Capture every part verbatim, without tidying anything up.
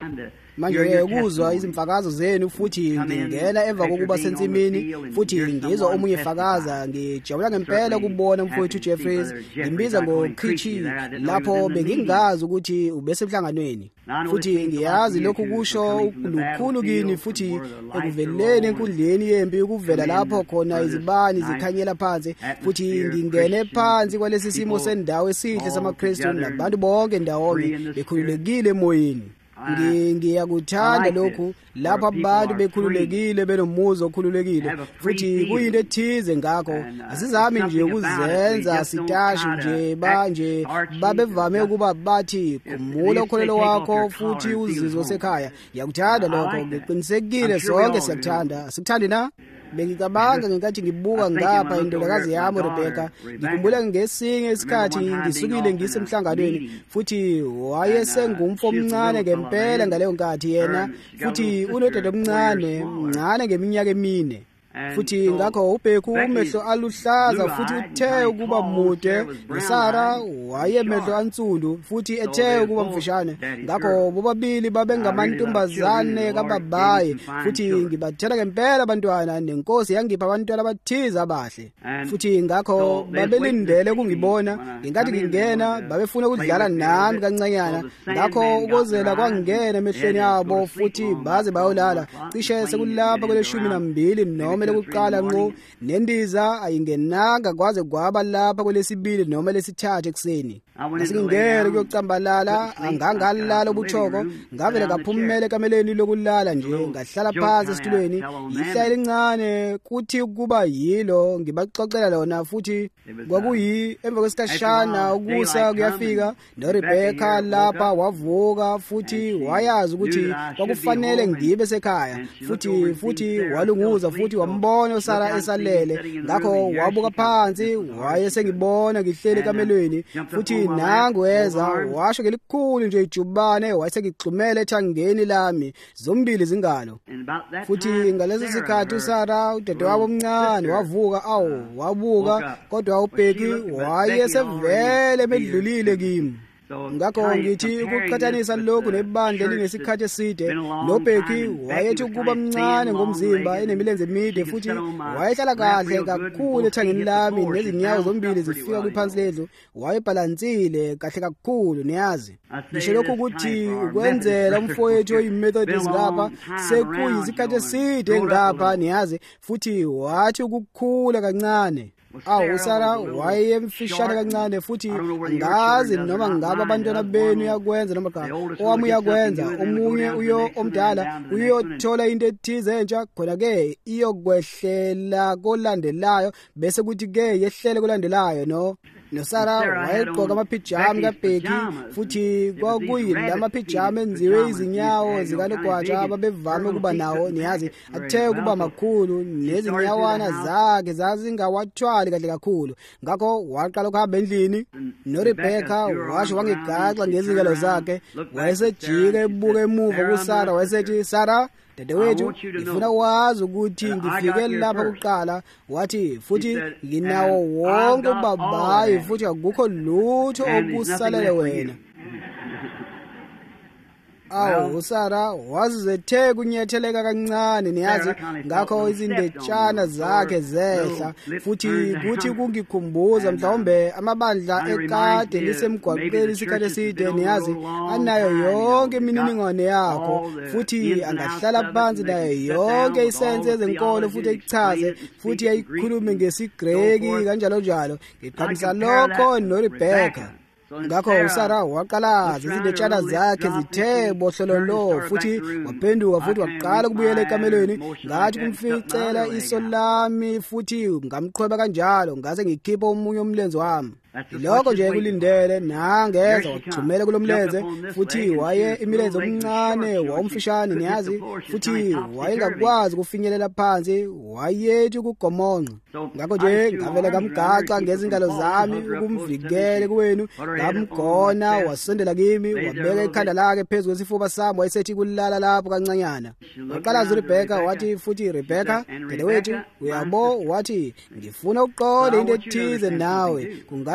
Manje ukuzwa izimfakazo zenu futhi ngingena emva kokuba sensimini futhi ngizwa omunye fakaza ngijabula ngempela ukubona mfowethu Jeffries ngimbiza ngoKhichi lapho bengingazi ukuthi ubesemhlanganweni futhi ngiyazi lokhu kusho lukhulu kini futhi ekuveleni enkundleni yempi ukuvela lapho khona izibani zikhanyela phansi futhi ngingene phansi kwalesi simo sendawo esihle samaKristu nabantu bonke ndawonye bekhululekile emoyeni. Ngiyakuthanda lokhu lapha abantu bekhululekile benomuzo okhululekile futhi kuyinto ethize ngakho asizami nje ukuzenza sitashe nje banje babevame ukuba bathi khumula ukholelo wakho futhi uzizwe osekhaya. Ngiyakuthanda lokho ngiqinisekile sonke siyakuthanda sikuthandi na. Bengicabanga ngenkathi ngibuka ngapha indodakazi yami uRebecca ngikhumbula ngesinye isikhathi ngisukile ngisemhlanganweni futhi wayesengumfo omncane ngempela ngaleyo nkathi yena futhi unodade omncane mncane ngeminyaka emine futhi ngakho ubhekhu umehlo aluhlaza futhi uthe ukuba mude uSara wayemehlo ansundu futhi ethe ukuba mfishane ngakho bobabili babengamantombazane kababaye futhi ngibathela ngempela abantwana nenkosi yangipha abantwana abathize abahle futhi ngakho babelindele ukungibona ngenkathi ngingena babefuna ukudlala nami kancanyana ngakho ukozela kwangena emehlweni yabo futhi baze bayolala cishe sekulapha kweleshumi nambili noma lokuqala nqo nendiza ayingenanga kwaze kwaba lapha kwelesibili noma lesithathu ekseni ngasingingere kuyocambalala angangalala ubuthoko ngavela kaphumele kameleni lokulala nje ngahlala phansi esitulweni ihla elincane kuthi kuba yilo ngibaxoxela lona futhi kwakuyi emva kwesikhashana ukusa kuyafika noRebecca lapha wavuka futhi wayazi ukuthi kwakufanele ngibe sekhaya futhi futhi walunguza futhi wambona uSara esalele ngakho wabuka phansi wayesengibona ngihleli kamelweni futhi nangweza washo ngelikhulu nje ijubane wayesengixhumele ethangeni lami zombili zingalo futhi ngaleso sikhathi uSara udade wabo omncane wavuka awu wabuka kodwa ubheki wayesevele emedlulile kimi ngakho ngithi ukuqhathanisa lokhu nebandla lingesikhathi eside noBheki wayethi ukuba mncane ngomzimba enemilenze emide futhi wayehlala kahle kakhulu ethangeni lami nezinyawo zombili zifika kuphansi ledlu wayebhalansile kahle kakhulu niyazi ngisho lokhu ukuthi ukwenzela umfowethu oyiMethodist ngapha sekuyisikhathi eside ngapha niyazi futhi wathi ukukhula kancane awu uSara wayemfishana kancane futhi ngazi noma ngaba abantwana benu yakwenza noma cha owami uyakwenza omunye uyo omdala uyothola into ethize entsha khona ke iyokwehlela kolandelayo bese kuthi ke yehlele kolandelayo no noSara wayegqoka amapijama kaBheki futhi kwakuyila amapijama enziwe izinyawo zikalogwaja ababevame ukuba nawo niyazi athe ukuba makhulu nezinyawana zakhe zazingawathwali kahle kakhulu ngakho waqala ukuhamba endlini noRebecca washo wangigaxa ngezingalo zakhe wayesejike ebuka emuva kuSara wayesethi Sara dadewethu ngifuna wazi ukuthi ngifike lapha kuqala wathi futhi nginawo wonke ubabayi futhi akukho lutho okusalele wena awu uSara wazizethe kunyetheleka kancane niyazi ngakho izindetshana zakhe zehla futhi kuthi kungikhumbuza mhlawumbe amabandla ekade lisemgwaqeni isikhathi eside niyazi anayo yonke imininingwane yakho futhi angahlala phansi nayo yonke isense yezenkolo futhi echaze futhi ayikhulume ngesiGreki kanjalo njalo ngiqhamisa lokho noRebecca ngakho uSara waqala izindetshana zakhe zithe bohlololo futhi waphenduka futhi waqala ukubuyela ekamelweni ngathi kumficela iso lami futhi ngamqhweba kanjalo ngase ngikhipha umunye umlenze wami lokho nje kulindele nangeza waqhumela kulomlenze futhi waye imilenze omncane wawumfishane niyazi futhi wayengakwazi kufinyelela phansi wayethi ukugomonqa ngakho nje ngavela kamgaxa ngezingalo zami ukumvikela kuwenu ngamgona wasondela kimi wabeka ikhanda lakhe phezulu kwesifuba sami wayesethi kulala lapho kancanyana waqala uRebecca wathi futhi Rebecca dadewethu uyabo wathi ngifuna uqonde into ethize nawe kungathi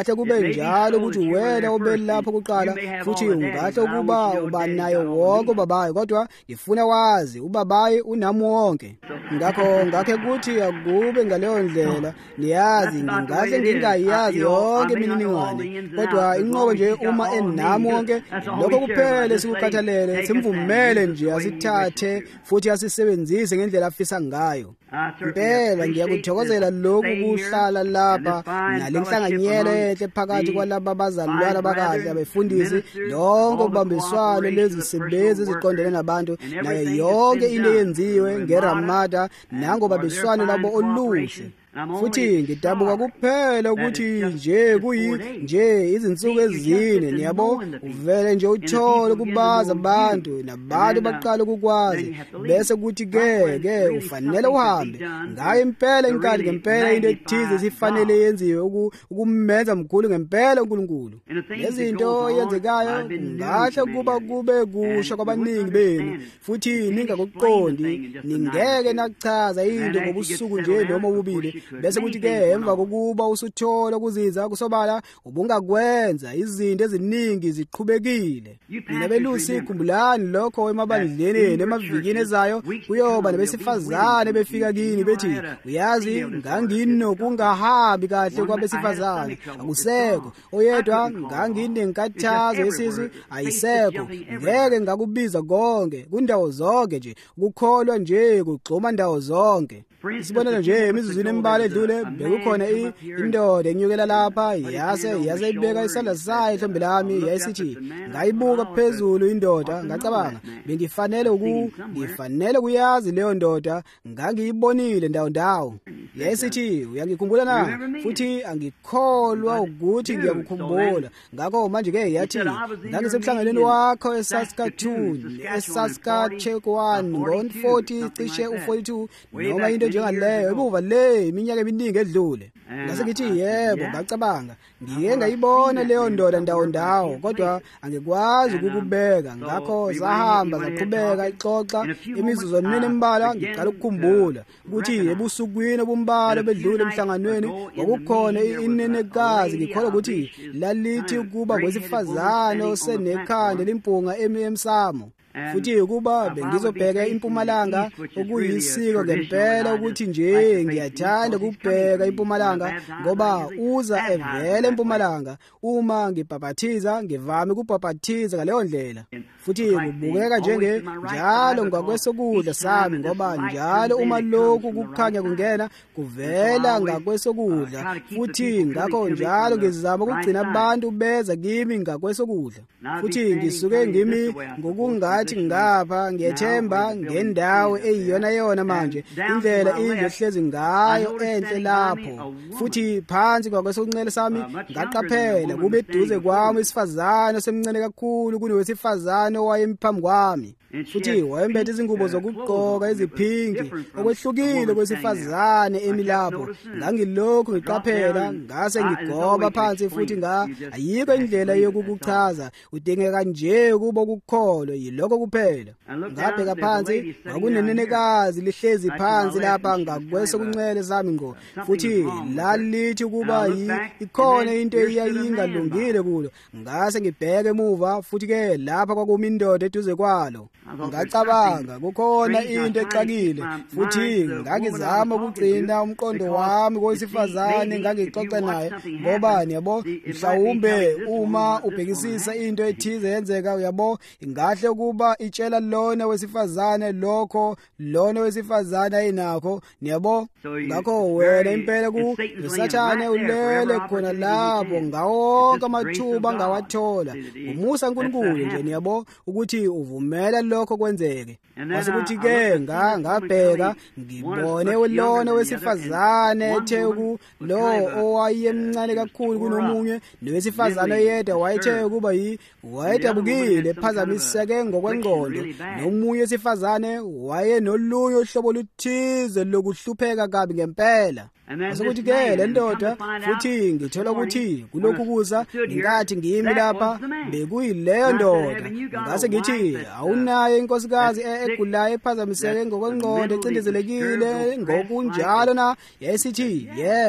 kungahle kube njalo ukuthi wena obeli lapho kuqala futhi ungahle ukuba uba nayo wonke ubabayo, kodwa ngifuna wazi ubabayi unami wonke. Ngakho ngakhe kuthi akube ngaleyo ndlela, niyazi ngingahle ngingayazi yonke imininingwane, kodwa inqobo nje uma enami wonke, lokho kuphela sikukhathalele, simvumele nje asithathe futhi asisebenzise ngendlela afisa ngayo. Impela ngiyakuthokozela lokhu kuhlala lapha nalenhlanganyelo enhle phakathi kwalaba abazalwane abakahle, abefundisi, lonke ubambiswano lezisebenzi eziqondene nabantu, nayo yonke into eyenziwe ngeRamada nangobambiswano labo oluhle. Futhi ngidabuka kuphela ukuthi nje kuyi nje izinsuku ezine, niyabo, uvele nje uthole kubaza abantu nabantu baqala ukukwazi, bese kuthi ke ke ufanele uhambe ngayo impela inkani ngempela into ethize sifanele yenziwe ukumenza mkhulu ngempela uNkulunkulu. Lezinto yenzekayo ngahle kuba kube kusho kwabaningi benu futhi ningakuqondi, ningeke nachaza into ngobusuku nje noma ububili, bese kuthi ke emva kokuba usuthola ukuzinza kusobala ubungakwenza izinto eziningi ziqhubekile. Mina belusi, khumbulani lokho emabandleni emavikini ezayo kuyoba nabesifazane befika kini bethi, uyazi nganginokungahambi kahle kwabesifazane, akusekho oyedwa, nganginenkathazo yesizwe, ayisekho, ngeke ngakubiza konke kundawo zonke nje, ukukholwa nje kugxuma ndawo zonke. Isibonelo nje emizuzwini emibala edlule bekukhona indoda enyukela lapha, yase yase ibeka isandla sayo ehlombe lami, yayisithi ngayibuka phezulu indoda, ngacabanga bengifanele uku ngifanele kuyazi leyo ndoda, ngangiyibonile ndawo ndawo. Yayisithi uyangikhumbula na, futhi angikholwa ukuthi ngiyakukhumbula. Ngakho manje ke yathi ngangisemhlanganweni wakho eSaskatoon, eSaskatchewan ngo forty cishe u forty-two noma into njengaleyo ebuva le iminyaka eminingi edlule. Ngase ngithi yebo, ngacabanga ngike ngayibona leyo ndoda ndawo ndawo, kodwa angikwazi ukukubeka. Ngakho sahamba saqhubeka ixoxa imizuzwana mina embala, ngiqala ukukhumbula ukuthi ebusukwini obumbala bedlule emhlanganweni kwakukhona inenekazi, ngikholwa ukuthi lalithi ukuba kwesifazane osenekhanda limpunga emsamo, futhi ukuba bengizobheka impumalanga, okuyisiko ngempela ukuthi nje ngiyathanda ukubheka impumalanga ngoba uza evele empumalanga. Uma ngibhabhathiza ngivame ukubhabhathiza ngaleyo ndlela, futhi kubukeka njenge njalo ngakwesokudla sami, ngoba njalo uma lokhu kukhanya kungena kuvela ngakwesokudla, futhi ngakho njalo ngizama ukugcina abantu beza kimi ngakwesokudla, futhi ngisuke ngimi ngokungathi ngapha ngiyethemba ngendawo eyiyona yona manje indlela ingehlezi ngayo enhle lapho, futhi phansi kwakwesokunxele sami ngaqaphela kube eduze kwami isifazane osemncane kakhulu kunowesifazane owayemphambi kwami, futhi wayembethe izingubo zokugqoka eziphinki okwehlukile kwesifazane emilapho. Ngangilokhu ngiqaphela, ngase ngigoba phansi, futhi nga ayikho indlela yokukuchaza, udingeka nje ukuba ukukholwa yiloko kuphela. Ngabheka phansi, kwakunenenekazi lihlezi phansi lapha ngakwesokunxele sami ngo, futhi lalithi ukuba ikhona into eyayingalungile kulo. Ngase ngibheke emuva, futhi ke lapha kwakumi indoda eduze kwalo. Ngacabanga kukhona into exakile, futhi ngangizama ukugcina umqondo wami kowesifazane ngangixoxe naye, ngoba yabo mhlawumbe uma ubhekisisa into ethize yenzeka, uyabo ingahle ukuba itshela lona wesifazane lokho lona wesifazane ayinakho, niyabo. Ngakho wena impela ku usathane ulele khona lapho ngawonke amathuba ngawathola, umusa uNkulunkulu nje, niyabo, ukuthi uvumela lokho kwenzeke. Base kuthi ke nga ngabheka ngibone lona wesifazane ethe ku lo owayemncane kakhulu kunomunye, nowesifazane yedwa wayethe kuba yi wayedabukile phazamiseke ngokwengqondo, nomunye wesifazane waye nolunye uhlobo oluthize lokuhlupheka kabi ngempela. Asekuthi ke le ndoda, futhi ngithola ukuthi kulokhu kuza ngingathi ngimi lapha bekuyileyo ndoda. Ngase ngithi awunayo inkosikazi egulayo ephazamiseke ngokwengqondo ecindezelekile ngokunjalo na? Yayisithi yebo.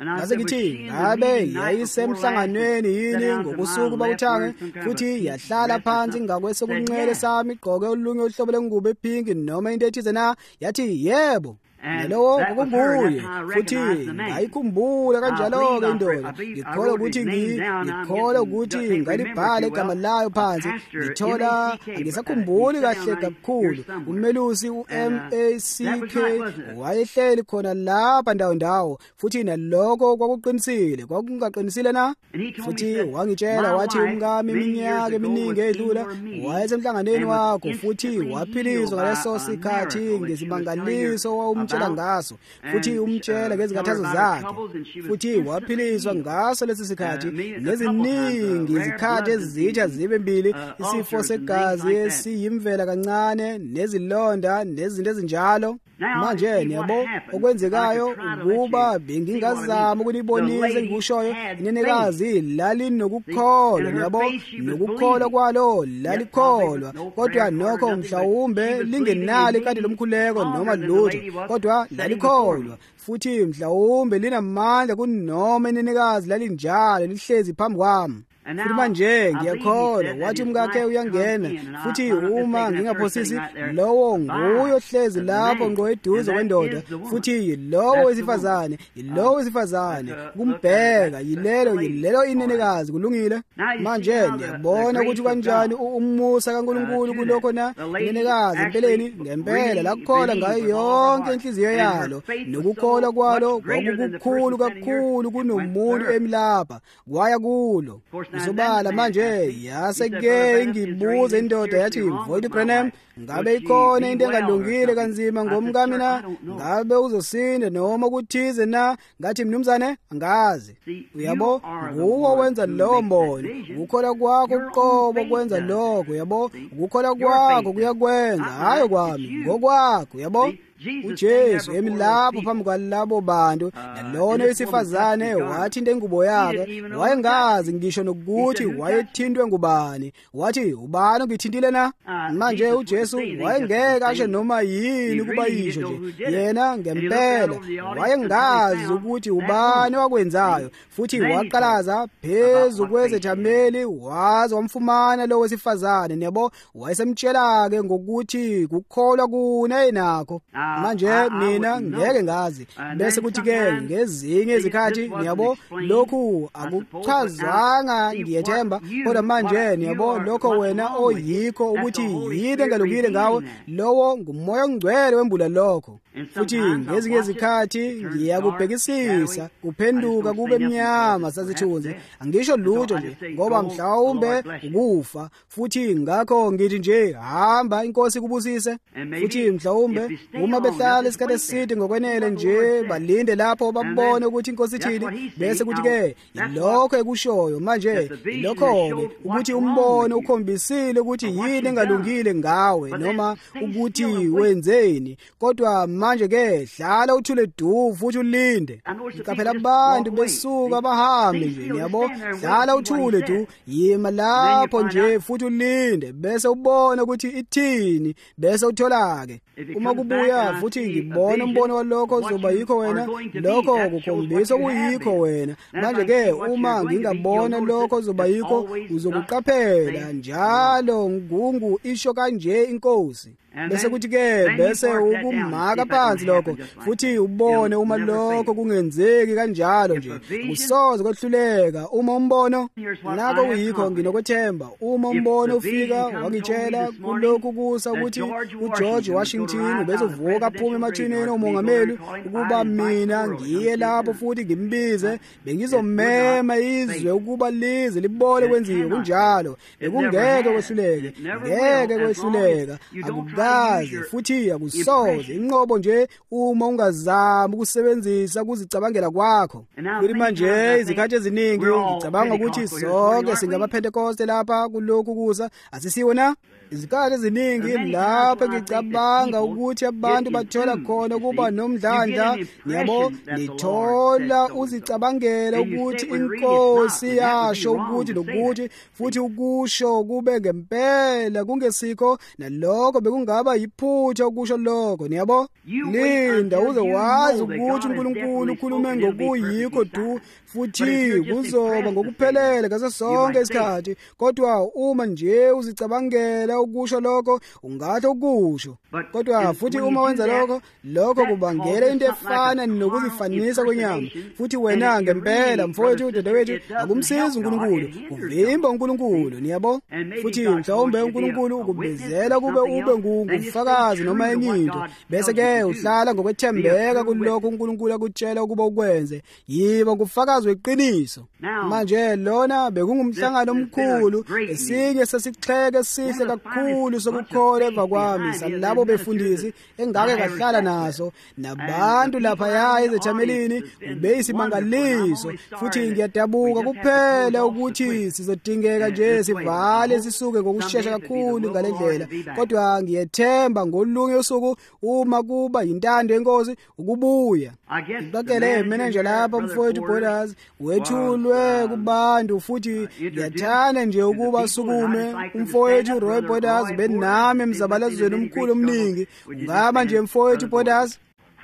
ngase ngithi ngabe yayisemhlanganweni yini ngokusuku bakuthange futhi yahlala phansi ngakwesokunxele sami igqoke olunye uhlobo lengubo ephinki noma into ethize na yathi yebo Nalowo kukunguye futhi ngayikhumbula kanjalo-ke indoda ngikholwa ukuthi ngikholwa ukuthi ngalibhala igama layo phansi ngithola angisakhumbuli kahle kakhulu umelusi u-M A C K wayehleli khona lapha ndawo ndawo futhi nalokho kwakuqinisile kwakungaqinisile na futhi wangitshela wathi umkami iminyaka eminingi edlula wayesemhlanganeni wakho futhi waphiliswa ngaleso sikhathi ngesimangaliso wa tshela ngaso futhi umtshela ngezikhathazo zakhe futhi waphiliswa ngaso lesi sikhathi neziningi izikhathi ezitsha zibe mbili isifo segazi esiyimvela kancane nezilonda nezinto ezinjalo manje niyabo okwenzekayo ukuba bengingazama ukunibonisa engikushoyo inenekazi lali nokukholwa niyabo nokukholwa kwalo lalikholwa kodwa nokho mhlawumbe lingenali kanti lomkhuleko noma lutho kodwa lalikholwa futhi mhlawumbe linamandla kunoma inenekazi lalinjalo lihlezi phambi kwami futhi manje ngiyakholwa wathi umkakhe uyangena futhi uma ngingaphosisi lowo nguye ohlezi lapho ngqo eduze kwendoda futhi lowo wesifazane yilowo wesifazane kumbheka yilelo yilelo inenekazi kulungile manje ngiyabona ukuthi kanjani umusa kaNkulunkulu kulokho na inenekazi empeleni ngempela lakukholwa ngayo yonke inhliziyo yalo nokukholwa kwalo kwakukukhulu kakhulu kunomuntu emlapha kwaya kulo Zubala manje yaseke ngibuza indoda yathi Void Branham ngabe ikhona into engalungile kanzima ngomkami na ngabe uzosinda noma kuthize na ngathi mnumzane angazi uyabo nguwo wenza lo mbono ukukholwa kwakho uqobo kwenza lokho yabo ukukholwa kwakho kuyakwenza hayi kwami ngokwakho yabo uJesu emilapho phambi kwalabo bantu nalona wesifazane wathi into engubo yakhe wayengazi ngisho nokuthi wayethintwe ngubani wathi ubani ngithintile na manje uJesu wayengeke asho noma yini kuba yisho nje yena ngempela wayengazi ukuthi ubani wakwenzayo futhi waqalaza phezulu kwezethameli waze wamfumana lo wesifazane nebo wayesemtshela ke ngokuthi kukholwa kuna enakho manje mina ngeke ngazi bese kuthi ke ngezinye izikhathi niyabo lokhu akuchazanga ngiyethemba kodwa manje niyabo lokho wena oyikho ukuthi yini engalungile ngawe lowo ngumoya ongcwele wembula lokho futhi ngezinye izikhathi ngiyakubhekisisa kuphenduka kube emnyama sasithunzi angisho lutho nje ngoba mhlawumbe ukufa futhi ngakho ngithi nje hamba inkosi kubusise futhi mhlawumbe uma behlala isikhathi eside ngokwenele nje balinde lapho babone ukuthi inkosi ithini bese kuthi ke lokho ekushoyo manje lokho ke ukuthi umbono ukhombisile ukuthi yini engalungile ngawe noma ukuthi wenzeni kodwa manje ke hlala uthule du futhi ulinde qaphela abantu besuka bahambe nje yabo hlala uthule du yima lapho nje futhi ulinde bese ubone ukuthi ithini bese uthola ke uma kubuya futhi ngibona umbono walokho zoba yikho wena lokho kukhombisa kuyikho wena manje ke uma ngingabona lokho zoba yikho uzokuqaphela njalo ngungu isho kanje inkosi bese kuthi ke bese ukumaka phansi lokho futhi ubone uma lokho kungenzeki kanjalo nje usoze kwehluleka uma umbono nako uyikho nginokwethemba uma umbono ufika wangitshela kulokhu kusa ukuthi uGeorge Washington ubezovuka aphume emathuneni omongameli ukuba mina ngiye lapho futhi ngimbize bengizomema izwe ukuba lize libole kwenziwe kunjalo bekungeke kwehluleke ngeke kwehluleka akukazi futhi akusoze inqobo nje uma ungazama ukusebenzisa kuzicabangela kwakho futhi manje izikhathi eziningi ngicabanga ukuthi sonke singabaPentecost lapha kulokhu kusa asisiwe na izikhathi eziningi lapho ngicabanga ukuthi abantu abantu bathola khona kuba nomdlandla yabo lithola uzicabangela ukuthi inkosi yasho ukuthi lokuthi futhi ukusho kube ngempela kungesikho nalokho bekungaba yiphutha ukusho lokho niyabo linda uze wazi ukuthi uNkulunkulu ukhulume ngokuyikho du futhi kuzoba ngokuphelele ngaso sonke isikhathi kodwa uma nje uzicabangela ukusho lokho ungathi ukusho kodwa futhi uma wenza lokho lokho kubangela into efana nokuzifanisa kwenyama futhi wena ngempela mfowethu udadewethu akumsizi uNkulunkulu uvimba uNkulunkulu niyabo futhi mhlawumbe uNkulunkulu ukubizela kube ube ngumfakazi noma enye into bese ke uhlala ngokwethembeka kulokho uNkulunkulu akutshela ukuba ukwenze yiba ngufakazi weqiniso manje lona bekungumhlangano omkhulu esinye sesixheke esihle kakhulu sokukholwa emva kwami salabo befundisi engake kahlala naso nabantu lapha ya ezethamelini ubeyisimangaliso futhi ngiyadabuka kuphela ukuthi sizodingeka nje sivale sisuke ngokusheshsha kakhulu ngalendlela kodwa ngiyethemba ngolunye usuku uma kuba yintando yenkosi ukubuya ngibakele manager lapha mfowethu Borders wethulwe kubantu futhi ngiyathanda nje ukuba sukume umfowethu Roy Borders benami emzabalazweni omkhulu omningi ungaba nje mfowethu Borders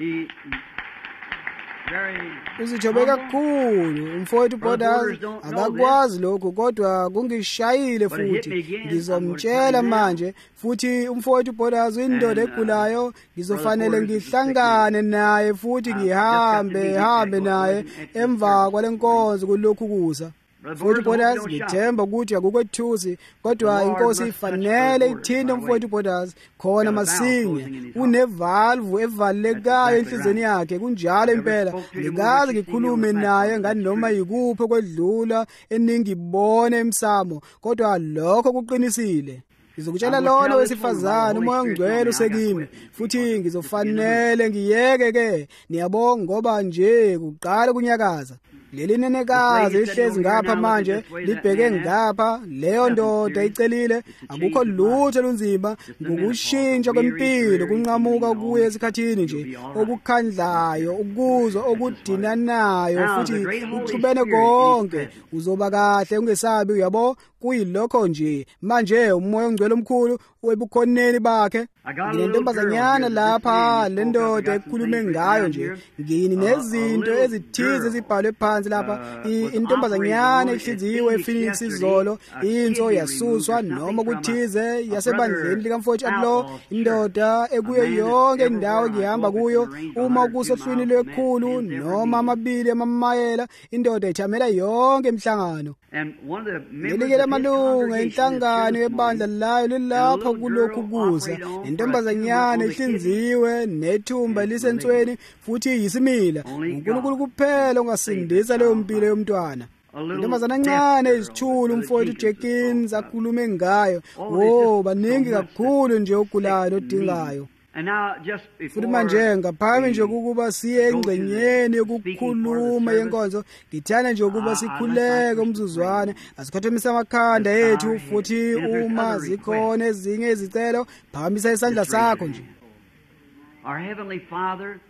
uzijobe kakhulu umfowethu Borders akakwazi lokho kodwa kungishayile futhi ngizomtshela manje futhi umfowethu Borders indoda egulayo ngizofanele ngihlangane naye futhi ngihambe hambe naye emva kwalenkonzo kulokhu kuza mfowethu Borders ngithemba ukuthi akukwethusi kodwa inkosi ifanele ithinde umfowethu Borders khona masinya unevalve evalekayo enhlizweni yakhe kunjalo impela ngikaze ngikhulume naye ngani noma yikuphi kwedlula eningibone emsamo kodwa lokho kuqinisile ngizokutshela lona wesifazana umoya ongcwele usekimi futhi ngizofanele ngiyeke ke niyabonga ngoba nje kuqala kunyakaza leli nenekazi lihlezi ngapha manje libheke ngapha leyo ndoda icelile akukho lutho lunzima ngokushintsha kwempilo kunqamuka kuye esikhathini nje okukhandlayo ukuzwa okudinanayo futhi uxubene konke uzoba kahle ungesabi uyabo kuyilokho nje manje umoya ongcwele omkhulu webukhoneni bakhe nginentombazanyana lapha le ndoda ekhulume ngayo nje ngini nezinto ezithize ezibhalwe phansi lapha intombazanyana ehliziwe ePhoenix izolo inso yasuswa noma kuthize yasebandleni likamfowethu Adlo indoda ekuyo yonke indawo ngihamba kuyo uma kusohlwini lwekhulu noma amabili amamayela indoda ethamela yonke imihlangano Ngelikele amalunga inhlangano yebandla layo lilapha kulokhu kuza intombazanyana ehlinziwe nethumba lisensweni futhi yisimila uNkulunkulu kuphela ongasindisa leyo mpilo yomntwana intombazana encane izithulu umfowethu Jenkins akhulume ngayo wo baningi kakhulu nje ogulayo odingayo futhi manje ngaphambi nje ukuba siye engcenyeni yokukhuluma yenkonzo ngithanda nje ukuba sikhuleke umzuzwana asikhothamisa amakhanda ethu futhi uma zikhona ezinye izicelo phakambisa isandla sakho nje Our Heavenly Father,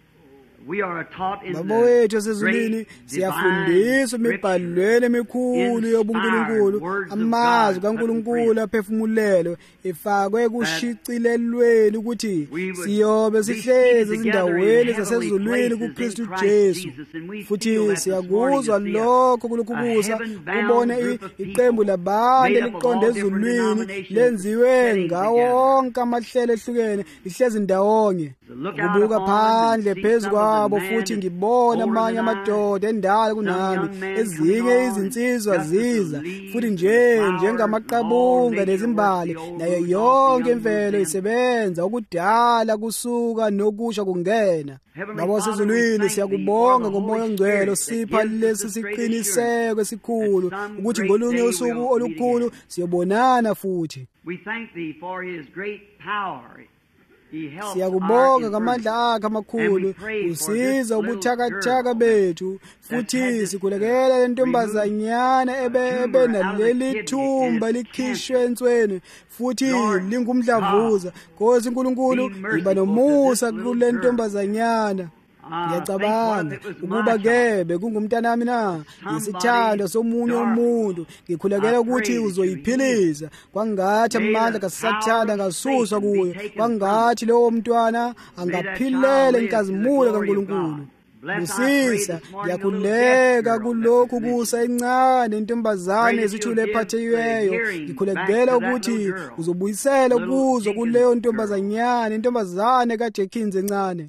we are taught in Baba wethu esezulwini siyafundiswa emibhalweni emikhulu yobuNkulunkulu amazwi kaNkulunkulu aphefumulelwe ifakwe kushicilelweni ukuthi siyobe sihlezi ezindaweni zasezulwini kuKristu Jesu futhi siyakuzwa lokho kulokhubusa ubone iqembu labantu liqonde ezulwini lenziwe ngawo wonke amahlelo ehlukene lihlezi ndawonye kubuka phandle phezulu abo futhi ngibona amanye amadoda endala kunami ezinye izinsizwa ziza futhi nje njengamaqabunga nezimbali nayo yonke imvelo isebenza ukudala kusuka nokusha kungena Baba sezulwini siyakubonga ngomoya ongcwele osipha lesi siqiniseko esikhulu ukuthi ngolunye usuku olukhulu siyobonana futhi We thank thee for his great power Siyakubonga ngamandla akhe amakhulu, usiza ubuthakathaka bethu, futhi sikhulekela lentombazanyana ebe naleli thumba likhishwe ensweni, futhi lingumdlavuza. Nkosi Nkulunkulu, iba nomusa kule ntombazanyana. Ngiyacabanga ukuba ke bekungumntanami na, isithando somunye umuntu. Ngikhulekela ukuthi uzoyiphiliza, kwangathi amandla kaSathane ngasuswa kuyo, kwangathi lowo mntwana angaphilele inkazimulo kaNkulunkulu. Busisa, ngiyakhuleka kulokhu kusa encane intombazane esithule ephathekiweyo. Ngikhulekela ukuthi uzobuyisela kuzo kuleyo ntombazanyana, intombazane kaJenkins encane.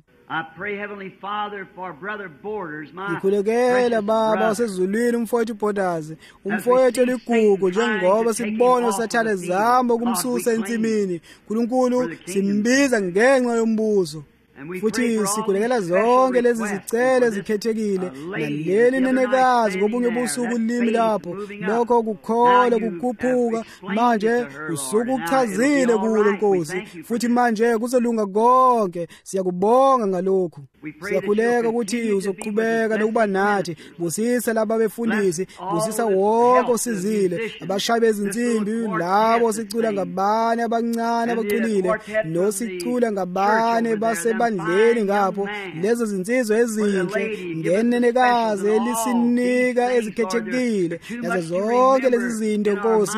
Ngikhulekela Baba wasezulwini umfowethu Borders, umfowethu oligugu, njengoba sibona uSathane ezama ukumsusa ensimini. Nkulunkulu, simbiza ngenxa yombuso. Futhi sikhulekela zonke lezi zicelo ezikhethekile, naleli nenekazi ngobunye busuku limi lapho, lokho kukhola kukhuphuka manje usuku uchazile kulo Nkosi, futhi manje kuzolunga konke. Siyakubonga ngalokhu. Siyakhuleka ukuthi uzoqhubeka nokuba nathi. Busisa laba befundisi, busisa wonke osizile, abashayi bezinsimbi, labo sicula ngabane abancane abaculile, nosicula ngabane basebandleni ngapho, lezo zinsizwa ezinhle ngenenekazi elisinika ezikhethekile. Nazo zonke lezi zinto Nkosi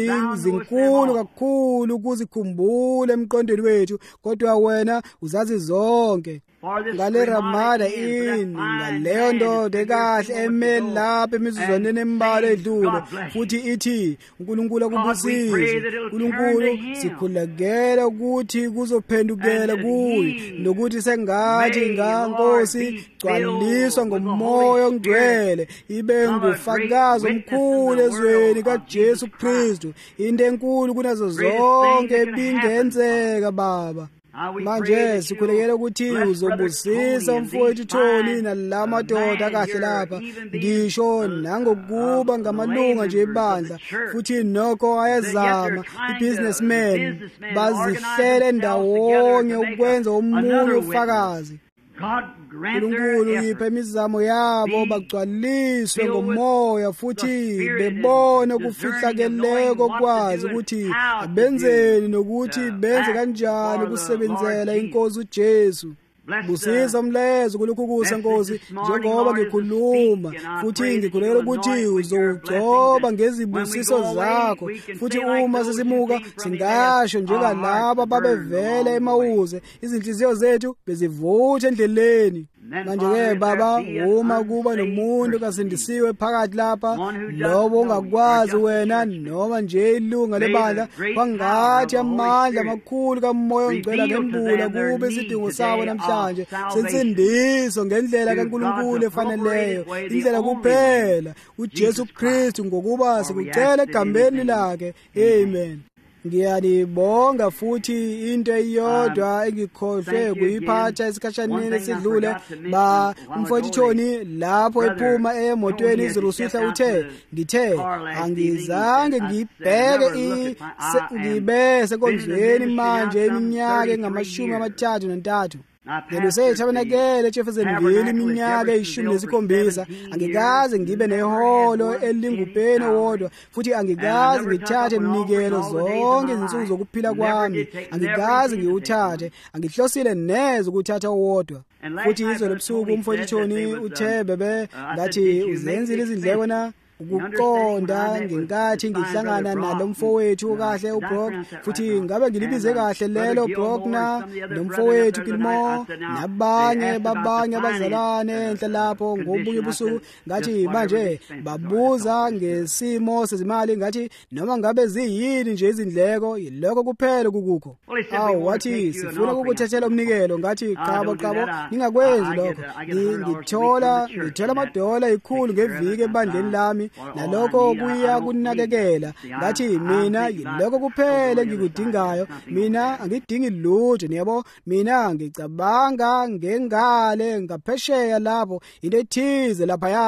zinkulu kakhulu ukuzikhumbula emqondweni wethu, kodwa wena uzazi zonke. Ngale Ramada ini, ngaleyo ndoda ekahle emele lapha emizuzwaneni embalwa edlule, futhi ithi uNkulunkulu akubusize. Nkulunkulu, sikhulekela ukuthi kuzophendukela kuyo, nokuthi sengathi ngaNkosi gcwaliswa ngomoya ongcwele, ibe ngufakazi omkhulu ezweni kaJesu Kristu, into enkulu kunazo zonke ebingenzeka Baba. Manje sikhulekela ukuthi uzobusisa umfowethu Tony nalama madoda kahle lapha, ngisho nangokuba ngamalunga nje ebandla, futhi nokho ayezama i-businessman bazihlele ndawonye ukwenza omunye ufakazi. Nkulunkulu, yiphe imizamo yabo bagcwaliswe ngomoya, futhi bebone ukufihlakeleyo kokwazi ukuthi benzeni nokuthi benze kanjani ukusebenzela iNkosi uJesu. Busisa umlezo kulokhu kusa Nkosi, njengoba ngikhuluma, futhi ngikhulekela ukuthi uzogcoba ngezibusiso zakho, futhi uma sesimuka singasho njengalaba babevele emawuze, izinhliziyo zethu bezivutha endleleni. Manje-ke Baba, uma kuba nomuntu kasindisiwe phakathi lapha, lobo ungakwazi wena noma nje ilunga lebandla, kwangathi amandla amakhulu kaMoya oNgcwele ngembula kube isidingo sawo namhlanje, sensindiso ngendlela kaNkulunkulu efaneleyo, indlela kuphela uJesu Kristu, ngokuba sikucela egambeni lakhe. Amen. Ngiyalibonga futhi into eyodwa engikhohlwe kuyiphatha esikhashaneni esidlule. Ba umfowethu Tony lapho ephuma emotweni izirusihla uthe, ngithe angizange ngibheke ngibe sekondlweni manje iminyaka engamashumi amathathu nantathu. Ngeluseye tabanakele Jeffersonville iminyaka eyishumi nesikhombisa. Angikaze ngibe neholo elingupeni wodwa, futhi angikaze ngithathe iminikelo zonke izinsuku zokuphila kwami. Angikaze ngiwuthathe, angihlosile neze ukuthatha owodwa. Futhi izolo ebusuku umfowethu Tony uthe bebe ngathi uzenzile izindleko na ukuqonda ngenkathi ngihlangana nalo mfowethu kahle uBrock, futhi ngabe ngilibize kahle lelo Brock na nomfowethu Kilmo nabanye babanye abazalwane enhla lapho ngobuye ubusuku, ngathi manje babuza ngesimo sezimali, ngathi noma ngabe ziyini nje izindleko, yiloko kuphela kukukho. Awu wathi sifuna ukuthathela umnikelo, ngathi qabo qabo ningakwenzi lokho. Ngithola ngithola amadola ikhulu ngeviki ebandleni lami, nalokho kuya kunakekela. Ngathi mina yiloko kuphela ngikudingayo, mina angidingi lutho, niyabo, mina ngicabanga ngengale ngaphesheya lapho into ethize lapha ya.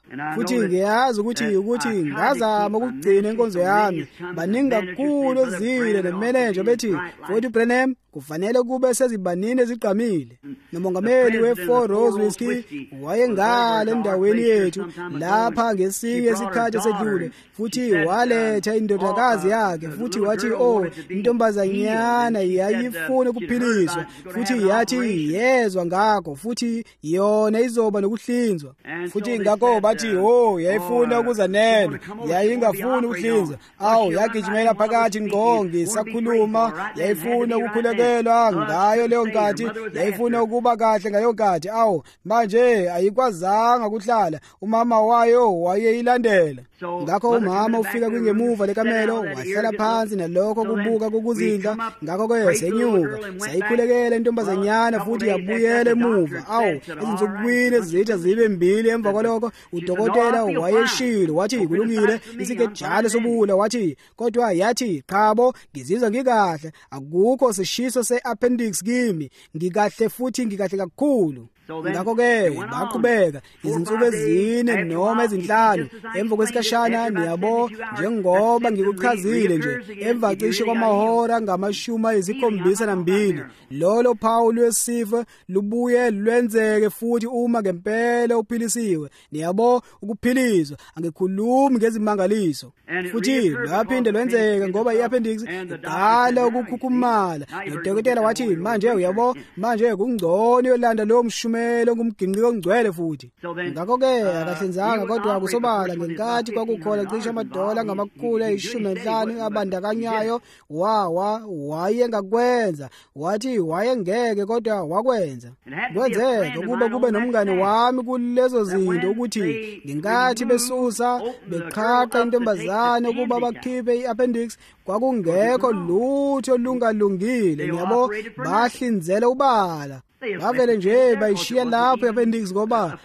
futhi ngiyazi ukuthi ukuthi ngazama ukugcina inkonzo yami. Baningi kakhulu ozile nemenenja bethi futhi Branham kufanele kube sezibanini ezigqamile. Nomongameli we-Four Rose Whiskey wayengale endaweni yethu lapha ngesinye isikhathi esedlule, futhi waletha indodakazi yakhe, futhi wathi oh intombazanyana yayifuna ukuphiliswa, futhi yathi yezwa ngakho, futhi yona izoba nokuhlinzwa, futhi ngakho bathi oh yayifuna ukuza neno, yayingafuni ukuhlinzwa. Awu yagijimela phakathi ngqo ngisakhuluma, yayifuna ukukhulekelwa ngayo leyo nkathi, yayifuna ukuba kahle ngayo nkathi. Awu manje ayikwazanga kuhlala, umama wayo wayeyilandela. Ngakho umama ufika kwingemuva lekamelo, wahlala phansi nalokho kubuka kokuzindla. Ngakho ke senyuka sayikhulekela intombazanyana futhi yabuyela emuva. Awu izinsukwini zitha zibe mbili emva kwalokho udokotela wayeshilo wathi kulungile isikejana sobula, wathi kodwa yathi qhabo ngizizwa ngikahle, akukho sishiso se-appendix kimi, ngikahle futhi ngikahle kakhulu. Ngakho-ke baqhubeka izinsuku ezine noma ezinhlanu. Emva kwesikashana niyabo, njengoba ngikuchazile nje, emva cishe kwamahora ngamashumi ayisikhombisa nambili, lolo phawu lwesifo lubuye lwenzeke futhi uma ngempela uphilisiwe. Niyabo, ukuphiliswa angikhulumi ngezimangaliso, futhi lwaphinde lwenzeke ngoba i-appendix iqala ukukhukhumala. Udokotela wathi manje uyabo, manje kungcono yolanda lowo mshumelo ngumginqiki ongcwele futhi. Ngakho-ke akahlinzanga, kodwa akusobala ngenkathi kwakukhona cishe amadola ngamakhulu ayishumi nanhlanu abandakanyayo. Wawa wayengakwenza, wathi wayengeke kodwa wakwenza. Kwenzeka ukuba kube nomngane wami kulezo zinto ukuthi ngenkathi besusa beqhaqa intombazane ukuba bakhiphe i-appendix, kwakungekho lutho lungalungile. Ngiyabo, bahlinzela ubala, bavele nje bayishiya lapho i-appendix ngoba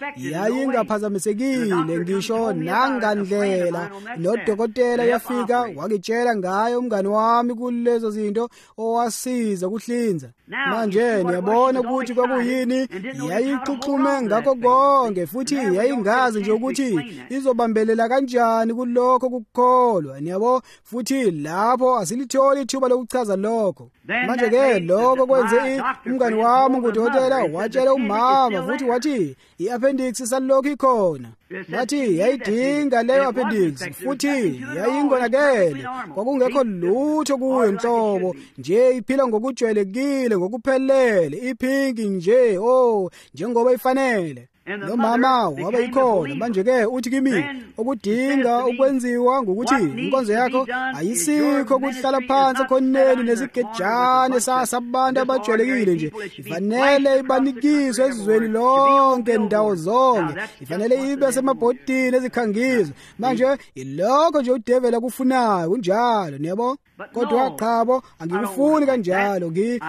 yayingaphazamisekile ngisho nangandlela. Nodokotela yafika wakitshela ngayo umngane wami kulezo zinto owasiza kuhlinza. Manje niyabona ukuthi kwakuyini yayixuxume ngakho konke, futhi yayingazi nje ukuthi izobambelela kanjani kulokho kukholwa. Niyabo, futhi lapho asilitholi ithuba lokuchaza lokho. Manje-ke lokho kwenze umngane wami ngudokotela watshela umama, futhi wathi i-appendix isalokhu ikhona. Wathi yayidinga leyo appendix futhi yayingonakele, kwakungekho lutho kuyo inhlobo nje, iphila ngokujwayelekile ngokuphelele, iphinki nje oh njengoba ifanele. Nomama waba ikhona. Manje-ke uthi kimi okudinga ukwenziwa ngokuthi inkonzo yakho ayisikho ukuhlala phansi ekhoneni nesigejane sabantu abajwayelekile nje. Ifanele ibanikizwe ezizweni lonke, ndawo zonke. Ifanele ibe semabhodini ezikhangiso. Manje ilokho nje udevela kufunayo kunjalo. Niyabo, kodwa qhabo angikufuni kanjalo.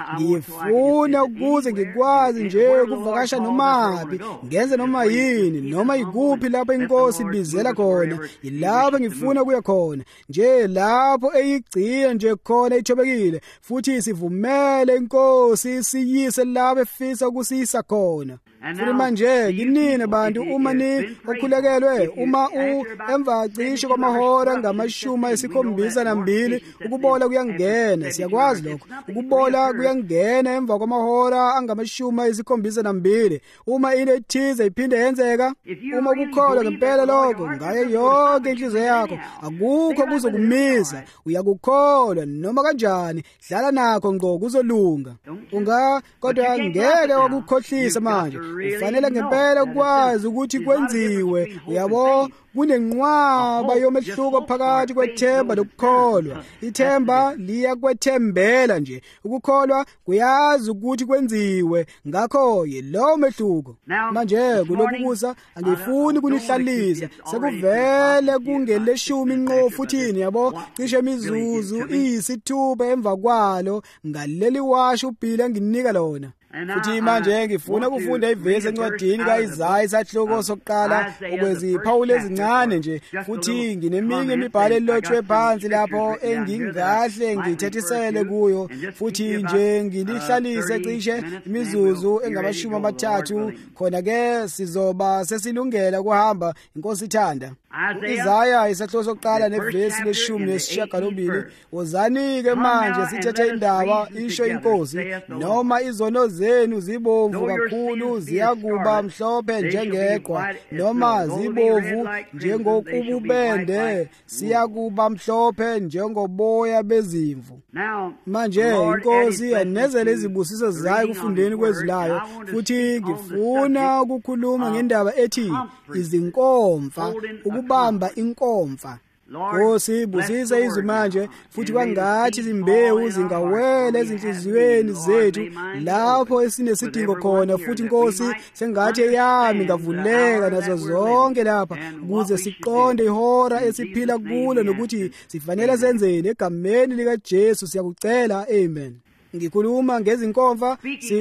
Ngifuna ukuze ngikwazi nje ukuvakasha nomaphi, ngenze noma yini, noma ikuphi lapho inkosi ibizela khona, yilapho ngifuna kuya khona nje, lapho eyigcina nje khona ithobekile, futhi sivumele inkosi siyise lapho efisa ukusiyisa khona. Futhi manje kinini bantu, uma ni okhulekelwe, uma u emva cishe kwamahora ngamashumi ayisikhombisa nambili, ukubola kuyangena. Siyakwazi lokho, ukubola kuyangena emva kwamahora angamashumi ayisikhombisa nambili uma into ethize iphinde yenzeka. Uma ukukholwa ngempela lokho ngayo yonke inhliziyo yakho, akukho kuzokumisa. Uyakukholwa noma kanjani, hlala nakho ngqo, kuzolunga. Unga kodwa ngeke wakukhohlisa manje. Ufanele ngempela ukwazi ukuthi kwenziwe. Uyabo, kunenqwaba yomehluko phakathi kwethemba lokukholwa. Ithemba liya kwethembela nje, ukukholwa kuyazi ukuthi kwenziwe. Ngakho yilowo mehluko. Manje kulokubuza angifuni kunihlalisa, sekuvele kungeleshumi inqo futhini. Yabo, cishe imizuzu iyisithupha emva kwalo ngaleli washo uBhili anginika lona. futhi manje ngifuna ukufunda ivesi encwadini kaIsaya isahloko sokuqala ukwezi Phawuli ezincane nje futhi ngineminye imibhalo elotshwe phansi lapho engingahle ngithethisele kuyo futhi nje ngilihlalise cishe imizuzu engamashumi amathathu khona ke sizoba sesilungela ukuhamba inkosi ithanda. Isaya isahloko sokuqala nevesi leshumi nesishiyagalombili wozani-ke manje sithethe indaba isho inkosi noma izono zenu zibomvu kakhulu ziyakuba mhlophe njengeqhwa noma zibovu njengokububende siyakuba mhlophe njengoboya bezimvu. Manje inkosi anezele izibusiso zayo kufundeni kwezulayo futhi ngifuna ukukhuluma ngendaba ethi izinkomfa ukubamba inkomfa. Nkosi busisa izwi manje futhi kwangathi izimbewu zingawela ezinhliziyweni zethu lapho esinesidingo khona futhi Nkosi sengathi yami ngavuleka nazo zonke lapha ukuze siqonde ihora esiphila kulo nokuthi sifanele senzeni egameni lika Jesu siyakucela amen. Ngikhuluma ngezinkomfa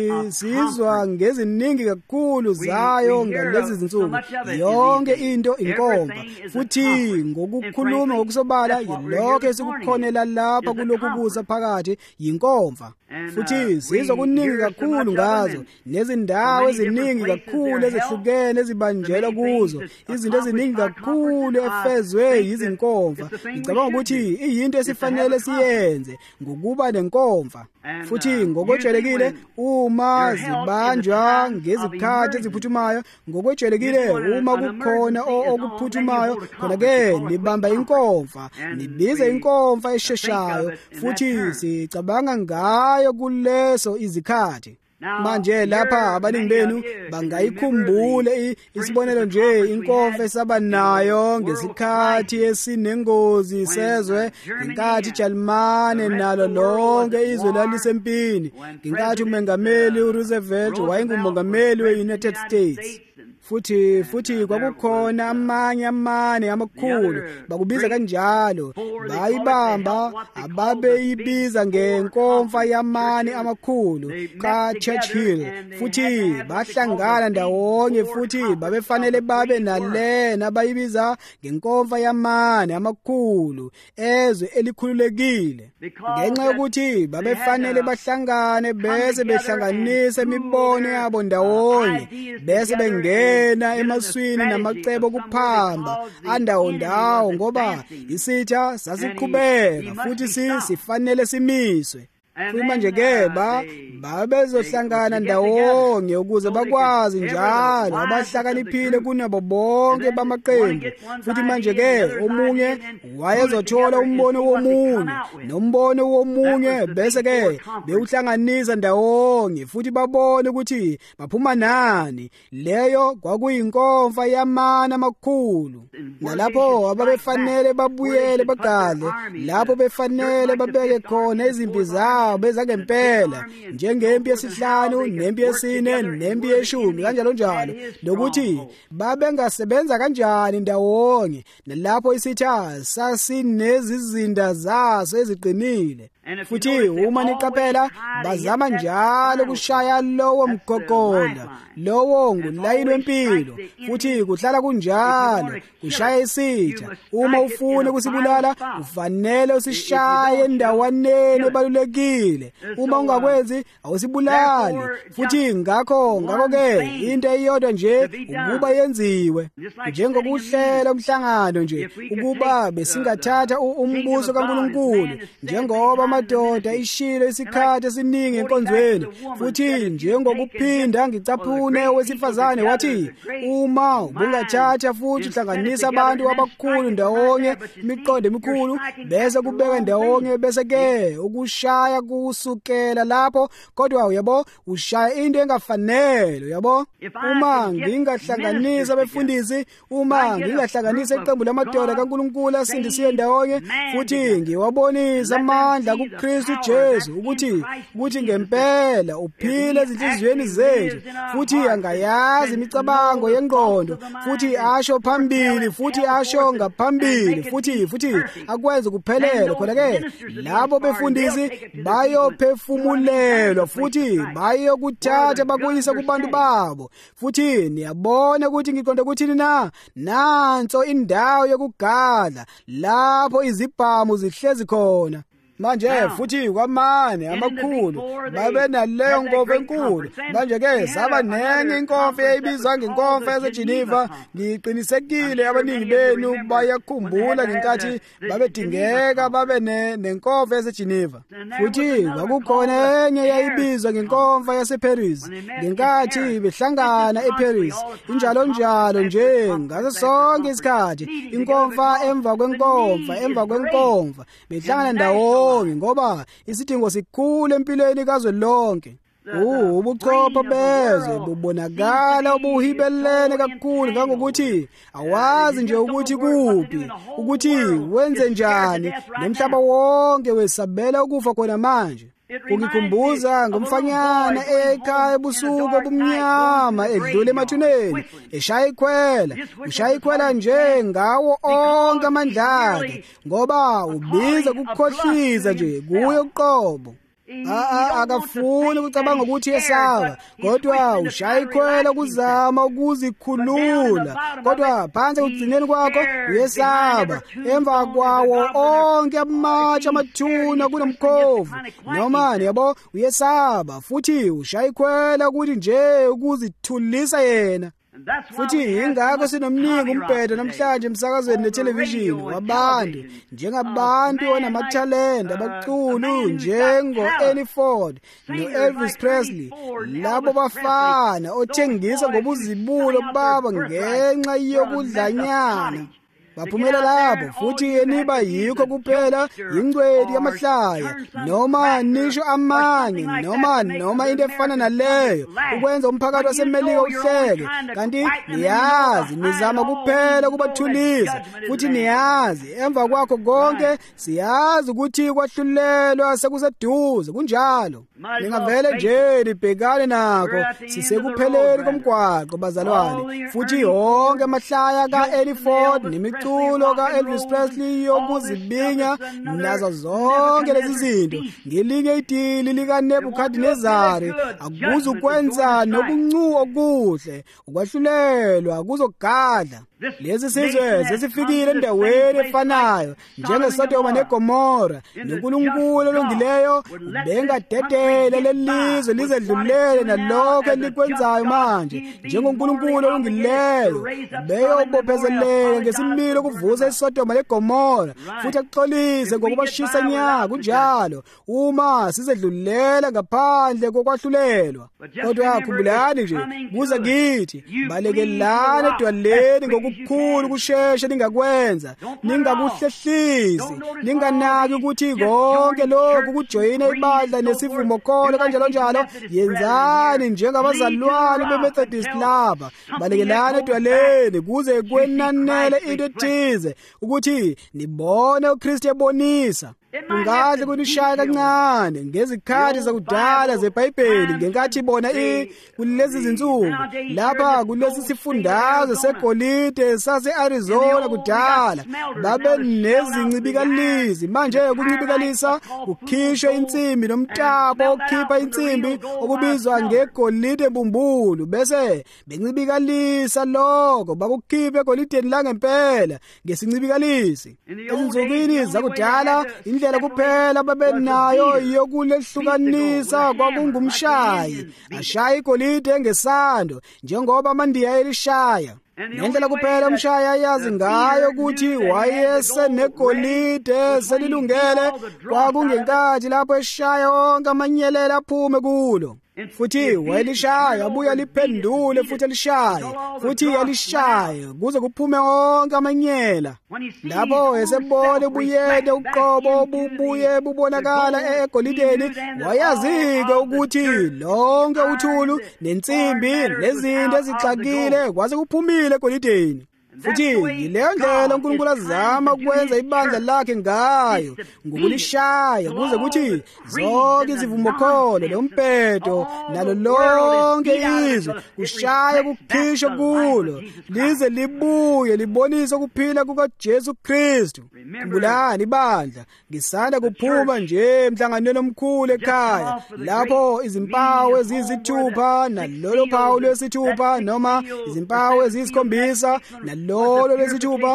sizizwa ngeziningi kakhulu zayo ngalezi zinsuku yonke into inkomfa futhi ngokukhuluma ngokusobala yilokho esikukhonela lapha kulokhu kuza phakathi yinkomfa futhi sizwa kuningi kakhulu ngazo nezindawo eziningi kakhulu ezihlukene ezibanjelwa kuzo izinto eziningi kakhulu efezwe yizinkomfa. Ngicabanga ukuthi iyinto esifanele siyenze ngokuba nenkomfa futhi ngokwejwayelekile uma zibanjwa ngezikhathi eziphuthumayo ngokwejwayelekile uma kukhona okuphuthumayo khona ke nibamba inkomfa nibize inkomfa esheshayo futhi sicabanga ngayo kuleso izikhathi. Manje lapha abaningi benu bangayikhumbule isibonelo nje inkomfa esaba nayo ngesikhathi esinengozi sezwe inkathi Jalimane nalo lonke izwe lalisempini inkathi umengameli uRoosevelt wayengumongameli weUnited States. Futhi futhi kwakukhona amanye amane amakhulu bakubiza kanjalo bayibamba ababeyibiza ngenkomfa yamane amakhulu ka Churchill futhi bahlangana ndawonye futhi babefanele babe nalena bayibiza ngenkomfa yamane amakhulu ezwe elikhululekile ngenxa yokuthi babefanele bahlangane bese behlanganisa imibono yabo ndawonye bese bengena na emaswini namacebo kuphamba andawo ndawo ngoba isitha sasiqhubeka futhi sifanele simiswe. Manje ke ba babezohlangana ndawonye ukuze bakwazi njalo abahlakaniphile kunabo bonke bamaqembu futhi manje ke omunye wayezothola umbono womunye nombono womunye bese ke bewuhlanganisa ndawonye futhi babone ukuthi baphuma nani. Leyo kwakuyinkomfa yamana amakhulu nalapho ababefanele babuyele bagadle lapho befanele babeke khona izimpi zabo bezangempela njengempi yesihlanu nempi yesine nempi yeshumi kanjalo njalo nokuthi babengasebenza kanjani ndawonye nalapho isitha sasinezizinda zaso eziqinile. Futhi uma niqaphela bazama njalo kushaya lowo mgogodla lowo ngulayini wempilo futhi kuhlala kunjalo kushaya isitha. Uma ufuna kusibulala ufanele usishaye endawaneni ebalulekile uma ungakwenzi awusibulali futhi ngakho ngakho ke into eyodwa nje ukuba yenziwe njengokuhlela umhlangano nje ukuba besingathatha umbuso kaNkulunkulu njengoba amadoda ishilo isikhathi esiningi enkonzweni futhi njengokuphinda ngicaphune wesifazane wathi uma ubungathatha futhi uhlanganisa abantu abakhulu ndawonye imiqondo emikhulu bese kubeka ndawonye bese ke ukushaya kusukela lapho kodwa uyabo ushaya into engafanele yabo. Uma ngingahlanganisa abefundisi uma ngingahlanganisa iqembu lamadoda kaNkulunkulu asindisiwe ndawonye futhi ngiwabonisa amandla kuKristu Jesu ukuthi ukuthi ngempela uphile ezinhliziyweni zethu futhi angayazi imicabango yengqondo futhi asho phambili futhi asho ngaphambili futhi futhi akwenze kuphelele khona ke labo befundisi bayophefumulelwa futhi bayokuthatha bakuyisa kubantu babo. Futhi niyabona ukuthi ngiqonde ukuthini na? Nanso indawo yokugadla lapho izibhamu zihlezi khona. Manje futhi kwamane amakhulu babe naleyo nkova enkulu. Manje ke saba nenye inkova eyibizwa ngenkonfa yaseGeneva. Ngiqinisekile abaningi benu bayakhumbula ngenkathi babedingeka babe nenkova yaseGeneva. Futhi kwakukhona enye eyayibizwa ngenkonfa yaseParis ngenkathi behlangana eParis. Injalo njalo nje ngaso sonke isikhathi inkonfa emva kwenkonfa emva kwenkonfa behlangana ndawo ngoba isidingo sikhulu empilweni kazwe lonke. Uh ubuchopho bezwe bubonakala ubuhibelene kakhulu ngangokuthi awazi nje ukuthi kuphi ukuthi wenze njani nomhlaba wonke wesabela ukufa khona manje. Kungikhumbuza ngomfanyana ekhaya ebusuku obumnyama edlule emathuneni eshaya ikhwela ushaya ikhwela nje ngawo onke amandla akhe ngoba ubiza kukhohliza nje kuye uqobo. Akafuni ukucabanga ukuthi yesaba kodwa ushaya ikhwela kuzama ukuzikhulula kodwa phansi ugcineni kwakho uyesaba emva kwawo onke amatshe amathuna kunomkhovu noma yabo uyesaba futhi ushaya ikhwela ukuthi nje ukuzithulisa yena. Futhi ingakho sinomningi umbhedo namhlanje emsakazweni nethelevishini wabantu njengabantu onamathalente abaculu njengo-Ellie Ford no-Elvis Presley, labo bafana othengisa ngobuzibulo baba ngenxa yokudlanyana. Baphumela lapho futhi eniba yikho kuphela ingcwedi yamahlaya noma nisho amanye noma noma into efana naleyo ukwenza umphakathi waseMelika uhleke. Kanti niyazi nizama kuphela kubathulisa futhi niyazi emva kwakho konke siyazi ukuthi kwahlulelwa sekuseduze kunjalo. Ningavele nje nibhekane nakho sisekupheleni komgwaqo bazalwane futhi yonke amahlaya ka-Ellie Ford nemiculo ka-Elvis Presley yokuzibinya nazo zonke lezi zinto ngelinye idili likaNebukadinezari akuzukwenza nokuncuka okuhle ukwahlulelwa kuzogadla. Lezi sizwe sesifikile endaweni efanayo njengeSodoma neGomora. NoNkulunkulu olungileyo bengadedele lelizwe lizedlulele nalokho elikwenzayo manje njengoNkulunkulu olungileyo beyobophezelele ngesimilo ukuvusa iSodoma leGomora futhi axolise ngokubashisa nya kunjalo uma sizedlulela ngaphandle kokwahlulelwa. Kodwa khumbulani nje kuza kithi balekelane edwaleni ngokukhulu kusheshe ningakwenza ningakuhlehlisi ninganaki ukuthi konke lokhu kujoyina ibandla nesivumo khona kanjalo njalo. Yenzani njengabazalwane beMethodist laba balekelane edwaleni kuze kwenanele into ethize ukuthi nibone uKristu ebonisa. Kungahle kunishaya kancane ngezikhathi zakudala zeBhayibheli ngenkathi bona kulezi zinsuku lapha kulesi sifundazwe segolide sase-Arizona kudala babe nezincibikalisi. Manje ukuncibikalisa kukhishwe insimbi nomtapo okhipha insimbi okubizwa ngegolide bumbulu bese bencibikalisa lokho bakukhiphe egolideni langempela ngesincibikalisi. Ezinsukwini zakudala indlela kuphela babenayo yokulehlukanisa kwakungumshayi ashaya igolide ngesando njengoba amandiya elishaya. Ngendlela kuphela umshayi ayazi ngayo ukuthi wayese negolide selilungele kwakungenkathi lapho eshaya onke amanyelela aphume kulo. Futhi wayelishaya abuya liphendule futhi elishaye futhi elishaye kuze kuphume onke amanyela. Lapho esebona ubuyede uqobo bubuye bubonakala egolideni wayazike ukuthi lonke uthulu nensimbi nezinto ezixakile kwaze kuphumile egolideni. futhi yileyo ndlela uNkulunkulu azama ukwenza ibandla lakhe ngayo, ngokulishaya kuze kuthi zonke izivumo kholo lompeto nalo lonke izwe kushaya kukhishwe kulo lize libuye libonise ukuphila kukaJesu Kristu. Khumbulani ibandla, ngisanda kuphuma nje emhlanganweni omkhulu ekhaya lapho izimpawu eziyisithupha nalolo phawu lwesithupha noma izimpawu eziyisikhombisa nalolo lwesithupha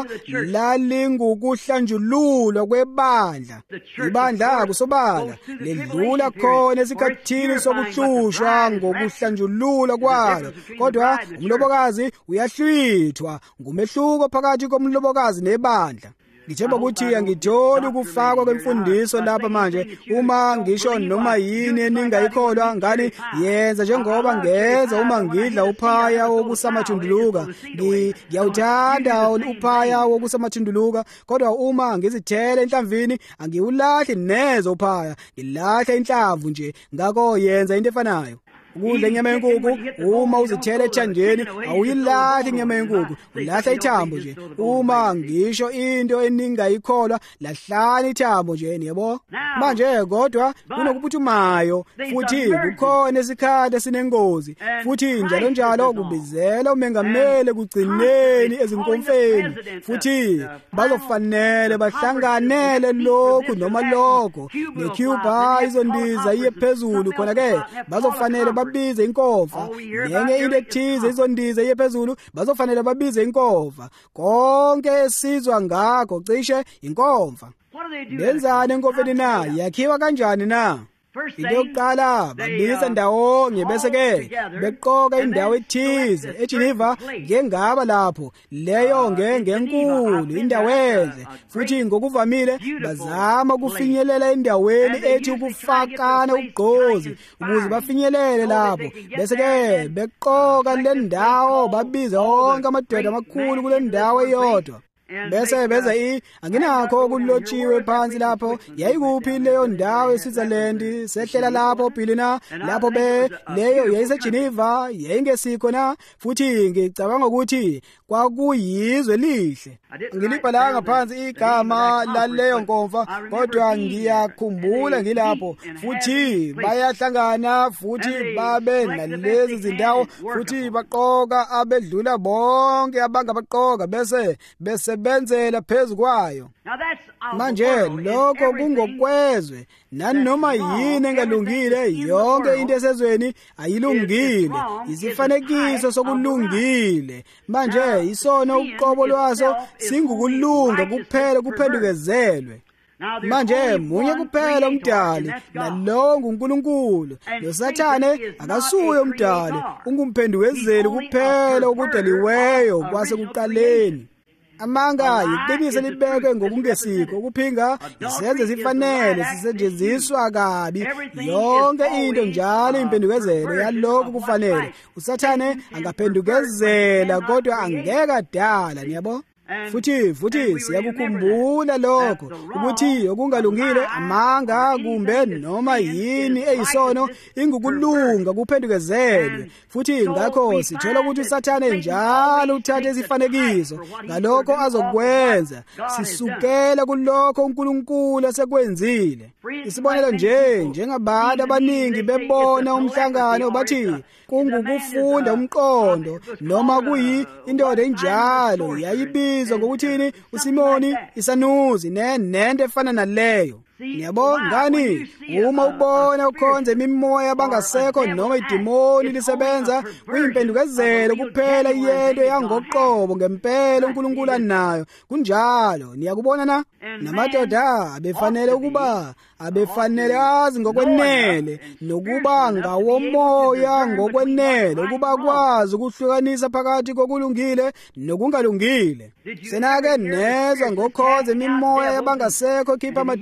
lalingukuhlanjululwa kwebandla. Ibandla kusobala ledlula khona esikhathini sokuhlushwa ngokuhlanjululwa kwalo, kodwa umlobokazi uyahlwithwa ngumehluko phakathi komlobokazi nebandla. Ngithemba ukuthi angitholi ukufakwa kwemfundiso lapha manje. Uma ngisho noma yini eningayikholwa ngani yenza njengoba ngenza uma ngidla uphaya wokusamathunduluka. Ngiyawuthanda uphaya wokusamathunduluka, kodwa uma ngizithela enhlamvini angiwulahli neze uphaya, ngilahla inhlamvu nje. Ngakho yenza into efanayo. Ukudla inyama yenkukhu, uma uzithela ethanjeni awuyilahli inyama yenkukhu, ulahla ithambo nje. Uma ngisho into eningayikholwa lahlani ithambo nje, yebo. Manje kodwa kunokuphuthumayo futhi kukhona isikhathi esinengozi futhi njalo njalo kubizela umengameli kugcineni ezinkonfeni futhi bazofanele bahlanganele lokhu noma lokho neCuba izondiza iye phezulu. Khona ke bazofanele babize inkofa, nenye into ethize izondiza iye phezulu bazofanele babize inkofa. Konke esizwa ngakho cishe inkofa. Benzani enkofeni na? Yakhiwa kanjani na? Into yokuqala babiza ndawonye bese ke beqoka indawo ethize eGeneva ngengaba lapho leyo ngengenkulu indawo enhle futhi ngokuvamile bazama ukufinyelela endaweni ethi ukufakana ugqozi ukuze bafinyelele lapho. Bese ke beqoka le ndawo babiza wonke amadoda amakhulu kule ndawo eyodwa. Bese beza i anginakho okulotshiwe phansi lapho yayikuphi leyo ndawo eSwitzerland sehlela lapho philina lapho be leyo yayiseGeneva yayingesikho na futhi ngicabanga ukuthi kwakuyizwe lihle. Ngilibhalanga phansi igama laleyo nkonfa kodwa ngiyakhumbula ngilapho futhi bayahlangana futhi babe nalezi zindawo futhi baqoka abedlula bonke abangabaqoka bese bese benzela phezu kwayo. Manje lokho kungokwezwe nanoma yini engalungile, yonke into esezweni ayilungile, isifanekiso sokulungile. Manje isono uqobo lwaso singukulunga kuphela kuphendukezelwe. Manje munye kuphela umdali nalowo nguNkulunkulu. Nosathane akasuye umdali, ungumphendukezeli kuphela okudaliweyo kwasekuqaleni. Amanga iqiniso libekwe ngokungesikho ukuphinga isenze zifanele sisetshenziswa kabi yonke into njalo impendukezelo yalokho kufanele. Usathane angaphendukezela kodwa angeke adala, niyabo. Futhi futhi siyakukhumbula lokho ukuthi okungalungile amanga kumbe noma yini eyisono ingukulunga kuphendukezelwe. Futhi ngakho sithola ukuthi uSathane njalo uthatha isifanekiso ngalokho azokwenza sisukela kulokho uNkulunkulu asekwenzile. Isibonelo nje njengabantu abaningi bebona umhlangano bathi kungukufunda umqondo noma kuyi indoda enjalo yayibizwa ngokuthini uSimoni isanuzi nento efana naleyo. Niyabo ngani uma ubona ukhonza imimoya bangasekho noma idemoni lisebenza kuyimpendukezelo kuphela yento yangoqobo ngempela uNkulunkulu anayo. Kunjalo niyakubona na namadoda abefanele ukuba abefanele azi ngokwenele nokuba ngawomoya ngokwenele ukuba kwazi ukuhlukanisa phakathi kokulungile nokungalungile. Senake nezwa ngokhonza imimoya yabangasekho khipha amadimoni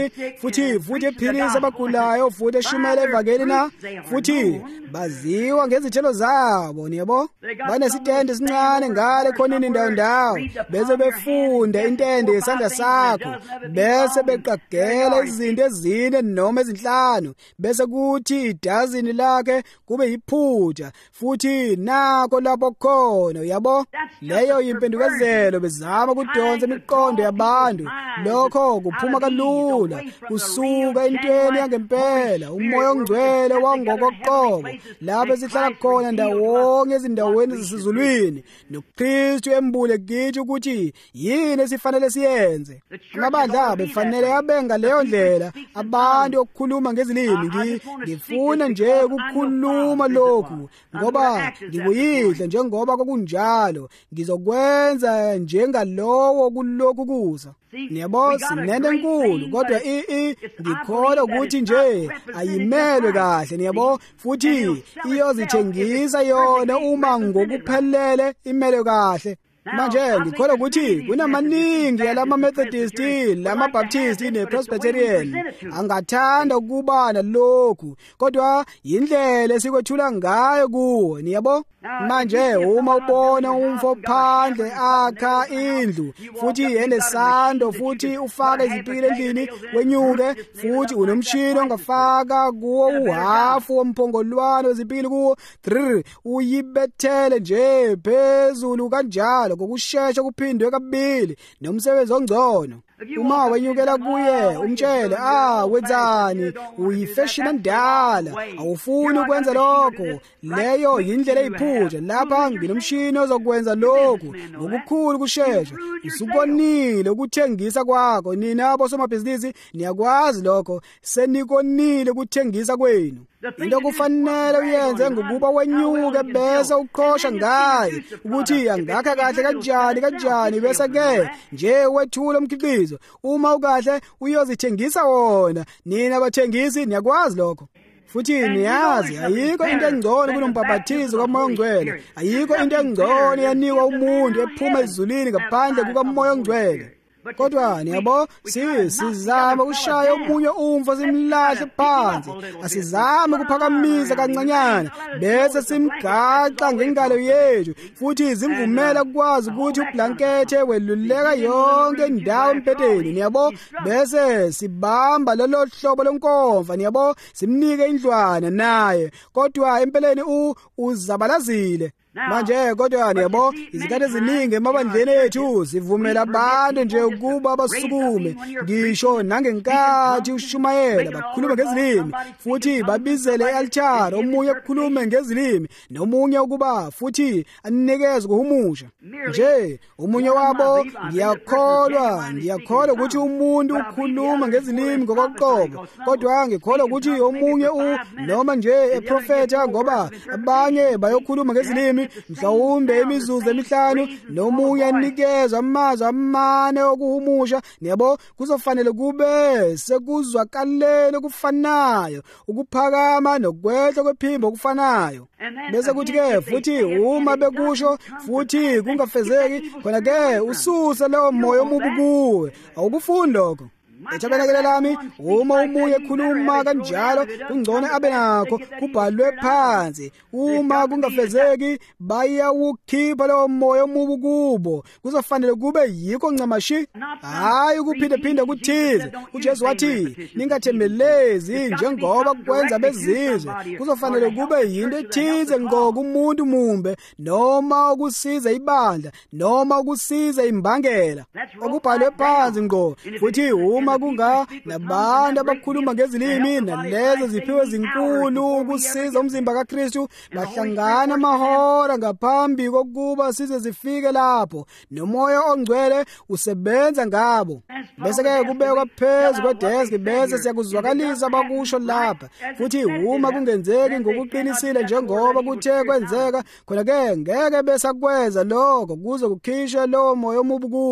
yini, futhi futhi ephilisa abagulayo, futhi eshumela evangeli na, futhi baziwa ngezithelo zabo. Niyabo, banesitende esincane ngale khonini ndawo ndawo, bese befunda intende yesandla sakho, bese beqagela izinto ezine noma ezinhlanu, bese kuthi idazini lakhe kube yiphutha, futhi nako lapho khona. Uyabo, leyo yimpendukezelo bezama ukudonsa imiqondo yabantu. Lokho kuphuma kalula kusuka entweni yangempela, umoya ongcwele wangokoqobo, lapho esihlala khona ndawonye ezindaweni zasezulwini, noKristu embule kithi ukuthi yini esifanele siyenze. Amabandla befanele abenga leyo ndlela abantu okukhuluma ngezilimi. Ngifuna nje ukukhuluma lokhu ngoba ngikuyidla, njengoba kokunjalo ngizokwenza njengalowo kulokhu kuza. Niyabo, sinende enkulu, kodwa i ngikholwa ukuthi nje ayimelwe kahle. Niyabo, futhi iyozithengisa yona uma ngokuphelele imelwe kahle. Manje ngikholwa ukuthi kunamaningi yalama Methodist, lama Baptist ne Presbyterian angathanda ukuba nalokhu, kodwa indlela esikwethula ngayo kuwo. Niyabo, manje uma ubona umfo phandle akha indlu, futhi enesando, futhi ufaka izipikili endlini wenyuke, futhi unomshini ongafaka kuwo uhafu womphongolwane wezipikili kuwo, three uyibethele nje phezulu kanjalo ngokushesha kuphindwe kabili, nomsebenzi ongcono. Uma wenyukela kuye umtshele, ah wenzani, uyifashion endala, awufuni ukwenza lokho. Leyo indlela eyiphutha. Lapha nginomshini ozokwenza lokhu ngokukhulu kushesha. Usukonile ukuthengisa kwakho. Nina abosomabhizinisi niyakwazi lokho, senikonile ukuthengisa kwenu. Into kufanele uyenze ngokuba wenyuke bese uqhosha ngaye ukuthi angakha kahle kanjani kanjani, bese ke nje wethula umkhiqizo. Uma ukahle uyozithengisa wona. Nina abathengisi niyakwazi lokho. Futhi niyazi ayikho into engcono kunombhabhathizo kaMoya Ongcwele. Ayikho into engcono yanikwa umuntu ephuma ezulwini ngaphandle kukaMoya Ongcwele. Kodwa niyabo, si sizama ushaya omunye umfo simlahle phansi, asizame ukuphakamisa kancanyana bese simgaxa ngengalo yethu, futhi izimvumela ukwazi ukuthi ublankethe weluleka yonke indawo empedeni. Niyabo, bese sibamba lelo hlobo lonkomfa. Niyabo, simnike indlwana naye, kodwa empeleni u uzabalazile. Manje kodwa niyabo, izikhathi eziningi emabandleni ethu sivumela abantu nje ukuba basukume, ngisho nangenkathi ushumayela bakhulume ngezilimi, futhi babizele e-altar omunye ukukhulume ngezilimi nomunye ukuba futhi anikeze ukuhumusha. Nje omunye wabo ngiyakholwa ngiyakholwa ukuthi umuntu ukhuluma ngezilimi ngokoqobo, kodwa ngikholwa ukuthi omunye u noma nje eprofeta, ngoba abanye bayokhuluma ngezilimi mhlawumbe imizuzu emihlanu, nomunye anikeza amazwi amane okuhumusha. Niyabo, kuzofanele kube sekuzwakalele kufanayo, ukuphakama nokwehla kwephimbo okufanayo. Bese kuthi ke futhi uma bekusho futhi kungafezeki, khona ke ususe lowo moya omubi kuwe. Awukufuni lokho. Ethabelekele lami, uma umunye ekhuluma kanjalo kungcono abe nakho kubhalwe phansi. Uma kungafezeki bayawukhipha lowo moya omubi kubo. Kuzofanele kube yikho ncamashi, hayi ukuphinde phinde kuthize. uJesu wathi ningathemelezi njengoba kwenza bezizwe. Kuzofanele kube yinto ethize ngoku umuntu mumbe, noma ukusiza ibandla, noma ukusiza imbangela. Okubhalwe phansi ngqo. Futhi uma kunga nabantu abakhuluma ngezilimi nalezo ziphiwe zinkulu ukusiza umzimba kaKristu, bahlangana amahora ngaphambi kokuba size zifike lapho, nomoya ongcwele usebenza ngabo. Bese ke kubekwa phezu kwedeski, bese siyakuzwakalisa bakusho lapha. Futhi uma kungenzeki ngokuqinisile njengoba kuthe kwenzeka, khona ke ngeke bese akwenza lokho kuze kukhishwe lowo moya omubi kubo.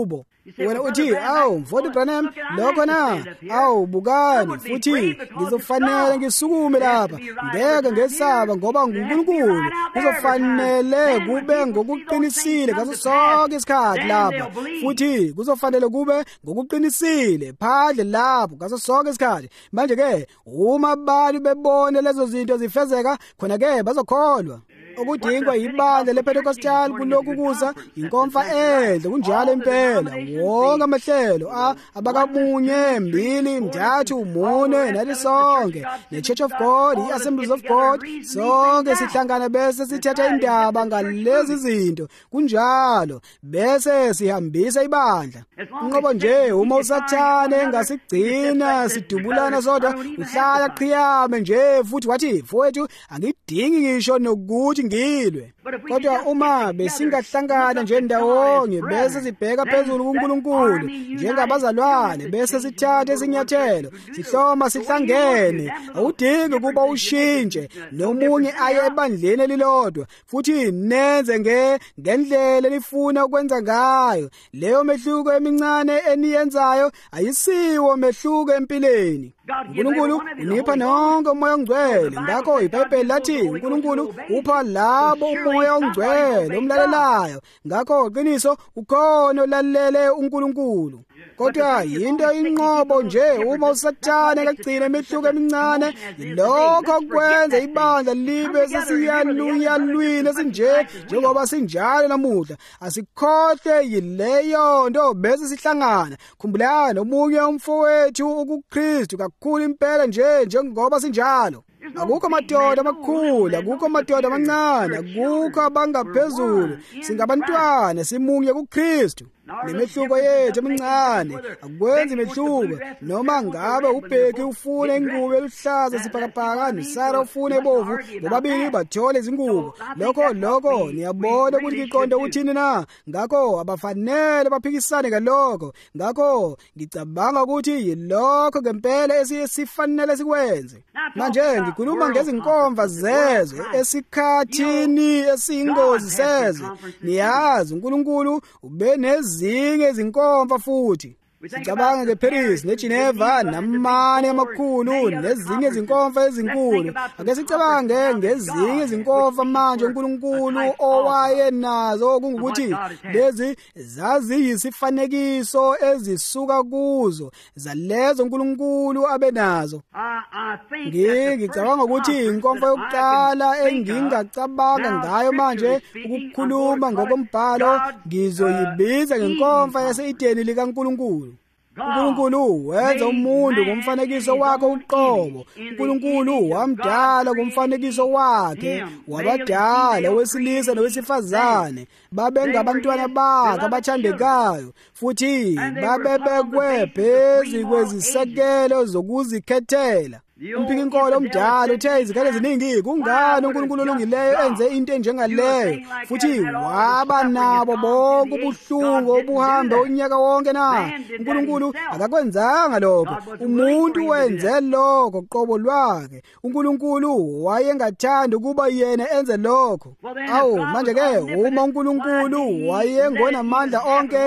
wena uthi awu mfowethu Branham lokho na awu bukani futhi ngizofanele ngisukume lapha ngeke ngesaba ngoba nguNkulunkulu kuzofanele kube ngokuqinisile ngaso sonke isikhathi lapha futhi kuzofanele kube ngokuqinisile phandle lapho ngaso sonke isikhathi manje ke uma abantu bebone lezo zinto zifezeka khona ke bazokholwa okudingwa ibandla lePentecostal kulokhu kuza inkomfa enhle kunjalo impela wonke amahlelo abakamunye mbili mthathu mune nathi sonke neChurch of God iAssemblies of God sonke sihlangana bese sithatha indaba ngalezi zinto kunjalo bese sihambisa ibandla unqobo nje uma usathane engasigcina sidubulana sodwa uhlala qhiyame nje futhi wathi mfowethu angidingi ngisho nokuthi ngilwe kodwa uma besingahlangana nje ndawonye bese sibheka phezulu kuNkulunkulu njengabazalwane bese sithatha isinyathelo sihloma sihlangene awudingi kuba ushintshe nomunye aye ebandleni elilodwa futhi nenze nge ngendlela elifuna ukwenza ngayo leyo mehluko emincane eniyenzayo ayisiwo mehluko empilweni uNkulunkulu unipha nonke umoya ongcwele ngakho iBhayibheli lathi uNkulunkulu upha labo umoya ongcwele umlalelayo ngakho qiniso ukhona olalele uNkulunkulu kodwa into inqobo nje uma usathane kagcina imehluko emincane lokho kwenza ibandla libe sesiyaluyalwini sinje njengoba sinjalo namuhla asikhohle yileyo nto bese sihlangana khumbulani omunye umfowethu ukuKristu kakhulu impela nje njengoba sinjalo akukho madoda amakhulu akukho madoda amancane akukho abangaphezulu singabantwana simunye kuKristu nemehluko yethu emincane akwenzi mehluko noma ngabe ubheki ufuna ingubo eluhlaza sibhakabhaka noSara ufuna ebovu bobabili bathole izingubo lokho lokho niyabona ukuthi iqonde uthini na ngakho abafanele baphikisane ngalokho ngakho ngicabanga ukuthi yilokho ngempela esisifanele sikwenze manje ngikhuluma ngezinkomfa zezwe esikhathini esiyingozi sezwe niyazi uNkulunkulu ube nezinye izinkomfa futhi sicabanga ngeParis neGeneva namanye amakhulu nezinye izinkomfa ezinkulu ake sicabange ngezinye izinkomfa manje uNkulunkulu owayenazo kungukuthi lezi zaziyisifanekiso ezisuka kuzo zalezo uNkulunkulu abenazo ngicabanga ukuthi inkomfa yokuqala engingacabanga ngayo manje ukukhuluma ngokombhalo ngizoyibiza ngenkomfa yase-Edeni likaNkulunkulu uNkulunkulu wenza umuntu ngomfanekiso wakhe uqobo uNkulunkulu wamdala ngomfanekiso wakhe wabadala wesilisa nowesifazane babengabantwana bakhe abathandekayo futhi babebekwe phezu kwezisekelo zokuzikhethela umphikinkolo omdala uthe izikhathi eziningi kungani uNkulunkulu olungileyo enze into enjengaleyo futhi waba nabo bonke ubuhlungu obuhambe unyaka wonke na uNkulunkulu akakwenzanga lokho umuntu wenze lokho qobo lwakhe uNkulunkulu wayengathanda ukuba yena enze lokho awu manje ke uma uNkulunkulu wayengonamandla onke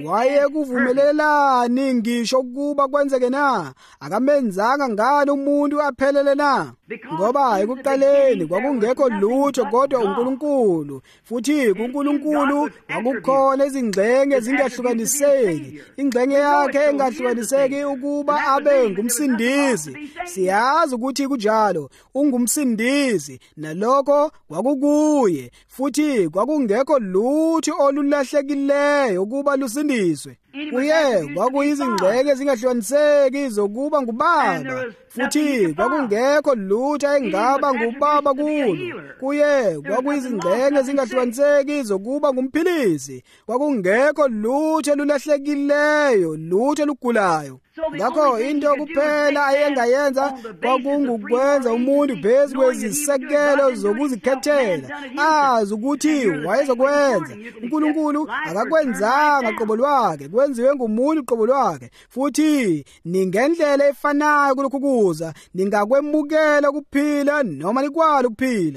wayekuvumelelani ngisho ukuba kwenzeke na akamenzanga ngani umuntu aphelele na ngoba ekuqaleni kwakungekho lutho kodwa uNkulunkulu futhi kuNkulunkulu akukhona izingxenye zingahlukaniseki ingxenye yakhe engahlukaniseki ukuba abe ngumsindisi siyazi ukuthi kunjalo ungumsindisi nalokho kwakukuye futhi kwakungekho lutho olulahlekileyo ukuba lusindiswe kuye kwakuyizingxenye zingahlukaniseki zokuba ngubaba futhi kwakungekho lutho engaba ngubaba kulo kuye kwakuyizingxenye zingahlukaniseki zokuba ngumphilisi kwakungekho lutho lulahlekileyo lutho lugulayo ngakho into kuphela ayengayenza kwakungukwenza umuntu phezu kwezisekelo zokuzikhethela azi ukuthi wayezokwenza uNkulunkulu akakwenzanga qobo lwakhe kwenziwe ngumuntu qobo lwakhe futhi ningendlela efanayo kulokhu kuza ningakwemukela ukuphila noma likwalo ukuphila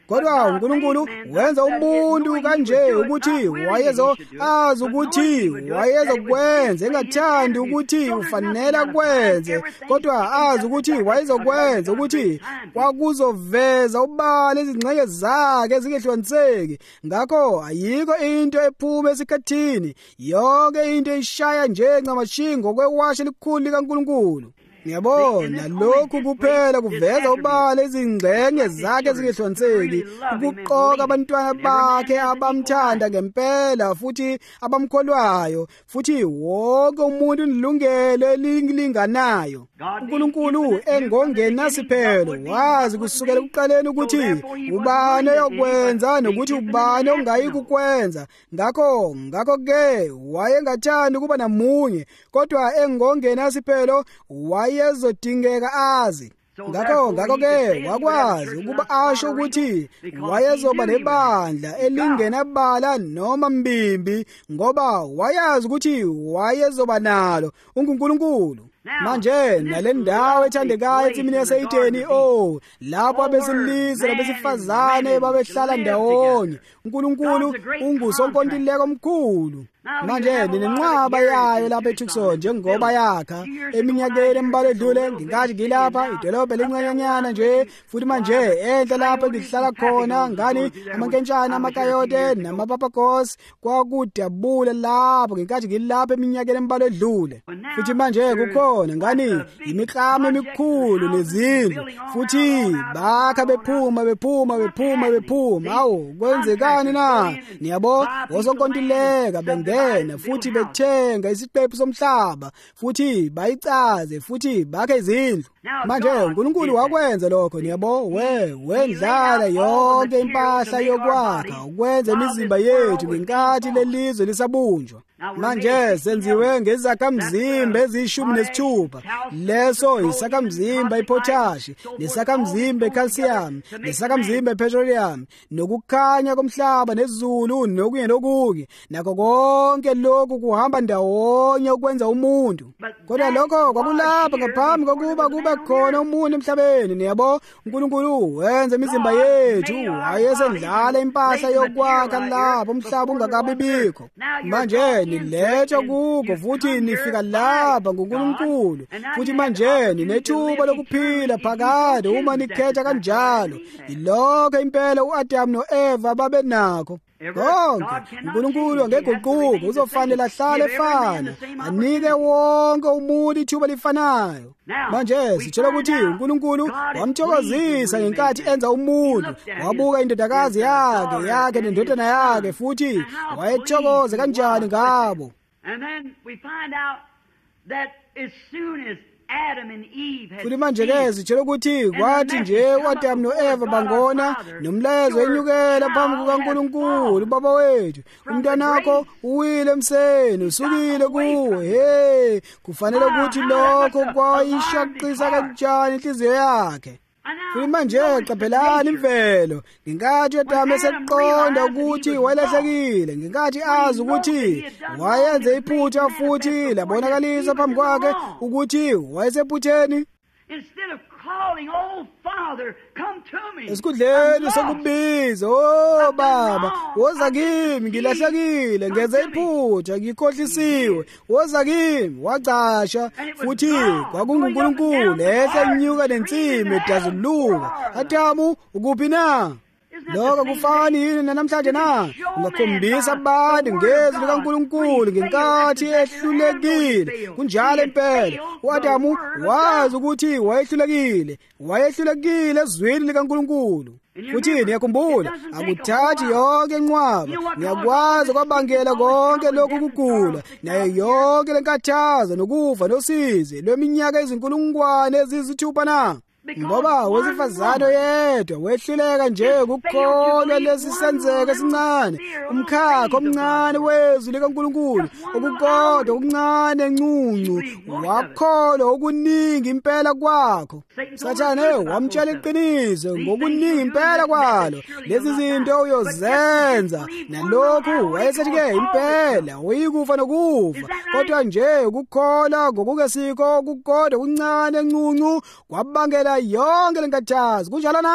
kodwa uNkulunkulu wenza umuntu kanje ukuthi wayezo azi ukuthi wayezokwenza, engathandi ukuthi ufanele kwenze, kodwa azi ukuthi wayezokwenza, ukuthi kwakuzoveza ubala izingxenye zakhe ezingehlukaniseki. Ngakho ayikho into ephuma esikhathini, yonke into ishaya njengamashingo kwewashe elikhulu likaNkulunkulu. Ngiyabona lokhu kuphela kuveza ubala izingxenye zakhe ezingehlukaniseki, ukuqoka abantwana bakhe abamthanda ngempela futhi abamkholwayo, futhi wonke umuntu unelungelo elilinganayo. uNkulunkulu engongenasiphelo, wazi kusukela ekuqaleni ukuthi ubani oyokwenza nokuthi ubani ongayi kukwenza. Ngakho ngakho ke wayengathandi ukuba namunye, kodwa engongenasiphelo wayezodingeka azi. Ngakho ngakho ke wakwazi ukuba asho ukuthi wayezoba nebandla elingenabala noma mbimbi, ngoba wayazi ukuthi wayezoba nalo uNkulunkulu. Manje nale ndawo ethandekayo etsimini yaseYedeni, oh lapho abesilisa labesifazane babehlala ndawonye, uNkulunkulu ungusonkontileka omkhulu. Manje ninenqwaba yayo lapha eTucson njengoba yakha eminyakeni embalwa edlule. Ngingathi ngilapha idolobha elincanyanyana nje, futhi manje enhle lapho ngihlala khona, ngani amankentshana, amakayote namapapagos kwakudabula lapho. Ngingathi ngilapha eminyakeni embalwa edlule, futhi manje kukhona ngani imiklamo emikhulu nezindlu, futhi bakha bephuma bephuma bephuma bephuma. Awu kwenzekani na? Niyabo osonkontileka bengena futhi bethenga isiqephu somhlaba, futhi bayicaze, futhi bakhe izindlu. Manje uNkulunkulu wakwenza lokho, niyabo, we wendlala yonke impahla yokwakha ukwenza imizimba yethu ngenkathi lelizwe lisabunjwa. Manje senziwe ngezakamzimba eziyishumi nesithupha. Leso isakamzimba ipotashi, nesakamzimba icalcium, nesakamzimba petroleum, nokukhanya komhlaba nezulu nokunye nokunye. Nakho konke lokhu kuhamba ndawonye ukwenza umuntu. Kodwa lokho kwakulapha ngaphambi kokuba kube khona umuntu emhlabeni. Niyabo, uNkulunkulu wenza imizimba yethu, wayesendlala impahla yokwakha lapho umhlaba ungakabi bikho. Manje nilethwa kuko futhi nifika lapha ngoNkulunkulu, futhi manje ninethuba lokuphila phakade uma nikhetha kanjalo. Ilokho impela uAdam noEva babenakho. Konke uNkulunkulu angeguquki, uzofanele ahlale efana, anike wonke umuntu ithuba lifanayo. Manje sitshela ukuthi uNkulunkulu wamthokozisa ngenkathi enza umuntu, wabuka indodakazi yakhe yakhe nendodana yakhe, futhi wayethokoza kanjani ngabo. And then we find out that as soon as Adam and Eve had futhi manje ke sitshela ukuthi kwathi nje uAdam noEva bangona, nomlayezo wenyukela phambi kukaNkulunkulu Baba wethu, umntanakho uwile emseni, usukile kuwe. Hey, kufanele ukuthi lokho kwayishaqisa kanjani inhliziyo yakhe. Futhi manje qaphelani imvelo, ngenkathi uAdam eseqonda ukuthi wayelahlekile, ngenkathi azi ukuthi wayenze iphutha, futhi labonakalisa phambi kwakhe ukuthi wayesephutheni. Instead of calling, "Oh Father, come to me," esikhundleni sokubiza, "Oh Baba, woza kimi, ngilahlekile, ngenze iphutha, ngikhohlisiwe, woza kimi," wacasha. Futhi kwakunguNkulunkulu ehle inyuka nensimi edazuluka. Adamu, ukuphi na? Lokho kufani yini namhlanje na? Ungakhombisa abantu ngezwi likaNkulunkulu ngenkathi ehlulekile. Kunjalo impela uAdamu wazi ukuthi wayehlulekile, wayehlulekile ezwini likaNkulunkulu. Futhi niyakhumbula, akuthathi yonke inqwaba, ngiyakwazi kwabangela konke lokhu kugula, nayo yonke lenkathazo nokufa nosizi lweminyaka ezinkulungwane eziyisithupha na? Ngoba wesifazane yedwa wehluleka nje ukukholwa lesi senzeke esincane, umkhakha omncane wezwi likaNkulunkulu, ukukodwa okuncane encuncu, wakholwa okuningi impela kwakho. Sathane wamtshela iqiniso ngokuningi impela kwalo, lezi zinto uyozenza, nalokhu wayesethi-ke impela uyikufa nokufa, kodwa nje ukukholwa ngokungesikho, ukukodwa okuncane encuncu kwabangela yonke lenkathazo. Kunjalo na?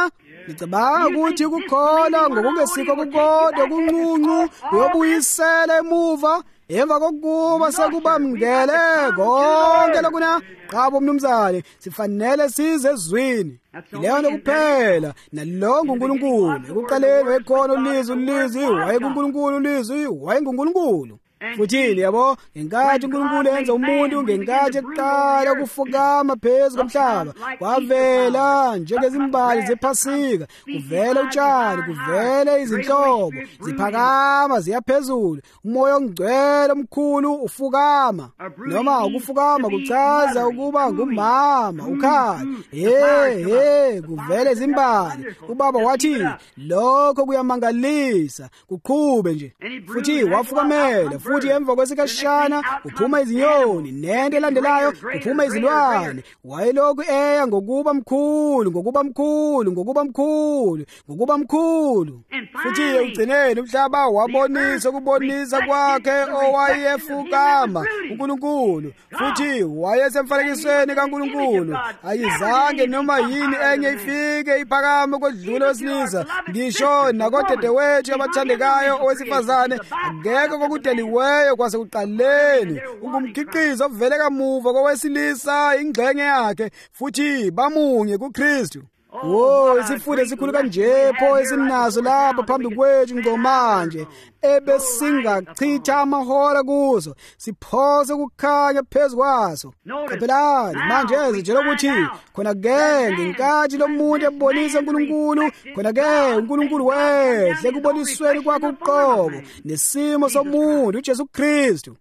ngicabanga ukuthi ukukholwa ngokungesikho kukodwa kunqunqu kuyobuyisela emuva emva kokuba sekubamngele konke lokuna qaba umnumzane sifanele size ezwini leyo nokuphela nalonke uNkulunkulu ekuqaleni wayekhona ulizwi ulizwi wayeNkulunkulu ulizwi wayeNkulunkulu futhini yabo ngenkathi uNkulunkulu enza umuntu ngenkathi eqala ukufukama phezulu komhlaba kwavela njengezimbali zephasika kuvela utshani kuvela izinhlobo ziphakama ziyaphezulu umoya ongcwele omkhulu ufukama noma ukufukama kuchaza ukuba ngumama ukhala hey hey kuvela izimbali ubaba wathi lokho kuyamangalisa kuqhube nje futhi wafukamela futhi emva kwesikashana kuphuma izinyoni nento elandelayo kuphuma izilwane wayelokhu eya ngokuba mkhulu ngokuba mkhulu ngokuba mkhulu ngokuba mkhulu futhi ugcineni umhlaba wabonisa ukubonisa kwakhe owayefukama uNkulunkulu futhi wayesemfanekisweni kaNkulunkulu ayizange noma yini enye ifike iphakama kodlula wesilisa ngisho nakodadewethu abathandekayo owesifazane akekho kokudeliweyo kwasekuqaleni ungumkhiqizo ovele kamuva kowesilisa ingxenye yakhe futhi bamunye kuKristu. Wo isifundo esikhulu kanje pho esinazo lapha phambi kwethu ngomanje ebesingachitha amahora kuzo siphose ukukhanya phezukwaso qaphelani manje ezitshela ukuthi khona ke ngenkathi lo muntu ebonisa uNkulunkulu khona ke uNkulunkulu wehle kubonisweni kwakhe uqobo nesimo somuntu uJesu Kristu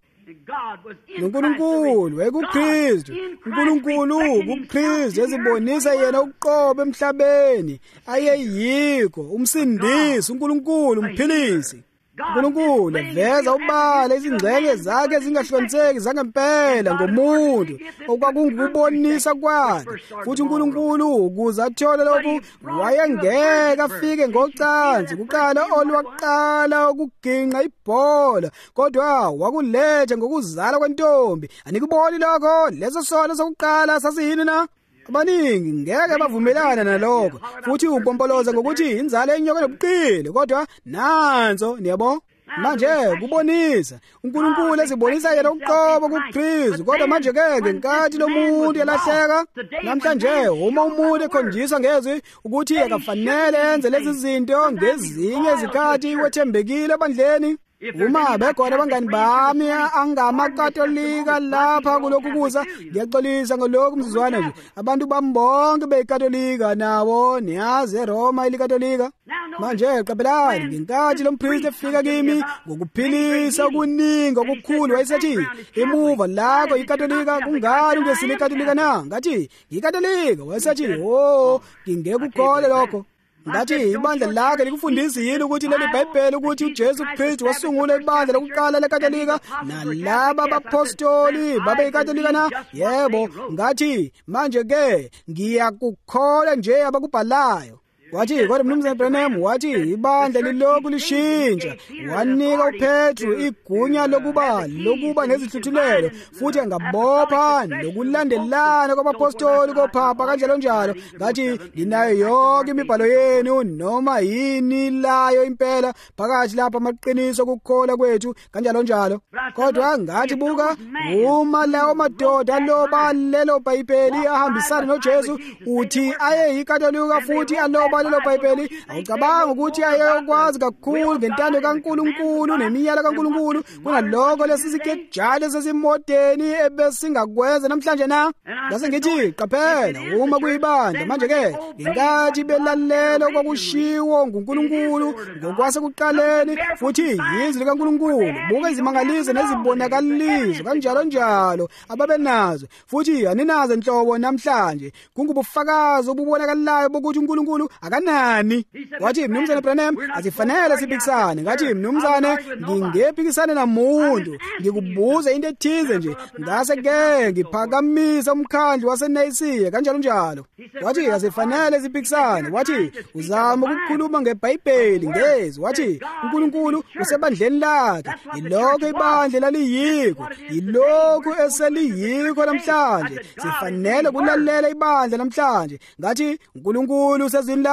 uNkulunkulu ekuKristu uNkulunkulu kuKristu ezibonisa yena uqobo emhlabeni ayeyikho umsindisi uNkulunkulu umphilisi uNkulunkulu veza ubala izingceke zakhe zingahlukaniseki zangempela ngomuntu okwakungubonisa kwakhe futhi uNkulunkulu ukuze athole lokhu wayengeke afike ngocansi kuqala olwaqala ukuginqa ibhola kodwa wakuletha ngokuzala kwentombi anikuboni lokho leso solo sokuqala sasiyini na abaningi ngeke bavumelana nalokho futhi umpompoloza ngokuthi inzalo enyoka nobuqili kodwa nanzo niyabo manje kubonisa uNkulunkulu ezibonisa yena uqobo kuKristu kodwa manje ke ngenkathi lo muntu elahleka namhlanje uma umuntu ekhonjiswa ngezwi ukuthi akafanele enze lezi zinto ngezinye izikhathi wethembekile ebandleni uma bekhona abangani bami angamakatolika lapha kulokhu kuza ngiyaxolisa ngalokhu mzuzwana nje abantu bambonke beyikatolika nawo niyazi eRoma ilikatolika manje qaphelani ngenkathi lo mpriest efika kimi ngokuphilisa okuningi okukhulu wayesethi emuva lakho ikatolika kungani ngesile ikatolika na ngathi ikatolika wayesethi oh ngingeke ukhole lokho ngathi ibandla lakhe likufundisa yini ukuthi leli iBhayibheli ukuthi uJesu Kristu wasungula ibandla lokuqala leKatolika nalabo abapostoli babe iKatolika na yebo ngathi manje ke ngiyakukholwa nje abakubhalayo wathi kodwa mnumzane Branham wathi ibandla liloku lishintsha wanika uPetru igunya lokuba lokuba nezihluthulelo futhi angabopha nokulandelana kwabapostoli kophapha kanjalo njalo ngathi linayo yonke imibhalo yenu noma yini layo impela phakathi lapha amaqiniso okukholwa kwethu kanjalo njalo kodwa ngathi buka uma lawo madoda loba lelo iBhayibheli ahambisana noJesu uthi aye iKatolika futhi aloba lelo iBhayibheli awucabanga ukuthi ayekwazi kakhulu ngentando kaNkulunkulu nemiyalo kaNkulunkulu kunalokho lesisigejane sesimodeni ebesingakwenza namhlanje na ngase ngithi qaphela uma kuyibandla manje ke ngenkathi belalela kwakushiwo nguNkulunkulu ngokwase kuqaleni futhi izwi likaNkulunkulu buka izimangaliso nezibonakaliso kanjalo njalo ababenazo futhi aninazo inhlobo namhlanje kungubufakazi obubonakalayo bokuthi uNkulunkulu akanani wathi mnumzane Branham asifanele siphikisane ngathi mnumzane ngingephikisane namuntu ngikubuza into ethize nje ngase ke ngiphakamisa umkhandlu waseNayisiya kanjalo njalo wathi asifanele siphikisane wathi uzama ukukhuluma ngeBhayibheli ngezwi wathi uNkulunkulu usebandleni lakhe yilokho ibandla laliyiko yilokho eseliyiko namhlanje sifanele kulalela ibandla namhlanje ngathi uNkulunkulu usezwini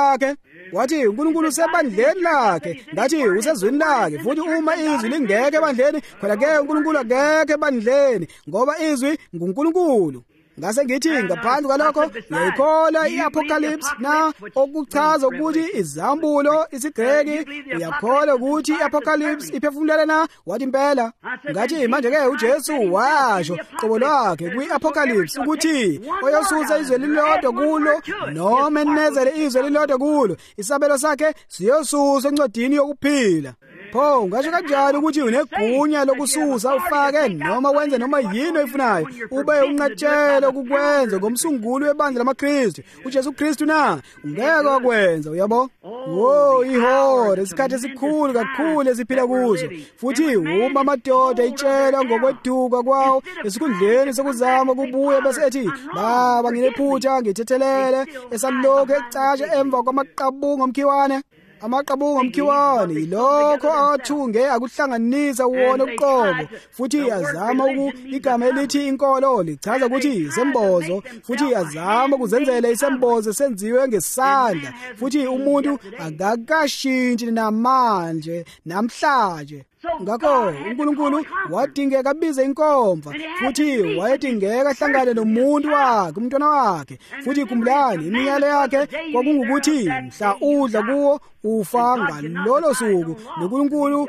lakhe. Wathi uNkulunkulu usebandleni lakhe, ngathi usezweni lakhe. Futhi uma izwi lingeke ebandleni, phela ke uNkulunkulu akekho ebandleni, ngoba izwi nguNkulunkulu. Ngase ngithi ngaphandle kwalokho uyayikholwa i-Apocalypse na, okuchaza ukuthi izambulo isiGreki. Uyakholwa ukuthi i-Apocalypse iphefumulela na? Wathi impela. Ngathi manje-ke uJesu washo qobo lwakhe kwi-Apocalypse ukuthi oyosusa izwe lilodwa kulo noma enezele izwe lilodwa kulo, isabelo sakhe siyosuswa encwadini yokuphila. Pho ngasho kanjani ukuthi unegunya lokususa ufake noma wenze noma yini oyifunayo, ube unqatshela ukukwenza ngomsunguli webandla lamaKristu uJesu Kristu na? Ungeke wakwenza, uyabo? Wo, ihora isikhathi esikhulu kakhulu esiphila kuzo. Futhi uma amadoda itshela ngokweduka kwawo esikhundleni sokuzama kubuye bese ethi baba nginephutha ngithethelele, esalokho ecasha emva kwamaqabunga omkhiwane. Amaqabunga omkhiwane yilokho athunge akuhlanganisa uwona uqobo, futhi azama uku igama elithi inkolo lichaza ukuthi isembozo, futhi azama ukuzenzela isembozo senziwe ngesandla, futhi umuntu akakashintshi namanje namhlanje. Ngakho uNkulunkulu wadingeka abize inkomfa, futhi wayedingeka ahlangane nomuntu wakhe, umntwana wakhe. Futhi kumlani imiyalo yakhe kwakungukuthi mhla udla kuwo ufa ngalolo suku, noNkulunkulu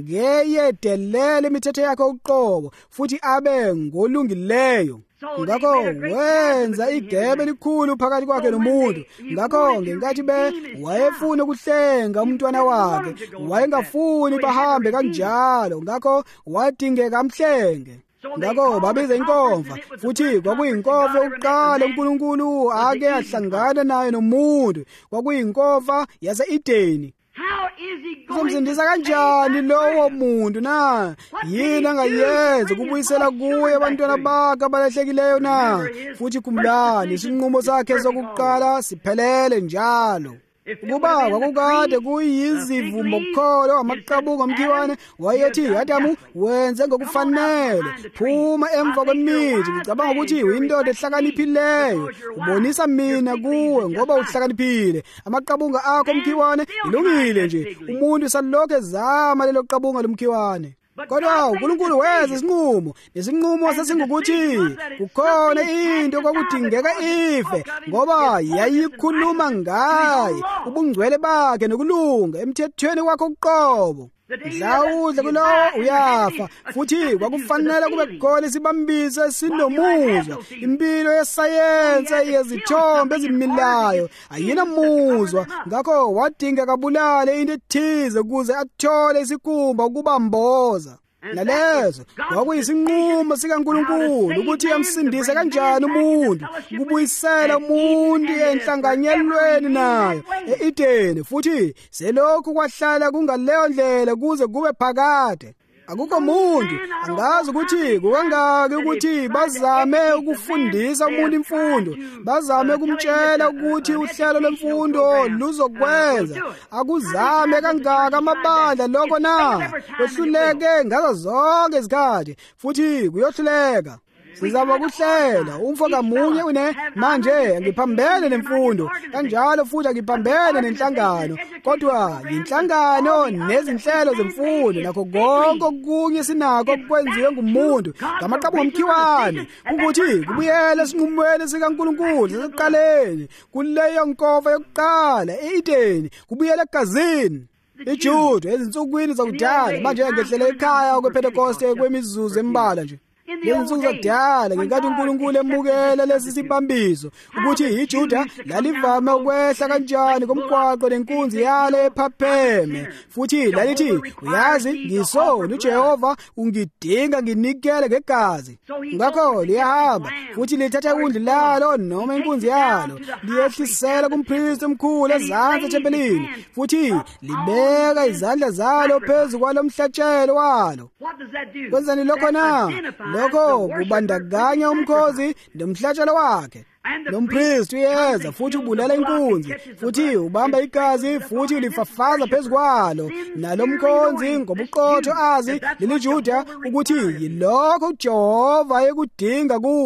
angeyedelele imithetho yakhe uqobo, futhi abe ngolungileyo. Ngakho wenza igebe elikhulu phakathi kwakhe nomuntu. Ngakho ngenkathi be wayefuna ukuhlenga umntwana wakhe, wayengafuni bahambe kanjalo, ngakho wadingeka amhlenge. Ngakho babiza inkomfa, futhi kwakuyinkomfa yokuqala uNkulunkulu ake ahlangana nayo nomuntu, kwakuyinkomfa yase-Edeni. Uzomsindisa kanjani lowo muntu na? Yini angayenza ukubuyisela kuye abantwana bakhe abalahlekileyo na? Futhi kumlani isinqumo sakhe sokuqala siphelele njalo. Ukuba kwakukade kuyizivumbo kukholo amaqabunga omkhiwane, wayethi Adamu wenze ngokufanele, phuma emva kwemithi. Ngicabanga ukuthi uyindoda ehlakaniphileyo, ubonisa mina kuwe ngoba uhlakaniphile. Amaqabunga akho omkhiwane ilungile nje, umuntu salokho ezama lelo qabunga lomkhiwane. Kodwa uNkulunkulu wenza isinqumo, nesinqumo sasingukuthi kukhona into kwakudingeka ife, ngoba yayikhuluma ngaye ubungcwele bakhe nokulunga emthethweni wakhe uqobo. Mhlawudle kulowo uyafa, futhi kwakufanele kube khona isibambiso esinomuzwa. Impilo yesayensi yezithombe ezimilayo ayinamuzwa, ngakho wadingeka abulale into ethize ukuze athole isikhumba ukubamboza. Nalezo kwakuyisinqumo sikaNkulunkulu ukuthi amsindise kanjani umuntu, ukubuyisela umuntu enhlanganyelweni nayo e-Edeni, futhi selokhu kwahlala kungaleyo ndlela kuze kube phakade. Akukho muntu angazi ukuthi kukangaki ukuthi bazame ukufundisa umuntu imfundo, bazame ukumtshela ukuthi uhlelo lwemfundo luzokwenza. Akuzame kangaka amabandla lokho na, kwehluleke ngazo zonke izikhathi, futhi kuyohluleka. Sizama kuhlela umfo kamunye une manje ngiphambene nemfundo, kanjalo futhi ngiphambene nenhlangano, kodwa inhlangano nezinhlelo zemfundo nakho konke okunye sinako okwenziwe ngumuntu ngamaqabunga omkhiwane, ukuthi kubuyele esinqumweni sikaNkulunkulu sesiqaleni kuleyo nkomfa yokuqala e-Edeni, kubuyele egazini. IJuda ezinsukwini zakudala manje ngehlela ekhaya kwePentecoste kwemizuzu embalwa nje. Lensuku zakudala ngenkathi uNkulunkulu emukela lesi sibambiso ukuthi iJuda lalivama ukwehla kanjani komgwaqo nenkunzi yalo ephapheme, futhi lalithi uyazi ngisona uJehova ungidinga nginikele ngegazi. Ngakho liyahamba futhi lithatha ukudla lalo noma inkunzi yalo liyehlisela kumpristi omkhulu ezansi ethempelini, futhi libeka izandla zalo phezu kwalo mhlatshelo walo. Kwenzani lokho na? Lokho kubandakanya umkhozi nomhlatshelo wakhe. Nompristi uyeza futhi ubulala inkunzi, futhi ubamba igazi futhi ulifafaza phezu kwalo, nalo mkhonzi ngobuqotho azi leli Juda ukuthi yilokho uJehova ekudinga kulo.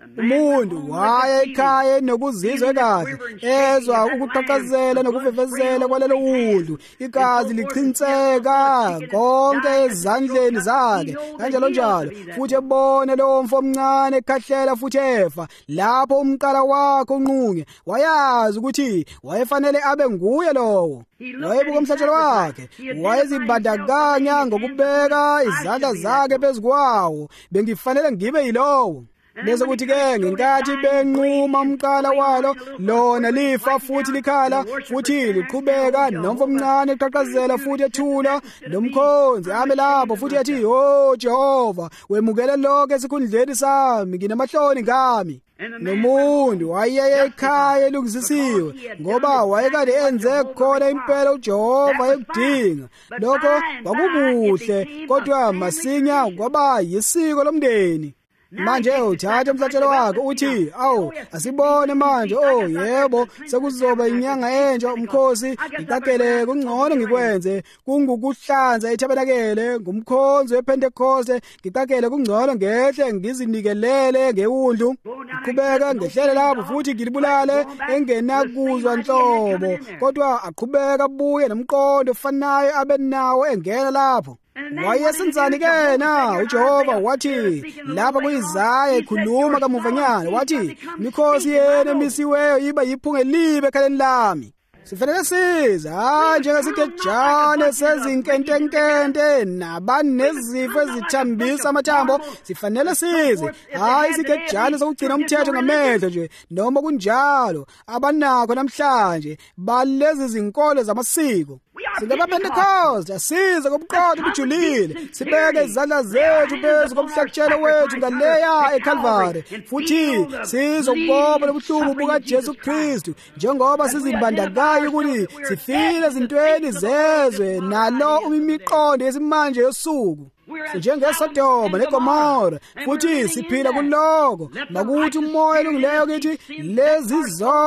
umuntu waya ekhaya nokuzizwa kahle ezwa ukuqhaqhazela nokuvevezela kwalelo wudlu igazi lichinceka konke ezandleni zakhe kanjalo njalo futhi ebone lo mfo omncane ekhahlela futhi efa lapho umqala wakhe unqunye wayazi ukuthi wayefanele abe nguye lowo wayebuka umhlatshelo wakhe wayezibandakanya ngokubeka izandla zakhe phezu kwawo bengifanele ngibe yilowo bese kuthi ke ngenkathi benquma umqala walo lona lifa futhi likhala futhi liqhubeka nomfo omncane eqhaqhazela futhi ethula nomkhonzi ame lapho futhi ethi oh Jehova wemukele lonke esikhundleni sami nginamahloni ngami nomuntu wayeye ekhaya elungisiwe ngoba wayekade enze khona impela uJehova ekudinga lokho kwakukuhle kodwa masinya kwaba yisiko lomndeni manje uthatha umhlatshelo wakhe uthi awu asibone manje oh yebo sekuzoba inyanga entsha umkhosi iqaqele kungcono ngikwenze kungukuhlanza eTabernacle ngumkhonzo wePentecost ngiqaqele kungcono ngehle ngizinikelele ngewundlu qhubeka ngehlele lapho futhi ngilibulale engenakuzwa nhlobo kodwa aqhubeka abuye nomqondo ofanayo abenawo engena lapho wayesenzani ke na uJehova wathi lapha kuyiZaya ekhuluma kamuvanyana wathi mikhosi yena emisiweyo iba yiphunge libe ekhaleni lami sifanele siza hayi njengesigejane sezinkentenkente nabanezifo ezithambisa amathambo sifanele size hayi isigejane sokugcina umthetho ngamehlo nje noma kunjalo abanakho namhlanje balezi zinkolo zamasiko singabaPentecost asize kobuqotho obujulile sibeke izandla zethu phezu komhlatshelo wethu ngaleya eCalvary futhi sizokuboba lobuhlungu bukaJesu Kristu njengoba sizimbandakanya ukuthi sifile ezintweni zezwe nalo umimiqondo yesimanje yosuku njengeSodoma neGomora futhi siphila kuloko makuthi umoya olungileyo kithi lezi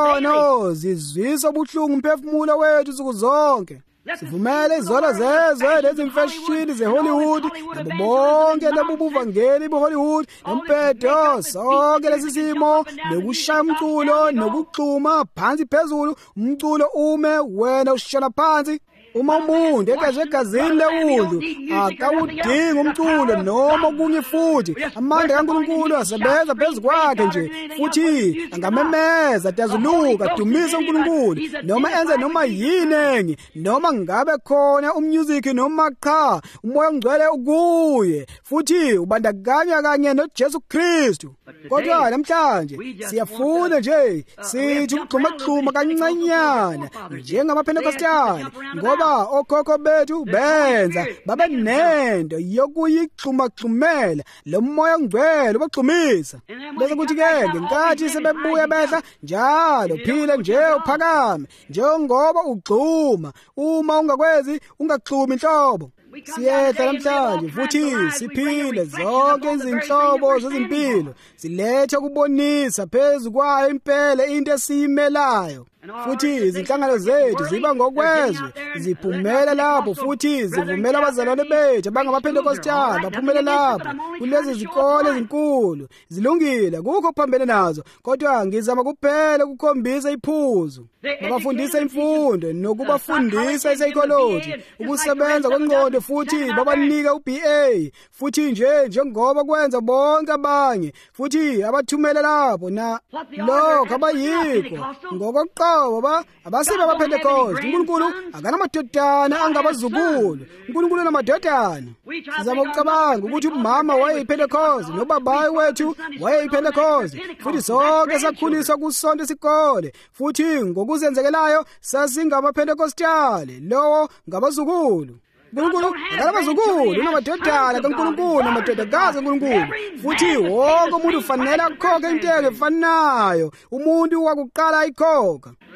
zono zizwisa ubuhlungu umphefumulo wethu nsuku zonke sivumele izono zezwe lezimfashini zeHollywood nabo bonke labo buvangeli beHollywood nompedo sonke lesi simo nokushaya umculo nokuxhuma phansi phezulu umculo ume wena ushona phansi uma umuntu egeze egazini lewundlu akawudingi umculo noma kunye futhi amandla kaNkulunkulu asebenza phezu kwakhe nje futhi angamemeza adazuluka adumise uNkulunkulu noma enze noma yini enye noma ngabe khona umusic noma cha umoya ongcwele ukuye futhi ubandakanya kanye noJesu Kristu kodwa namhlanje siyafuna nje sithi ukuxhumaxhuma kancanyana njengamaPentecostali ngoba okhokho bethu benza babe nento yokuyixhumaxhumela lo moya ongcwele ubaxhumisa bese kuthi ke ngenkathi sebebuya behla njalo phila nje uphakame njengoba ugxuma uma ungakwezi ungaxhumi inhlobo siyehla namhlanje futhi siphile zonke izinhlobo zezimpilo silethe ukubonisa phezu kwayo impela into esiyimelayo futhi izinhlangano zethu ziba ngokwezwe ziphumela lapho futhi zivumela abazalwane bethu abangamaPentecostali baphumele lapho kulezi zikole ezinkulu zilungile kukho okuphambene nazo kodwa ngizama kuphela ukukhombisa iphuzu babafundisa imfundo nokubafundisa psychology ukusebenza kwengqondo futhi babanika uB A futhi nje njengoba kwenza bonke abanye futhi abathumela lapho na lokho abayikho ngokoqobo ba abasiba abaPentecost uNkulunkulu akanamadodana angabazukulu uNkulunkulu namadodana sizama ukucabanga ukuthi umama wayeyiPentecost nobaba wethu wayeyiPentecost futhi sonke sakhuliswa kusonto isikole futhi ngokuzenzekelayo sasingamaPentecostali lowo ngabazukulu uNkulunkulu akabazukulu namadodana kaNkulunkulu namadodakazi kaNkulunkulu futhi wonke umuntu ufanele akhokhe intelo efanayo umuntu wakuqala ayikhokha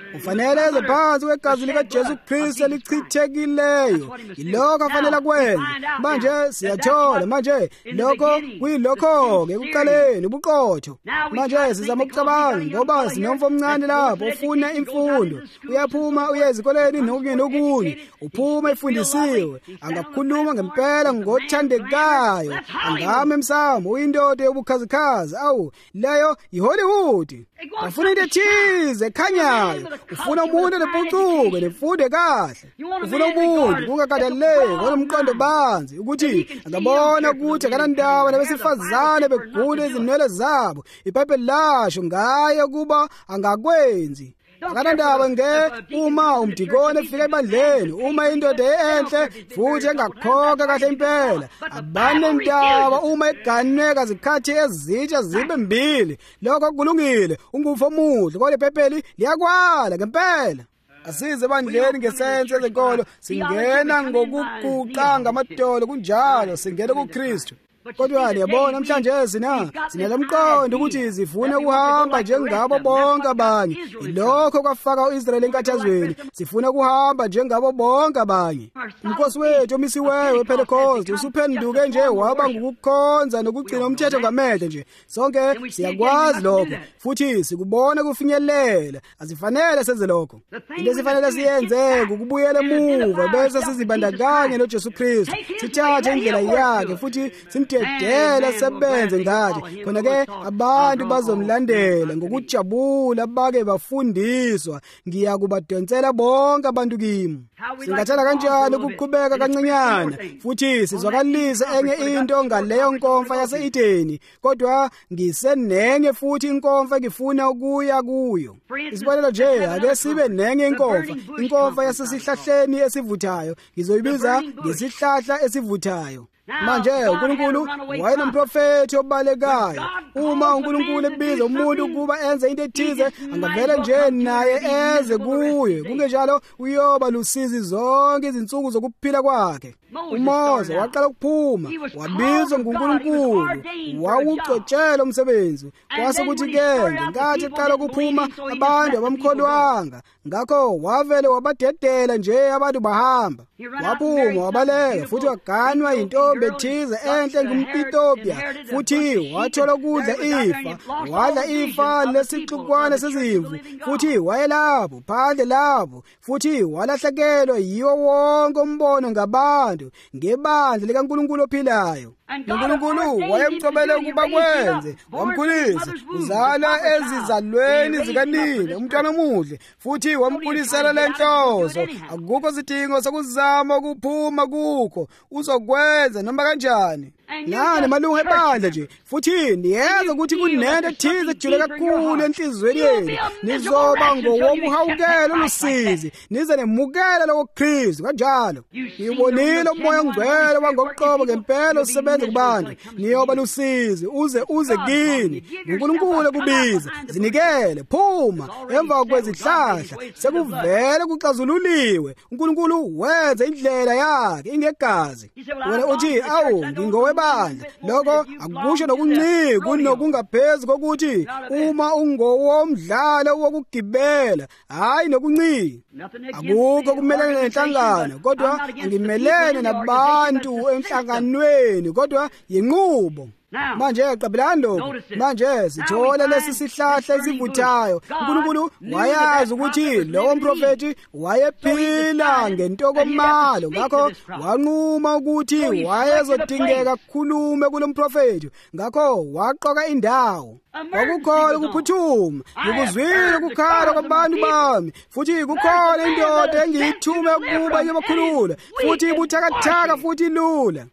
ufanele eze phansi kwegazi likaJesu Kristu elichithekileyo. Yilokho afanele kwenza. Manje siyathola manje lokho kuyilokho ke kuqaleni ubuqotho. Manje sizama ukucabanga ngoba sinomfo omncane lapho ufuna imfundo. Uyaphuma uye ezikoleni nokunye nokunye. Uphuma efundisiwe. Angakhuluma ngempela ngothandekayo. Angame emsamo uyindoda yobukhazikhazi. Awu leyo yiHollywood. Ufuna into ethize ekhanyayo. Ufuna umuntu onempucuko nemfundo kahle. Ufuna umuntu kungakhathaleki olomqondo banzi ukuthi angabona ukuthi akanandaba nabesifazane begula izinwele zabo. iBhayibheli lasho ngaye kuba angakwenzi. Akanandaba nge uma umdikoni efika ebandleni, uma indoda enhle futhi engakhokha kahle impela. Abanendaba uma eganeka zikhathi ezitsha zibe mbili. Lokho kulungile, ungufo omuhle kodwa iBhayibheli liyakwala ngempela. Asize ebandleni ngesense ezenkolo, singena ngokuguqa ngamadolo kunjalo singena kuKristu. Kodwa yabona namhlanje sina sinelomqondo ukuthi zifune ukuhamba njengabo bonke abanye. Ilokho kwafaka uIsrayeli enkathazweni. Sifuna ukuhamba njengabo bonke abanye. Inkosi wethu omisiweyo ePentecost usuphenduke nje waba ngukukhonza nokugcina umthetho ngamehlo nje. Sonke siyakwazi lokho futhi sikubona kufinyelela. Asifanele senze lokho. Into esifanele siyenze ukubuyela emuva bese sizibandakanye noJesu Kristu. Sithathe indlela yakhe futhi dedela sebenze ngathi khona ke abantu bazomlandela ngokujabula bake bafundiswa. Ngiyakubadonsela bonke abantu kimi. Singathela kanjani ukuqhubeka kancinyana futhi sizwakalise enye into ngaleyo nkomfa yase-Edeni, kodwa ngisenenye futhi inkomfa ngifuna ukuya kuyo. Isibonelo nje ake sibe nenye inkomfa, inkomfa yasesihlahleni esivuthayo. Ngizoyibiza ngesihlahla esivuthayo. Manje uNkulunkulu wayenomprofethi obalekayo. Uma uNkulunkulu ebiza umuntu ukuba enze into ethize, angavele nje naye eze kuye. Kungenjalo uyoba lusizi zonke izinsuku zokuphila kwakhe. uMose waqala ukuphuma, wabizwa nguNkulunkulu, wawucotshela umsebenzi. Kwase kuthi ke ngenkathi eqala ukuphuma abantu abamkholwanga, ngakho wavele wabadedela nje abantu bahamba. Waphuma wabaleka futhi waganwa intombi ethize enhle ngumEthiopia, futhi wathola ukudla ifa, wadla ifa lesixukwana sezimvu, futhi wayelapho phandle lapho, futhi walahlekelwa yiwo wonke umbono ngabantu ngebandla likaNkulunkulu ophilayo. uNkulunkulu wayemcobele ukuba kwenze, wamkhulisa, uzala ezizalweni zikanina umntwana omuhle, futhi wamkhulisela lenhloso. Akukho sidingo sokuzama ukuphuma kukho, uzokwenza noma kanjani. Nani malungu ebandla nje, futhi niyenza ukuthi kunento ethize ejule kakhulu enhliziyweni yenu. Nizoba ngowokuhawukela olusizi, nize nemukela loKristu kanjalo. Ngibonile umoya ongcwele wangoqobo ngempela usebenza kubantu. Niyoba lusizi uze uze kini. uNkulunkulu kubiza, zinikele, phuma emva kwezihlahla. Sekuvele kuxazululiwe. uNkulunkulu wenza indlela yakhe ingegazi. Wena uthi awu ngingowebandla. Lokho akusho nokuncika kunokungaphezulu kokuthi uma ungowomdlalo wokugibela, hayi nokuncika. Akukho kumelene nenhlangano, kodwa ngimelene nabantu enhlanganweni, kodwa yinqubo. Manje qabelani lokho. Manje sithola lesi sihlahla esivuthayo. uNkulunkulu wayazi ukuthi lowo mprofeti wayephila ngentokomalo, ngakho wanquma ukuthi wayezodingeka ukukhuluma kulo mprofeti. Ngakho waqoka indawo. Wakukhola ukuphuthuma, ngikuzwile ukukhala kwabantu bami, futhi kukhona indoda engiyithume ukuba iyobakhulula, futhi ibuthakathaka futhi ilula.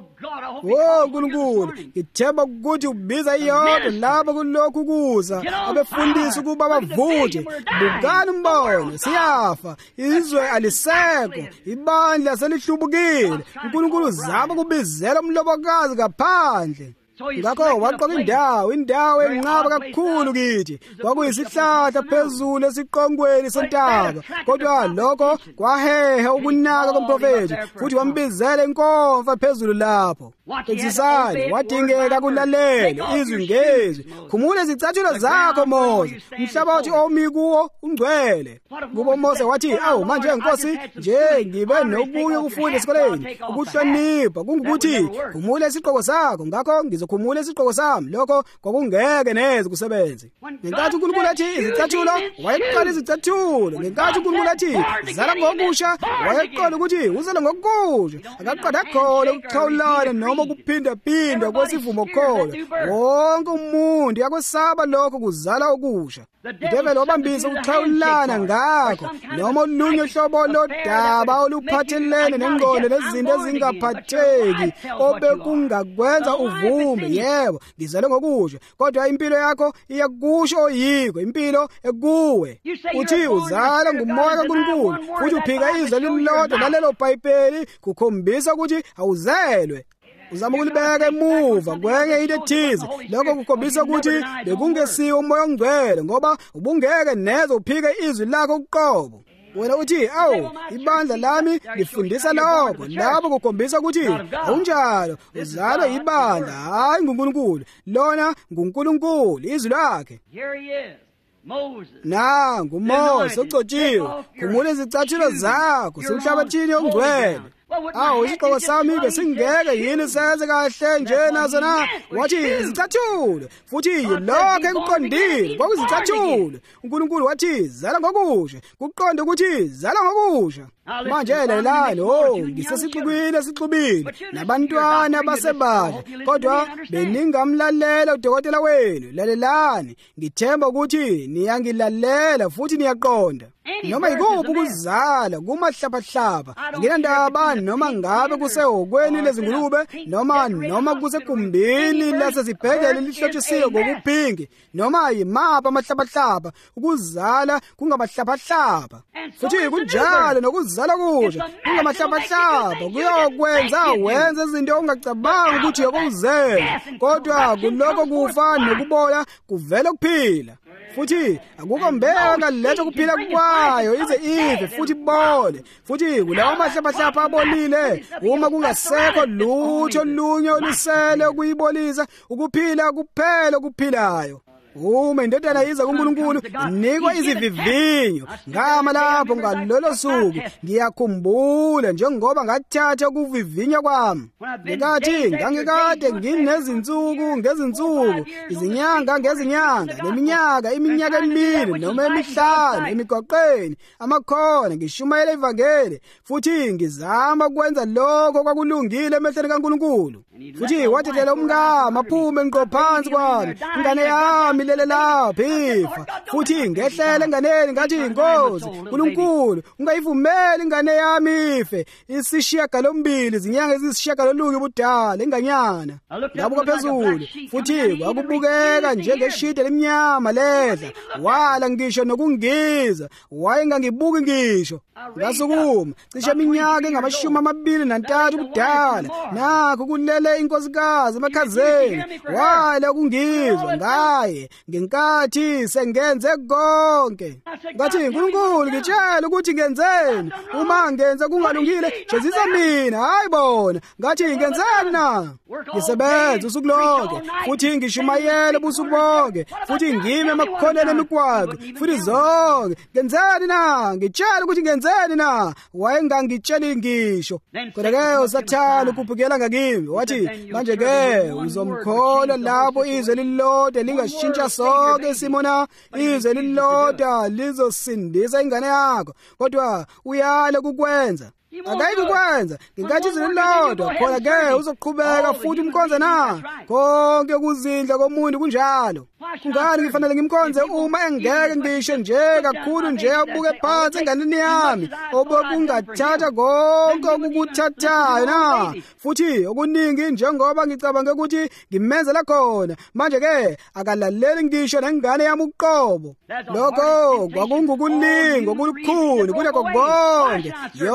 Oh uNkulunkulu, ngithemba ukuthi ubiza iyodwa lapho kulokhu kuza abefundisa ukuba bavuthe. Bukani umbono, siyafa, izwe alisekho, ibandla selihlubukile. uNkulunkulu zama kubizela umlobokazi ngaphandle. ngakho waqoka indawo indawo enqaba kakhulu kithi kwakuyisihlahla phezulu esiqongweni sentaba kodwa lokho kwaheha ukunaka komprofeti futhi wambizela inkomfa phezulu lapho enzisani wadingeka kulalele izwi ngezwi khumula izicathulo zakho Mose umhlabathi omi kuwo ungcwele kubo Mose wathi awu manje inkosi nje ngibe nokunye ukufunda esikoleni ukuhlonipha kungukuthi khumula isiqhoko sakho ngakho ngizokhumula isiqhoko sami lokho kwakungeke neze kusebenze ngenkathi uNkulunkulu athi izicathulo wayeqala izicathulo ngenkathi uNkulunkulu athi zala ngokusha wayeqala ukuthi uzale ngokusha akaqala khona ukuxhawulana noma ukuphinda phinda kwesivumo khona wonke umuntu yakwesaba lokho kuzala okusha Devil obambisa ukuxhawulana ngakho noma olunye uhlobo lodaba oluphathelene nengqondo nezinto ezingaphatheki obekungakwenza uvume yebo ngizale ngokusha kodwa impilo yakho iyakusho oyiko impilo ekuwe uthi uzala ngumoya kaNkulunkulu futhi uphika izwi lilodwa lalelo bhayibheli kukhombisa ukuthi awuzelwe uzama ukulibeka emuva kwenye into ethize lokho kukhombisa ukuthi bekungesiwo umoya ongcwele ngoba ubungeke neze uphike izwi lakho uqobo wena uthi awu ibandla lami lifundisa lokho lapho kukhombisa ukuthi awunjalo uzalwa ibandla hayi nguNkulunkulu lona nguNkulunkulu izwi lakhe nangu Mose ucotshiwe khumula izicathulo zakho semhlabathini ongcwele awu isiqhoko sami besingeke yini senze kahle nje nazo na wathi izicathulo futhi lokho ekuqondile kwakuzicathulo uNkulunkulu wathi zala ngokusha kuqonde ukuthi zala ngokusha manje lalelani oh ngisesixukwini esixubile nabantwana basebadla kodwa beningamlalela udokotela wenu lalelani ngithemba ukuthi niyangilalela futhi niyaqonda noma yikuphi ukuzala kumahlapahlapa nginandaba noma ngabe kusehokweni lezingulube noma noma kusekumbini lasezibhedlela lihlotshisiwe ngokuphingi noma yimapha amahlapahlapa ukuzala kungamahlapahlapa futhi kunjalo nokuzala kusha kungamahlapahlapa kuyokwenza wenze izinto ongacabanga ukuthi yokuzela kodwa kuloko kufa nokubola kuvela ukuphila futhi akukho mbeka letho kuphila kwayo ize ive futhi bole futhi kulawo mahlapahlapha abolile uma kungasekho lutho lunye olusele ukuyibolisa ukuphila kuphela okuphilayo uma indodana iza kuNkulunkulu inikwa izivivinyo ngama lapho ngalolo suku ngiyakhumbula njengoba ngathatha ukuvivinya kwami ngikathi ngangikade nginezinsuku ngezinsuku izinyanga ngezinyanga neminyaka iminyaka emibili noma emihlanu emigoqweni amakhona ngishumayela ivangeli futhi ngizama ukwenza lokho kwakulungile emehlweni kaNkulunkulu futhi wathelela umngama aphume enqophansi kwami ingane yami lele lapha ifa futhi ngehlele enganeni ngathi inkosi uNkulunkulu ungayivumeli ingane yami ife isishiya galombili izinyanga ezisishiya galolunye ubudala inganyana ngabuka phezulu futhi kwakubukeka njengeshide lemnyama ledla wala ngisho nokungiza wayengangibuki ngisho ngasukuma cishe iminyaka engamashumi amabili nantathu ubudala nakho kulele inkosikazi emakhazeni wala kungizwa ngaye ngenkathi sengenze konke ngathi uNkulunkulu ngitshela ukuthi ngenzeni uma ngenza kungalungile jezisa mina hayi bona ngathi ngenzeni na ngisebenza usuku lonke futhi ngishumayela ubusuku bonke futhi ngime emakhoneni emikwaqo futhi zonke ngenzeni na ngitshela ukuthi ngenzeni na wayengangitsheli ngisho kodwa ke usathana ukuphukela ngakimi wathi manje ke uzomkhola lapho izwe lilodwa lingashintsha sonke isimona izwe lilodwa lizosindisa ingane yakho kodwa uyale kukwenza akayibi kwenza ngenkathi izwe lilodwa khona ke uzoqhubeka futhi umkhonze na konke kuzindla komuntu kunjalo kungani ngifanele ngimkhonze uma engeke ngisho nje kakhulu nje abuke phansi enganeni yami obekungathatha konke okukuthathayo na futhi okuningi njengoba ngicabanga ukuthi ngimenzela khona manje ke akalaleli ngisho nengane yami uqobo lokho kwakungukulinga okulukhulu kunakho konke yonke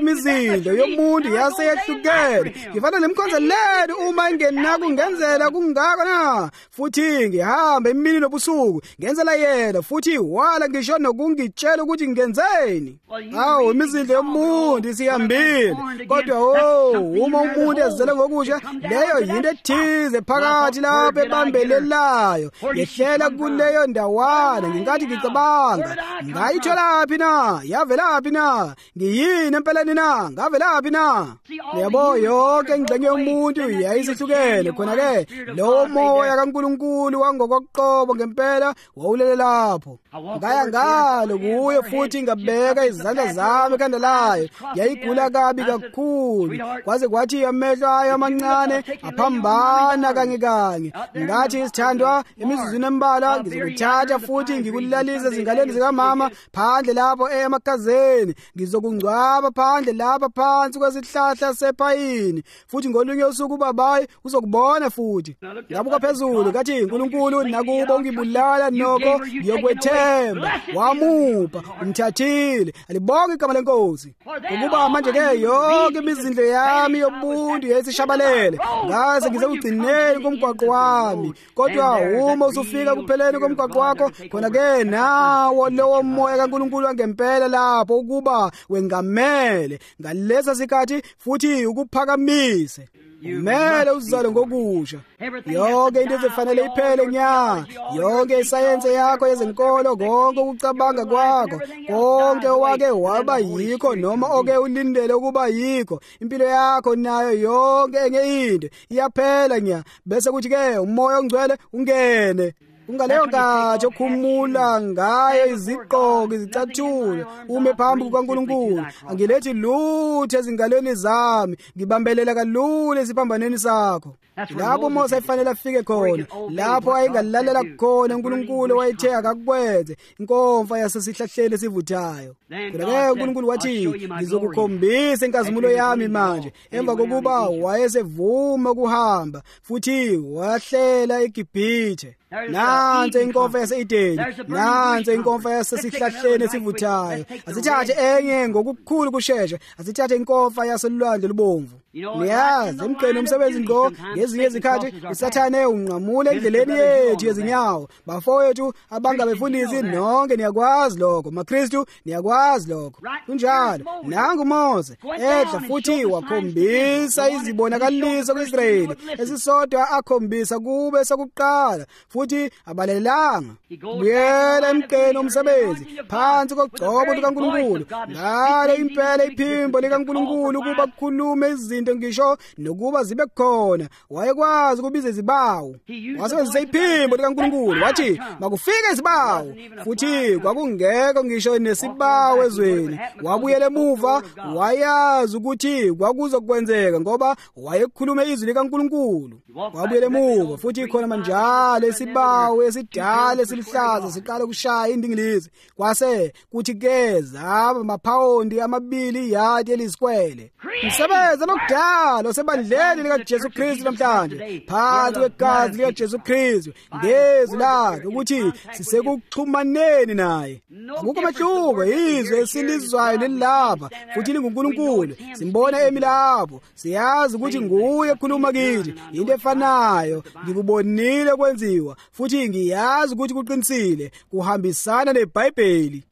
imizindlo yomuntu yaseyehlukene. Ngifanele ngimkhonzelele uma ingena kungenzela kungaka na. Futhi ngihamba emini nobusuku ngenzela yena futhi wala ngisho nokungitshela ukuthi ngenzeni. Awu imizindlo yomuntu isihambile. Kodwa oh uma umuntu ezele ngokusha leyo yinto ethize phakathi lapho ebambelelayo. Yehlela kuleyo ndawana ngingathi ngicabanga ngayitholaphi na yavelaphi na ngiyini empeleni na ngavelaphi na. Yabo yonke ingxenye yomuntu yayisihlukene khona ke lo moya kaNkulunkulu wangokoqobo ngempela wawulele lapho. Ngaya ngalo kuye futhi ngabeka izandla zami ekhanda layo. Yayigula kabi kakhulu kwaze kwathi amehlo ayo amancane aphambana kanye kanye. Ngathi isithandwa emizuzwini embalwa ngizokuthatha futhi ngikulalise ezingaleni zikamama phandle lapho emakazeni. Ngizokungcwaba phandle lapha phansi kwesihlahla sephayini futhi ngolunye usuku babayi uzokubona futhi. Yabuka phezulu kathi uNkulunkulu nakubo ngibulala nokho ngiyokwethemba. Wamupha umthathile alibonke igama leNkosi. Ukuba manje ke yonke imizindlo yami yobuntu yayisishabalele ngaze ngizekugcineni komgwaqo wami. Kodwa uma usufika kupheleni komgwaqo wakho khona ke nawo lowo moya kaNkulunkulu wangempela lapho ukuba wengamele ngalesa sikhathi futhi ukuphakamise. Kumele uzalwe ngokusha. Yonke into efanele iphele nya. Yonke isayense yakho yezenkolo, konke ukucabanga kwakho, konke wake waba yikho noma oke ulindele ukuba yikho. Impilo yakho nayo yonke enye into iyaphela nya. Bese kuthi ke umoya ongcwele ungene. Ungaleyo nkathi okhumula ngayo iziqoko izicathulo ume phambi kukaNkulunkulu. Angilethi lutho ezingalweni zami ngibambelela kalula esiphambaneni sakho. Lapho Mose efanele afike khona, lapho ayengalalela khona uNkulunkulu wayethe akakwenze inkomfa yasesihlahleni esivuthayo. Kodwa uNkulunkulu wathi ngizokukhombisa inkazimulo yami manje emva kokuba wayesevuma ukuhamba futhi wahlela eGibhithe. Nansi inkomfa yase-Edeni, nansi inkomfa yasesihlahleni esivuthayo. Asithathe enye ngokukhulu kusheshe, asithathe inkomfa yaselwandle lubomvu. Niyazi emqeni umsebenzi ngo ngezinye izikhathi uSathane unqamule endleleni yethu yezinyawo. Bafowethu abangabefundisi nonke niyakwazi lokho, maKristu niyakwazi lokho. Kunjalo nangu Mose edla futhi wakhombisa izibonakaliso kuIsrayeli esisodwa akhombisa kube sokuqala futhi abalelanga. Buyela emqeni umsebenzi phansi kogcobo lukaNkulunkulu ngalo impela iphimbo likaNkulunkulu ukuba kukhulume izinto ngisho nokuba zibe khona. Wayekwazi ukubiza izibawu, wasebenzisa iphimbo likaNkulunkulu wathi makufike izibawu futhi kwakungekho ngisho nesibawu ezweni. Wabuyela emuva wayazi ukuthi kwakuzokwenzeka ngoba wayekhulume izwi likaNkulunkulu. Wabuyela emuva futhi khona manjalo isibawu esidala esiluhlaza siqala ukushaya indingilizi. Kwase kuthi ke zaba maphawundi amabili yadi elisikwele. Umsebenzi omdala osebandleni likaJesu Kristu namhlanje phansi kwegazi likaJesu Kristu ngezwi lakhe ukuthi sisekuxhumaneni naye. Akukho mahluko izwe esilizwayo lelapha futhi linguNkulunkulu. Simbona emilapho, siyazi ukuthi nguye ekhuluma kithi. Into efanayo ngikubonile kwenziwa futhi ngiyazi ukuthi kuqinisile kuhambisana neBhayibheli.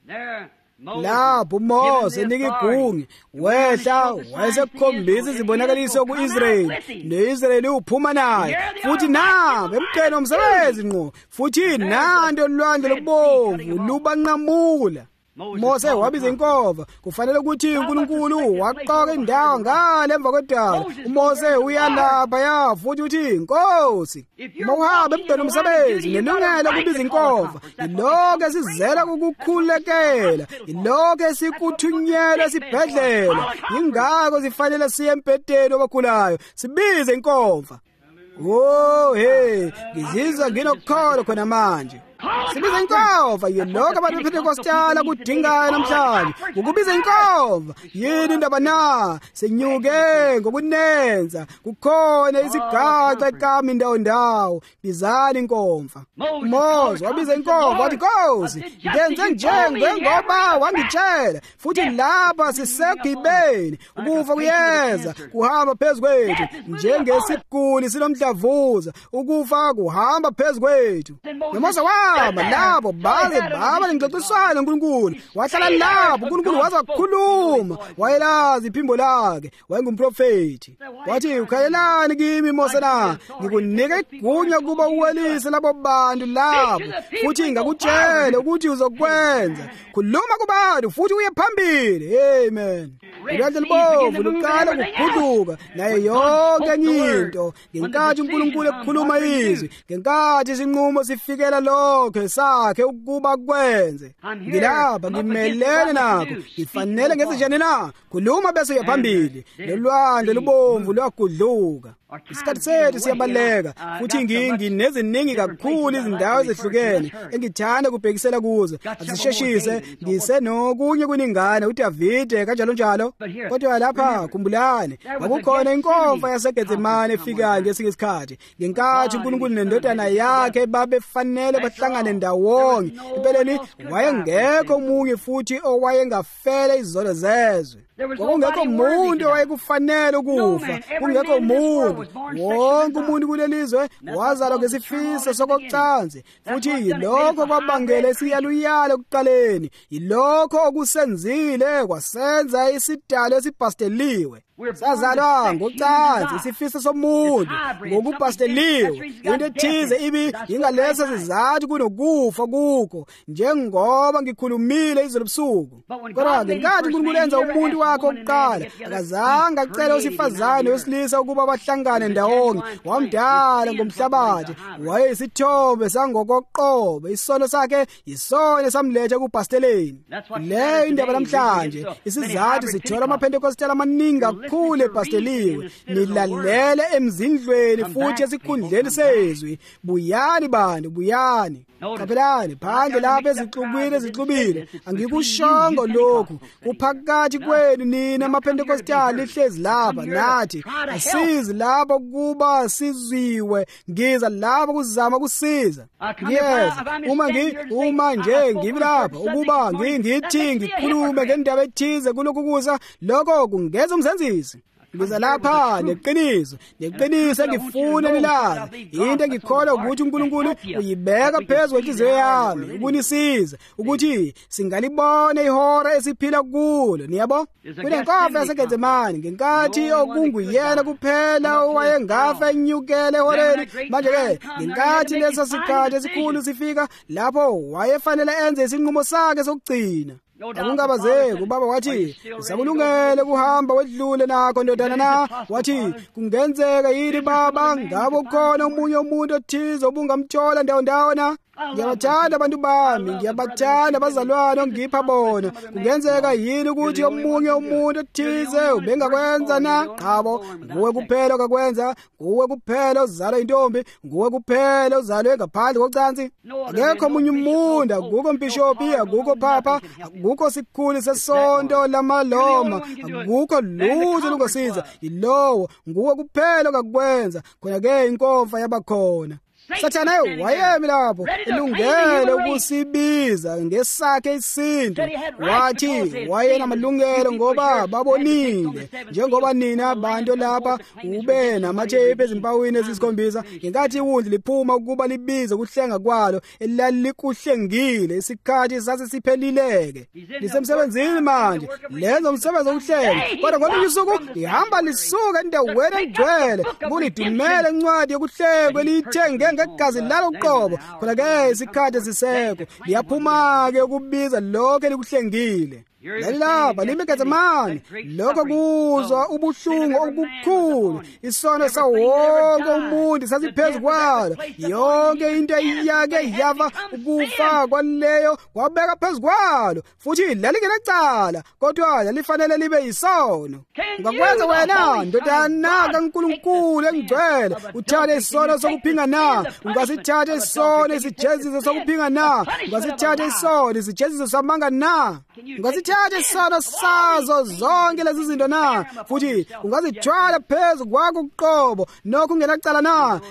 Lapho Mose nikigungi wehla wayesekhombisa izibonakaliso ku-Israyeli, ne-Israyeli uphuma naye futhi nabo emqeni umsebenzi ngqo futhi nanto olwandle lobomvu lubanqamula. Mose wabiza inkova. Kufanele ukuthi uNkulunkulu waqoka indawo ngale emva kwedala. uMose uyalapha ya futhi uthi Nkosi uma uhamba emqeni umsebenzi nelungelo ukubiza inkova. Ilokho esizela ukukhulekela, ilokho esikuthunyelwa esibhedlela. Ingakho zifanele siye empedeni obakhulayo sibize inkova. Oh hey, ngizizwa nginokukholo khona manje. sibiza inkova yilokho abantu bePentekostala kudingayo namhlanje ukubiza inkova. Yini indaba na? Senyuke ngokunenza kukhona isigaxa ekami indawo ndawo bizana inkomfa. Mose wabiza inkova wathi Nkosi ngenze nje ngoba wangitshela futhi lapha sisegibeni ukufa kuyeza kuhamba phezulu njengesiguli sinomdlavuza ukufa kuhamba phezulu kwethu. Nomose wahamba lapho baze baba lengxoxiswano uNkulunkulu wahlala lapho uNkulunkulu waza kukhuluma wayelazi iphimbo lakhe wayengumprofeti. Wathi ukhalelani kimi Mose na ngikunika igunya kuba uwelise labo bantu lapho futhi ngakutshela ukuthi uzokwenza. Khuluma kubantu futhi uye phambili. Amen. Ulwandle lubovu luqala ukugudluka naye yonke into ngenkathi uNkulunkulu ekhuluma izwi ngenkathi isinqumo sifikela lokho sakhe ukuba kwenze. Ngilapha ngimelene nakho ngifanele ngezinjani na khuluma bese uye phambili. Lolwandle lubovu lwagudluka. Isikhathi sethu siyabaleka futhi ngingi neziningi kakhulu izindawo ezehlukene engithanda kubhekisela kuzo. Asisheshise ngisenokunye kuningana uDavide kanjalo njalo. Kodwa lapha khumbulani kwakukhona inkomfa yaseGetsemane efikayo ngesinye isikhathi ngenkathi uNkulunkulu nendodana yakhe babefanele bahlangane ndawonye. Impeleni wayengekho omunye futhi owayengafele izono zezwe. Kwakungekho umuntu owayekufanele ukufa. Kungekho umuntu. Wonke umuntu kulelizwe wazalwa ngesifiso sokocansi futhi yilokho kwabangela isiyaluyalo ekuqaleni. Yilokho okusenzile kwasenza isidalo esibhasteliwe. Sazalwa ngocansi isifiso somuntu ngokubhasteliwe. Into ethize ibi ingalesa sizathu kunokufa kukho njengoba ngikhulumile izolo ebusuku. Kodwa ngenkathi uNkulunkulu enza umuntu wakhe oqala akazange acele usifazane wesilisa ukuba bahlangane ndawonye. Wamdala ngomhlabathi wayeyisithombe sangokoqobo. Isono sakhe isona samletha kubhasteleni. Le indaba namhlanje isizathu sithola amaPentekostala amaningi kakhulu ebhasteliwe. Nilalele emzindlweni futhi esikhundleni sezwi. Buyani bantu buyani. Qaphelani phandle lapha ezixubile ezixubile. Angikushongo lokhu kuphakathi kwenu nina amaPentekostali lihlezi lapha nathi asizi lapho kuba sizwiwe. Ngiza lapho kuzama kusiza. Yes, uma ngi uma nje ngilapha ukuba ngingithi ngikhulume ngendaba ethize kulokhu kuza lokho kungeza umzenzisi. Ngiza lapha neqiniso neqiniso ngifuna nilazi into engikholwa ukuthi uNkulunkulu uyibeka phezulu kwenhliziyo yami ukunisiza ukuthi singalibona ihora esiphila kulo. Niyabo kunenkofa yaseGetsemane ngenkathi okunguyena kuphela owayengafa enyukele ehoreni. Manje-ke ngenkathi leso sikhathi esikhulu sifika lapho wayefanele enze isinqumo sakhe sokugcina. Akungabazeki ubaba wathi usakulungele kuhamba wedlule nakho ndodana na. Wathi kungenzeka yini baba ngabe ukhona omunye umuntu othize obungamthola ndawo ndawo na. Ngiyabathanda abantu bami, ngiyabathanda abazalwane ongipha bona. Kungenzeka yini ukuthi omunye umuntu othize ubengakwenza na? Qabo nguwe kuphela okakwenza, nguwe kuphela ozalwa intombi, nguwe kuphela ozalwe ngaphandle kocansi. Akekho omunye umuntu, akukho mbishopi, akukho papa, akukho sikhulu sesonto lamaloma, akukho lutho lungosiza. Yilowo nguwe kuphela okakwenza. Khona-ke inkomfa yabakhona. Sathana wayemi lapho elungele ukusibiza ngesakhe isinto. Wathi wayena amalungelo ngoba babonile njengoba nina abantu lapha ube namathephi ezimpawini ezisikhombisa ngenkathi iwundli liphuma ukuba libize kuhlenga kwalo elalikuhlengile isikhathi sase siphelileke. Lisemsebenzini manje lenza umsebenzi wokuhlenga kodwa ngolunye usuku lihamba lisuka endaweni engcwele kulidumele encwadi yokuhlengwa eliyithenge ngegazi lalo qobo. Khona-ke isikhathi esisekho liyaphuma-ke ukubiza lokho elikuhlengile. lalilapha limi Getsemane, lokho kuzwa ubuhlungu obukhulu, isono sawonke umuntu sasiphezu kwalo, yonke into yake yava ukufa kwaleyo kwabeka phezu kwalo, futhi lalingenacala kodwa lalifanele libe yisono. Ungakwenza wena ndodana kaNkulunkulu engcwele uthathe isono sokuphinga na? Ungasithatha isono isijeziso sokuphinga na? Ungasithatha isono isijeziso samanga na? Ungasithatha isono sazo zonke lezi zinto na? Futhi ungazithwala phezu kwakho uqobo nokho ungenacala na?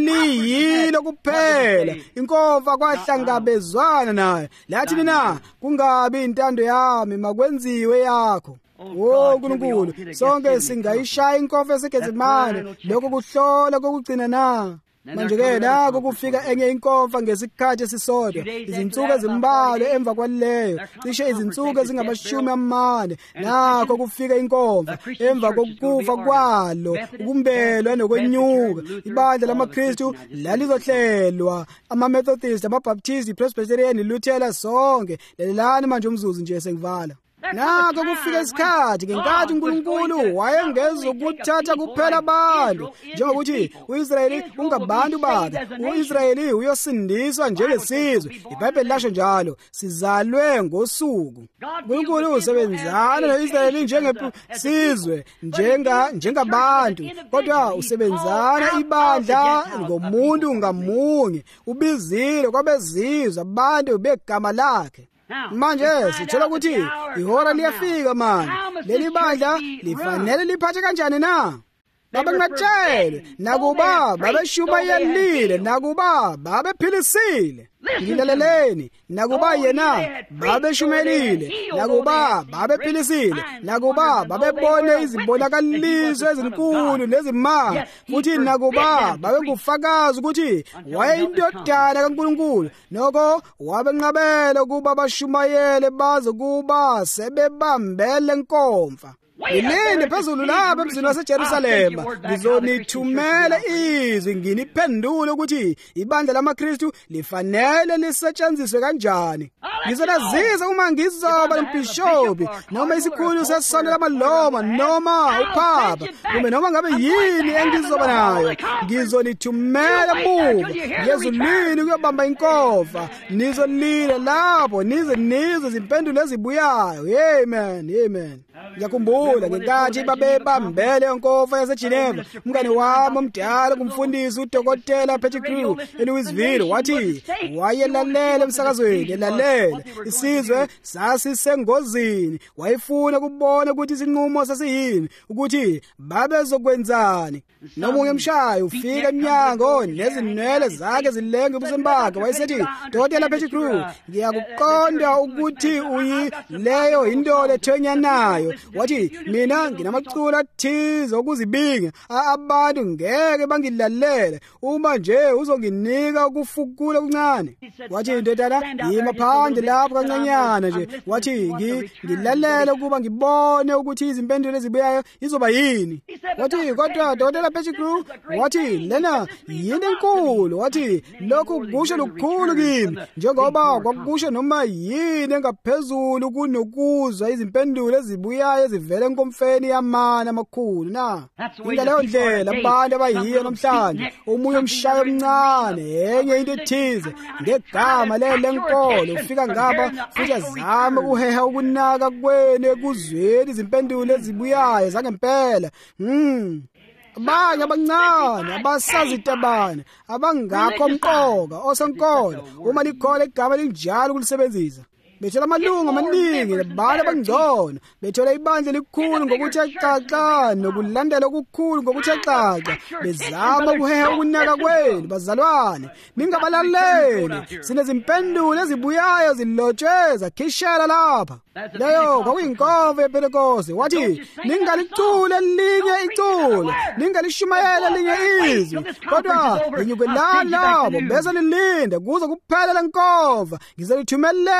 Laliyilo kuphela inkomfa kwahlangabezwana naye, lathi mina kungabi intando yami makwenziwe yakho. Oh uNkulunkulu, sonke singayishaya inkomfa yaseGetsemane, lokho kuhlola kokugcina na? Manje-ke nako kufika enye inkomfa ngesikhathi esisodwa, izinsuku ezimbalwa emva kwaleyo, cishe izinsuku ezingamashumi amane, nakho kufika inkomfa emva kokufa kwalo, ukumbelwa nokwenyuka. Ibandla lamaKristu lalizohlelwa, ama-Methodist, ama-Baptist, i-Presbyterian, i-Lutherans, sonke lalelani manje umzuzu nje sengivala. Nakho kufika isikhathi ngenkathi uNkulunkulu wayengezokuthatha kuphela abantu, njengokuthi u-Israyeli ungabantu bakhe, u-Israyeli uyosindiswa njengesizwe. iBhayibheli lasho njalo, sizalwe ngosuku. uNkulunkulu usebenzana no-Israyeli njengesizwe, njenga njengabantu, kodwa usebenzana ibandla ngomuntu ngamunye, ubizile kwabezizwe abantu begama lakhe. Manje sithola ukuthi ihora liyafika manje, leli bandla lifanele liphathe kanjani na? Babengatshele nakuba babeshumayelile, nakuba babephilisile. Ngilaleleni, nakuba yena babeshumayelile, nakuba babephilisile, nakuba babebone izibonakaliso ezinkulu nezimanga, futhi nakuba babengufakazi ukuthi wayeyindodana kaNkulunkulu, nokho wabenqabela ukuba bashumayele baze kuba sebebambele inkomfa. Ilinde phezulu lapha emzini waseJerusalema, ngizonithumela izwi nginiphendule ukuthi ibandla lamaKristu lifanele lisetshenziswe kanjani. Ngizolazisa uma ngizoba umbhishobhi noma isikhulu sesonto lamaloma noma uphapa, kumbe noma ngabe yini engizoba nayo, ngizonithumela muva ngezulwini kuyobamba inkomfa, nizolila lapho nize nize izimpendulo ezibuyayo. Amen, amen. Ngiyakhumbula ngenkathi babebambele inkomfa yaseGeneva, umngane wami omdala kumfundisi uDokotela Pettigrew eLouisville wathi wayelalela emsakazweni, elalela isizwe sasisengozini, wayefuna kubona ukuthi isinqumo sasiyini, ukuthi babezokwenzani. Nomunye umshayi ufika emnyango nezinwele zakhe zilenge ebusweni bakhe, wayesethi, Dokotela Pettigrew, ngiyakuqonda ukuthi uyi leyo indoda ethonyanayo. Wathi mina nginamaculu athize okuzibinga, abantu ngeke bangilalele uma nje uzonginika ukufukula kuncane. Wathi indodana, yima phandle lapho kancanyana nje, wathi ngilalele ukuba ngibone ukuthi izimpendulo ezibuyayo izoba yini. Wathi kodwa Dokotela Pettigrew, wathi lena yini enkulu, wathi lokhu kusho lukhulu kimi, njengoba kwakusho noma yini engaphezulu kunokuzwa izimpendulo ezibuyayo ezivela enkomfeni yamana amakhulu na. Ngaleyo ndlela abantu abayiyo namhlanje, omunye umshayo omncane, enye into ethize ngegama lenkolo, ufika ngapha futhi azama ukuheha ukunaka kwene ekuzweni izimpendulo ezibuyayo zangempela. Hmm. Abanye abancane abasazitabane abangakho mqoka osenkolo uma likhola igama linjalo kulisebenzisa. Bethola amalungu amaningi labantu abangcono, bethola ibandla elikhulu ngokuthi axaxa nokulandela okukhulu ngokuthi axaxa, bezama ukuheha ukunaka kwenu. Bazalwane, ningabalaleli, sinezimpendulo ezibuyayo zilotshwe zakhishela lapha. Leyo kwakuyinkomfa yePentekoste. Wathi ningalicule elinye iculo, ningalishumayele elinye izwi, kodwa linyukelani labo bese lilinde kuze kuphele lenkomfa, ngizolithumelela mu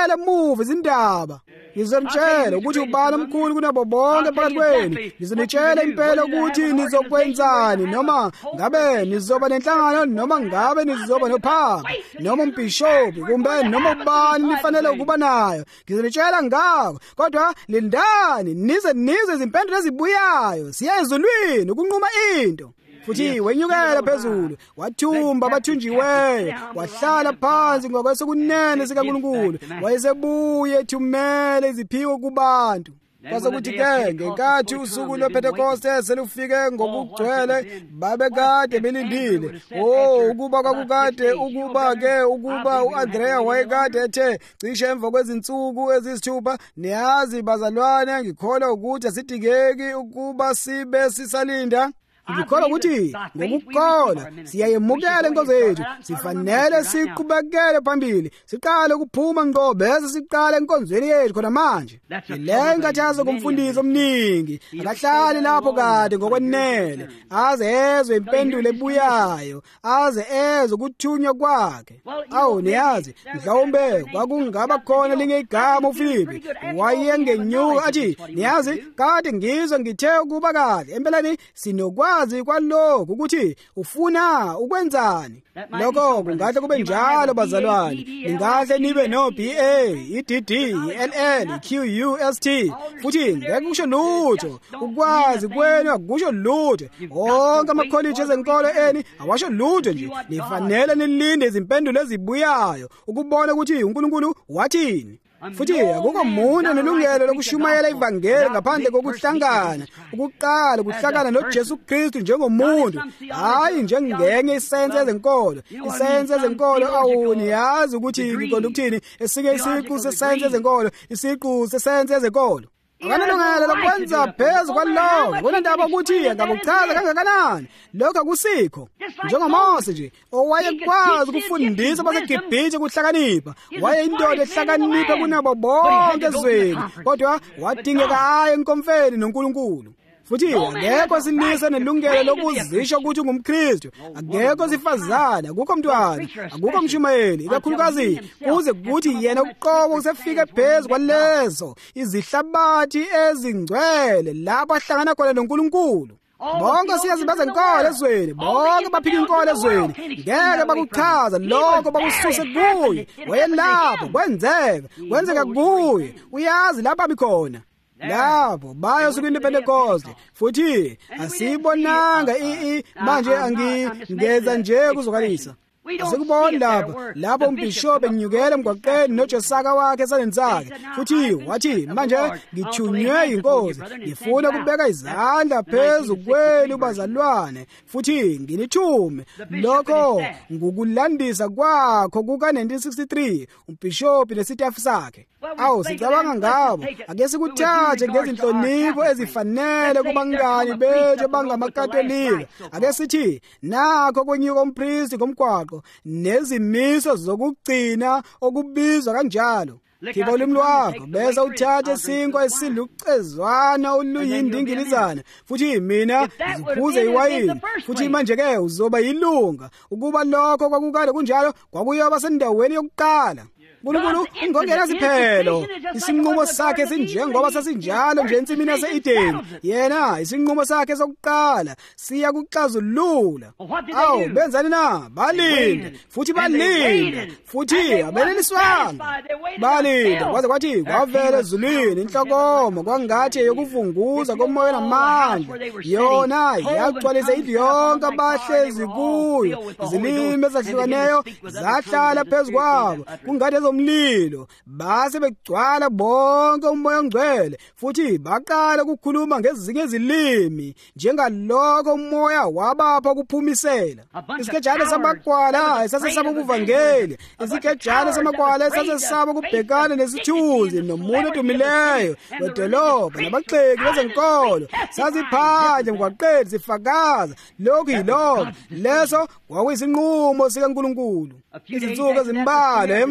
ngemuva izindaba. Ngizomtshela ukuthi ubani omkhulu kunabo bonke phakathi kwenu. Ngizonitshela impela ukuthi nizokwenzani, noma ngabe nizoba nenhlangano, noma ngabe nizoba nophanga, noma umbhishobhi, kumbe noma ubani nifanele ukuba nayo. Ngizonitshela ngakho, kodwa lindani nize nize izimpendulo ezibuyayo. Siya ezulwini ukunquma into. Futhi wenyukela phezulu, wathumba abathunjiweyo, wahlala phansi ngokwesokunene sikaNkulunkulu, wayesebuye ethumele iziphiwo kubantu. Kwase kuthi ke ngenkathi usuku lwePentecoste selufike ngokugcwele, babekade belindile. Oh, ukuba kakukade ukuba ke ukuba uAndrea wayekade ethe cishe emva kwezinsuku ezisithupha, niyazi bazalwane, ngikholwa ukuthi asidingeki ukuba sibe sisalinda. Ngikholwa ukuthi ngokukholwa siyayemukela inkosi yethu, sifanele siqhubekele phambili, siqale ukuphuma ngqo bese siqale enkonzweni yethu khona manje. Le nkathazo kumfundisi omningi akahlali lapho kade ngokwenele, aze ezwe impendulo ebuyayo, aze ezwe ukuthunywa kwakhe. Awu niyazi, mhlawumbe kwakungaba khona linye igama uFilipi wayengenyuka athi, niyazi kade ngizwe ngithe ukuba kahle empelani sinokwa kwalokho ukuthi ufuna ukwenzani. Lokho kungahle kube njalo bazalwane, ningahle nibe no B A, I D D, I L L, I Q U S T, futhi ngeke kusho lutho. Ukwazi kwenu akusho lutho. Onke amakholeji ezenkolo eni awasho lutho nje. Nifanele nilinde izimpendulo ezibuyayo ukubona ukuthi uNkulunkulu wathini. Futhi akukho umuntu onelungelo lokushumayela ivangeli ngaphandle kokuhlangana, ukuqala ukuhlangana noJesu Kristu njengomuntu, hayi njengenye isenze ezenkolo. Isenze ezenkolo awuni yazi ukuthi ngiqonda ukuthini, esike isiqu sesenze ezenkolo, isiqu sesenze ezenkolo. Akanalungelo lokwenza phezu kwalokho. Kunendaba ukuthi angakuchaza kangakanani lokho akusikho. NjengoMose nje owayekwazi ukufundisa abaseGibhithe ukuhlakanipha, wayeyindoda ehlakanipha kunabo bonke ezweni, kodwa wadingeka aye enkomfeni noNkulunkulu. Futhi akekho silisa nelungelo lokuzisho ukuthi ungumKristu, akekho sifazana, akukho mntwana, akukho mshumayeli, ikakhulukazi kuze kuthi yena uqobo usefike phezu kwalezo izihlabathi ezingcwele lapho ahlangana khona noNkulunkulu. Bonke siyazibaza inkolo ezweni, bonke baphika inkolo ezweni, ngeke bakuchaza lokho bakususe kuye. Wayelapho kwenzeka, kwenzeka kuye, uyazi lapho abikhona. Lapho bayo suku lePentecoste, futhi asibonanga i manje angingeza nje kuzokalisa. Sikubona lapha, lapho umbhishobhi enyukela emgwaqeni noJosaka wakhe esandleni sakhe, futhi wathi manje ngithunywe inkosi, ngifuna ukubeka izandla phezu kwenu bazalwane, futhi nginithume. Lokho ngukulandisa kwakho kuka nineteen sixty-three, umbhishobhi nesitafu sakhe. Awu sicabanga ngabo, ake sikuthathe ngezinhlonipho ezifanele kubangani bethu bangamakatolika. Ake sithi nakho kwenyuka umpristi ngomgwaqo nezimiso zokugcina okubizwa kanjalo. Khipha ulimi lwakho bese uthathe isinkwa esilucezwana oluyindingilizana, futhi mina ngiphuze iwayini, futhi manje ke uzoba yilunga. Ukuba lokho kwakukade kunjalo kwakuyoba sendaweni yokuqala. uNkulunkulu ungongela siphelo, isinqumo sakhe sinjengoba sasinjalo nje ensimini yase-Edeni. Yena isinqumo sakhe sokuqala siya kuxazulula. Awu benzani na? Balinde futhi balinda futhi abeleliswanga. Balinda kwaze kwathi kwavela ezulwini inhlokoma kwangathi yokuvunguza komoya namandla. Yona yagcwalisa indlu yonke abahlezi kuyo. Izilimi ezahlukeneyo zahlala phezu kwabo kungathi ezomlilo. Base begcwala bonke umoya ongcwele futhi baqala ukukhuluma ngezinye izilimi njengalokho umoya wabapha ukuphumisela. Isikejana samaqwala esasesaba ukuvangeli, isikejana samaqwala esasesaba ukubhekana nesithunzi nomuntu odumileyo wedolobha nabaxeki bezenkolo. Saziphandle emgwaqeni sifakaza lokhu yilokho. Leso kwakuyisinqumo sikaNkulunkulu. Izinsuku ezimbalwa emva kwalo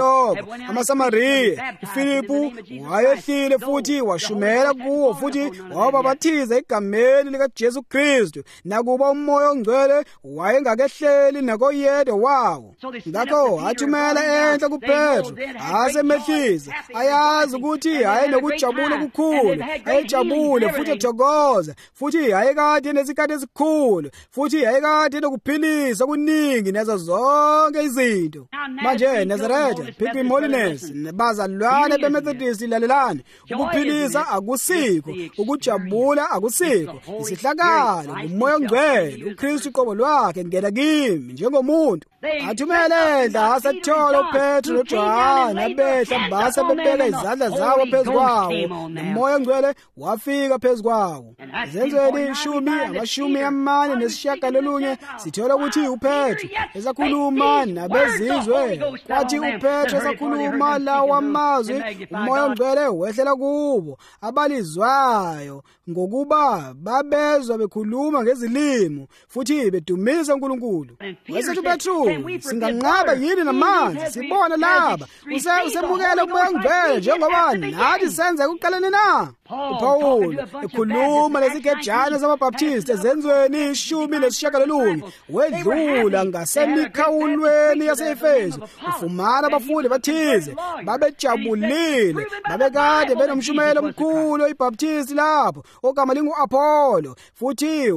khonoko, amaSamariya. uFilipu wayehlile futhi washumela kuwo futhi wababhathiza egameni likaJesu Kristu, nakuba uMoya oNgcwele wayengakehleli nakoyedwa wawo. Ngakho athumela enhla kuPetro, asemehlisa, ayazi ukuthi ayenokujabula okukhulu, ayejabule futhi ethokoza, futhi ayekade nesikhathi esikhulu, futhi ayekade nokuphilisa kuningi nazo zonke izinto. Manje Nazareth, Pilgrim Holiness, bazalwane beMethodist lalelani, ukuphilisa akusikho, ukujabula akusikho, isihlakalo nguMoya oNgcwele, uKristu qobo lwakhe ngena kimi njengomuntu. Athumele endla asethola uPetro noJohane behla base bebeka izandla zabo phezu kwawo, uMoya oNgcwele wafika phezu kwawo. Ezenzweni ishumi amashumi amane nesishiyagalolunye sithola ukuthi uPetro esakhuluma nabezizwe, kwathi uPetro esakhuluma lawo amazwi uMoya oNgcwele wehlela kubo abalizwayo, ngokuba babezwa bekhuluma ngezilimi futhi bedumisa uNkulunkulu. Wasethi uPetro, singanqaba yini namanzi? Sibona laba usemukela uMoya oNgcwele njengoba nathi senze ekuqaleni na? uPawulu ekhuluma lesigejana samabhaptisti ezenzweni ishumi nesishiyagalolunye, wedlula ngasemikhawulweni yase-Efesu, ufumana abafundi bathize babejabulile, babekade benomshumelo omkhulu oyibhaptisti lapho, ogama lingu-Apolo, futhi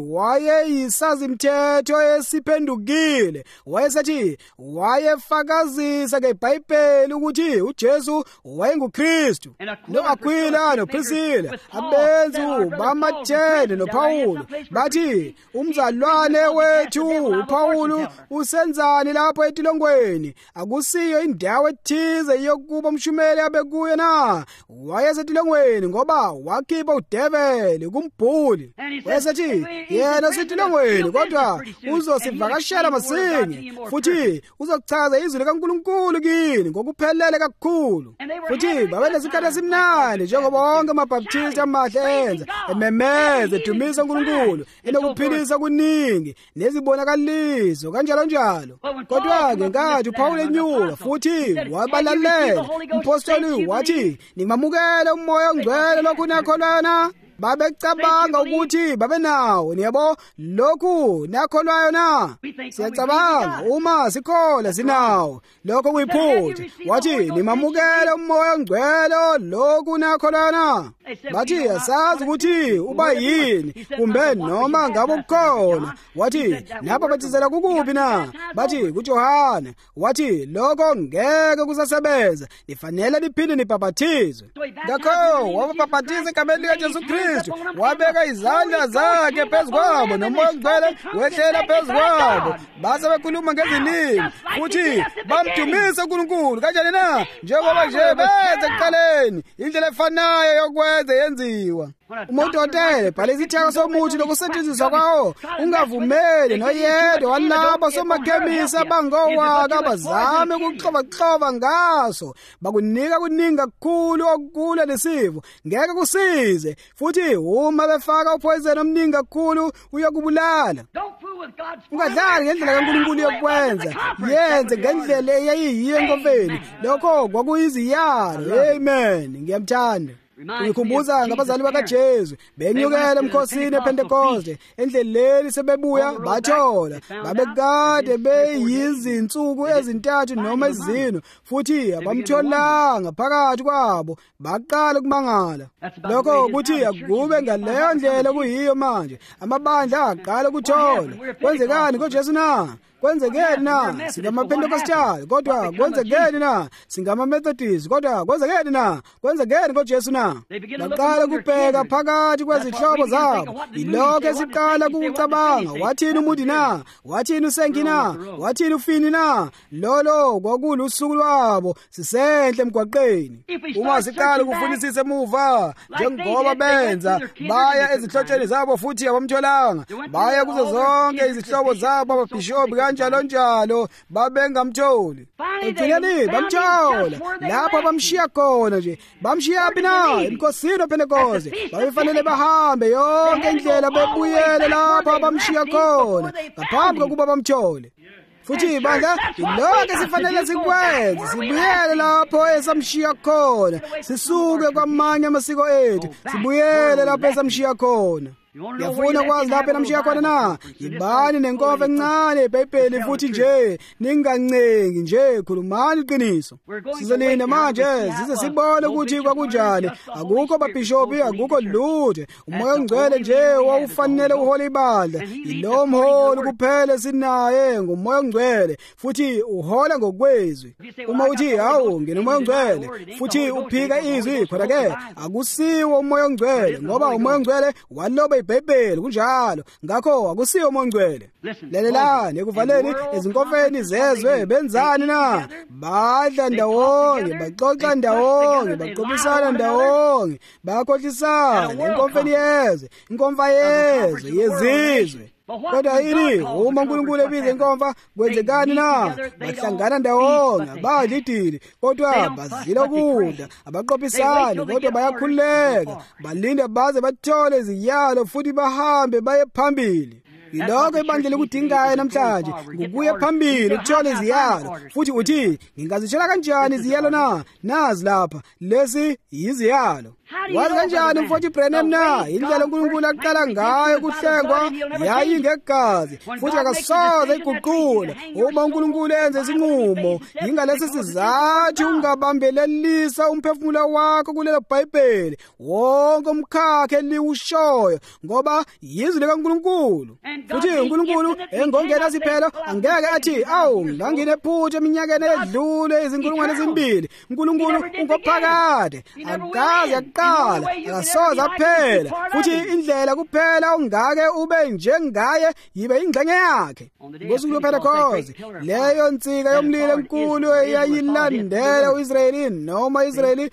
wayeyisazimthetho esiphendukile. Wayesethi wayefakazisa ngeBhayibheli ukuthi uJesu wayenguKristu. No-Akwila noPrisila abenzi bamathene noPawulu bathi, umzalwane wethu uPawulu usenzani lapho etilongweni? Akusiyo indawo ethize yokuba umshumeli abekuyo na? Wayesetilongweni ngoba wakhipha udeveli kumbhuli. Wayesethi yena sitilongweni kodwa uzosivakashela masinye, futhi uzochaza izwi likaNkulunkulu kini ngokuphelele kakhulu. Futhi babenesikhathi esimnandi njengoba wonke amabhaptisti amahle enza, ememeza edumisa uNkulunkulu, enokuphilisa kuningi nezibonakaliso kanjalo njalo. Kodwa-ke nkathi uPawulu enyuka futhi wabalalela, umpostoli wathi, nimamukele uMoya oNgcwele lokhu nakholwayo na? Babecabanga ukuthi babenawo, niyabo, lokhu nakholwayo na? Siyacabanga uma sikhola sinawo, lokho kuyiphutha. Wathi nimamukele uMoya oNgcwele lokhu nakholwayo na? Bathi asazi ukuthi uba yini kumbe noma ngabe ukhona. Wathi nabaphathizela kukuphi na? Bathi kuJohane. Wathi lokho ngeke kusasebenza, nifanele niphinde nibhaphathizwe. Ngakho wababhaphathiza egameni likaJesu Kristu, wabeka izandla zakhe phezu kwabo, noMoya oNgcwele wehlela phezu kwabo, base bekhuluma ngezilimi futhi bamdumisa uNkulunkulu. Kanjani na? Njengoba nje benze ekuqaleni, indlela efanayo yokwenza yenziwa. Umodotele bhala isithako somuthi lokusetshenziswa kwawo, ungavumeli noyedwa walabo somakhemisi abangowaka abazame ukuxovaxova ngaso, bakunika kuningi kakhulu okula nesifo, ngeke kusize, futhi uma befaka uphoyizeni omningi kakhulu uyakubulala. Ungadlali ngendlela kaNkulunkulu yokwenza, yenze ngendlela eyayiyiyo enkofeni. Lokho kwakuyiziyalo. Amen. Ngiyamthanda. Ngikhumbuza ngabazali bakaJesu benyukela emkhosini ePentecoste, endleleni sebebuya bathola babekade beyizinsuku ezintathu noma ezine, futhi abamtholanga phakathi kwabo, baqala ukumangala. Lokho kuthi akube ngaleyo ndlela kuyiyo manje amabandla aqala ukuthola. Kwenzekani ngoJesu na? Kwenzekeni na? SingamaPentecostal kodwa kwenzekeni na? SingamaMethodist kodwa kwenzekeni na? Kwenzekeni ngoJesu na? Baqala kubheka phakathi kwezihlobo zabo, ilokho esiqala ukucabanga, wathini umuntu na? Wathini usenki na? Wathini ufini na? Lolo kwakulusuku lwabo sisenhle emgwaqeni. Uma siqala ukufunisisa emuva njengoba benza, baya ezihlotsheni zabo futhi abamtholanga, baya kuzo zonke izihlobo zabo ababhishobhi kanjalo njalo, babengamtholi. Ekugcineni bamthola lapho bamshiya khona nje. Bamshiya phi na? Emkhosini ePentecoste. Babefanele bahambe yonke indlela bebuyele lapho abamshiya khona ngaphambi kokuba bamthole. futhi ibandla ilokho sifanele sikwenze, sibuyele lapho esamshiya khona, sisuke kwamanye amasiko ethu, sibuyele lapho esamshiya khona. Yafuna kwazi lapho namshiya khona na? Yibani nenkofa encane eBhayibheli futhi nje ningancengi nje, khulumani iqiniso. Sizolinda manje size sibone ukuthi kwakunjani. Akukho babhishopi, akukho lutho. Umoya ongcwele nje wawufanele uhola ibandla. Yilo mholi kuphela sinaye ngomoya ongcwele, futhi uhola ngokwezwi. Uma uthi hawu ngene umoya ongcwele futhi uphika izwi, kodwa ke akusiwo umoya ongcwele, ngoba umoya ongcwele waloba iBhayibheli kunjalo, ngakho akusiyo umoya ongcwele. Lelelani ekuvaleni ezinkofeni zezwe benzani na? Badla ndawonye, baxoxa ndawonye, baqophisana ndawonye, bakhohlisana enkofeni yezwe, inkomfa yezwe yezizwe. Kodwa yini uma uNkulunkulu ebiza inkomfa kwenzekani na? Bahlangana ndawonye, badla idili, kodwa bazila ukudla, abaqophisani, kodwa bayakhuleka, balinda baze bathole iziyalo futhi bahambe baye phambili. Yilokho ibandla likudingayo namhlanje, ngukuya phambili uthole iziyalo. Futhi uthi ngingazitshela kanjani iziyalo na? Nazi lapha, lesi yiziyalo. Wazi kanjani mfowethu Branham na? Indlela uNkulunkulu aqala ngayo ukuhlengwa yayingegazi, futhi akasoze iguqula. Uma uNkulunkulu enze isinqumo, ingalesi sizathu ungabambelelisa umphefumulo wakho kulelo Bhayibheli, wonke umkhakha eliwushoyo, ngoba yizwi likaNkulunkulu. Futhi uNkulunkulu engongena siphelo angeke athi awu nganginephutha eminyakeni edlule izinkulungwane ezimbili. uNkulunkulu ungophakade, akaze aqala, akasoze aphela, futhi indlela kuphela ungake ube njengaye yibe ingxenye yakhe. Ngosuku lwePentecost leyo nsika yomlilo enkulu eyayilandela uIsrayeli, noma Israyeli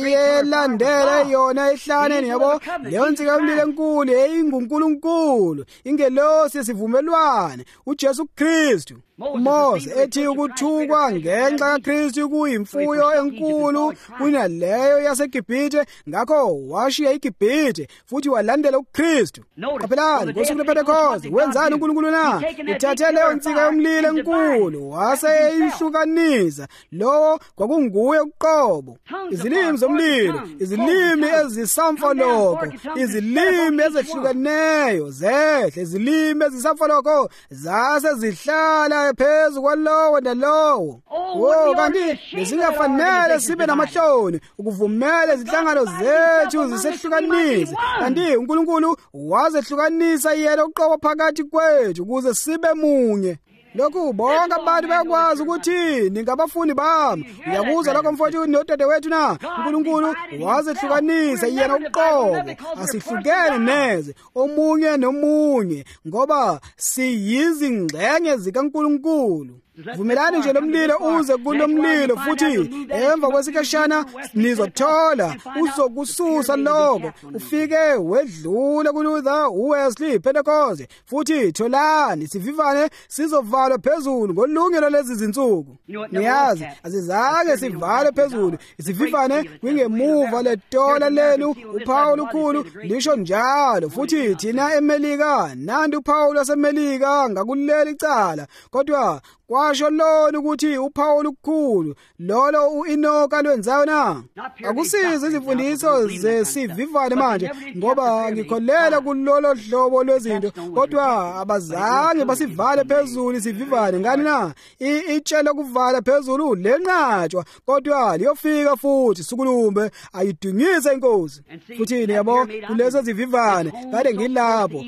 wayelandela yona ehlaneni, yabo leyo nsika yomlilo enkulu eyinguNkulunkulu, ingelosi yesivumelwano, uJesu Kristu. uMose ethi ukuthukwa ngenxa kaKristu kuyimfuyo enkulu kunaleyo yaseGibhithe, ngakho washiya iGibhithe futhi walandela uKristu. Qaphelani, ngosuku lwePentecost wenzani uNkulunkulu na? Uthathe leyo nsika yomlilo enkulu wase eyihlukanisa, lowo kwakunguye uqobo. Izilimi zomlilo, izilimi ezisamfoloko, izilimi ezehlukeneyo zehle, izilimi ezisamfoloko zase zihlala phezu kwalowo nalowo. Oh, kanti besingafanele sibe namahloni ukuvumela izinhlangano zethu zisehlukanise. Kanti uNkulunkulu wazehlukanisa yena uqobo phakathi kwethu ukuze sibe munye. Lokhu bonke abantu bayakwazi ukuthi ningabafundi bami. Uyabuza lokho mfowethu nodadewethu na? uNkulunkulu wazehlukanisa yena uqobo, asihlukene neze omunye nomunye, ngoba siyizingxenye zikaNkulunkulu. Vumelani nje lomlilo uze kulomlilo, futhi emva kwesikhashana nizothola uzokususa lokho, ufike wedlula kuLuther, uWesley, Pentecost, futhi tholani sivivane sizovalwa phezulu ngolungelo lezi zinsuku. Niyazi azizange sivalwe phezulu, isivivane kwingemuva letola lenu. uPaul ukhulu lisho njalo, futhi thina eMelika nanti uPaul waseMelika ngakuleli icala, kodwa kwasho lona ukuthi uPaul ukhulu lolo uEnoka lwenzayo na? Akusizi izifundiso zesivivane manje, ngoba ngikholela kulolo hlobo lwezinto, kodwa abazange basivale phezulu isivivane. Ngani na? Itshela kuvala phezulu lenqatshwa, kodwa liyofika futhi sukulumbe ayidungise inkosi. Futhi yabo kulezo zivivane kade ngilapho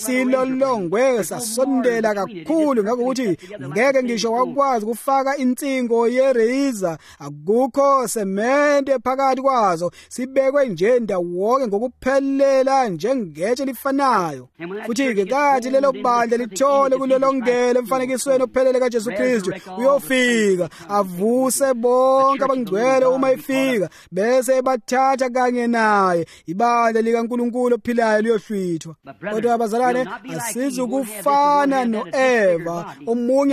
silolongwe sasondela kakhulu, ngakuthi ngeke ngisho wakwazi kufaka insingo yereza, akukho semente phakathi kwazo, sibekwe nje ndawonke ngokuphelela njengetshe lifanayo. Futhi ke kathi lelo bandla lithole kulolongela emfanekisweni ophelele kaJesu Kristu, uyofika avuse bonke abangcwele. Uma ifika bese bathatha kanye naye ibandla likaNkulunkulu ophilayo liyohlwithwa. Kodwa abazalwane, asizukufana noEva, omunye abe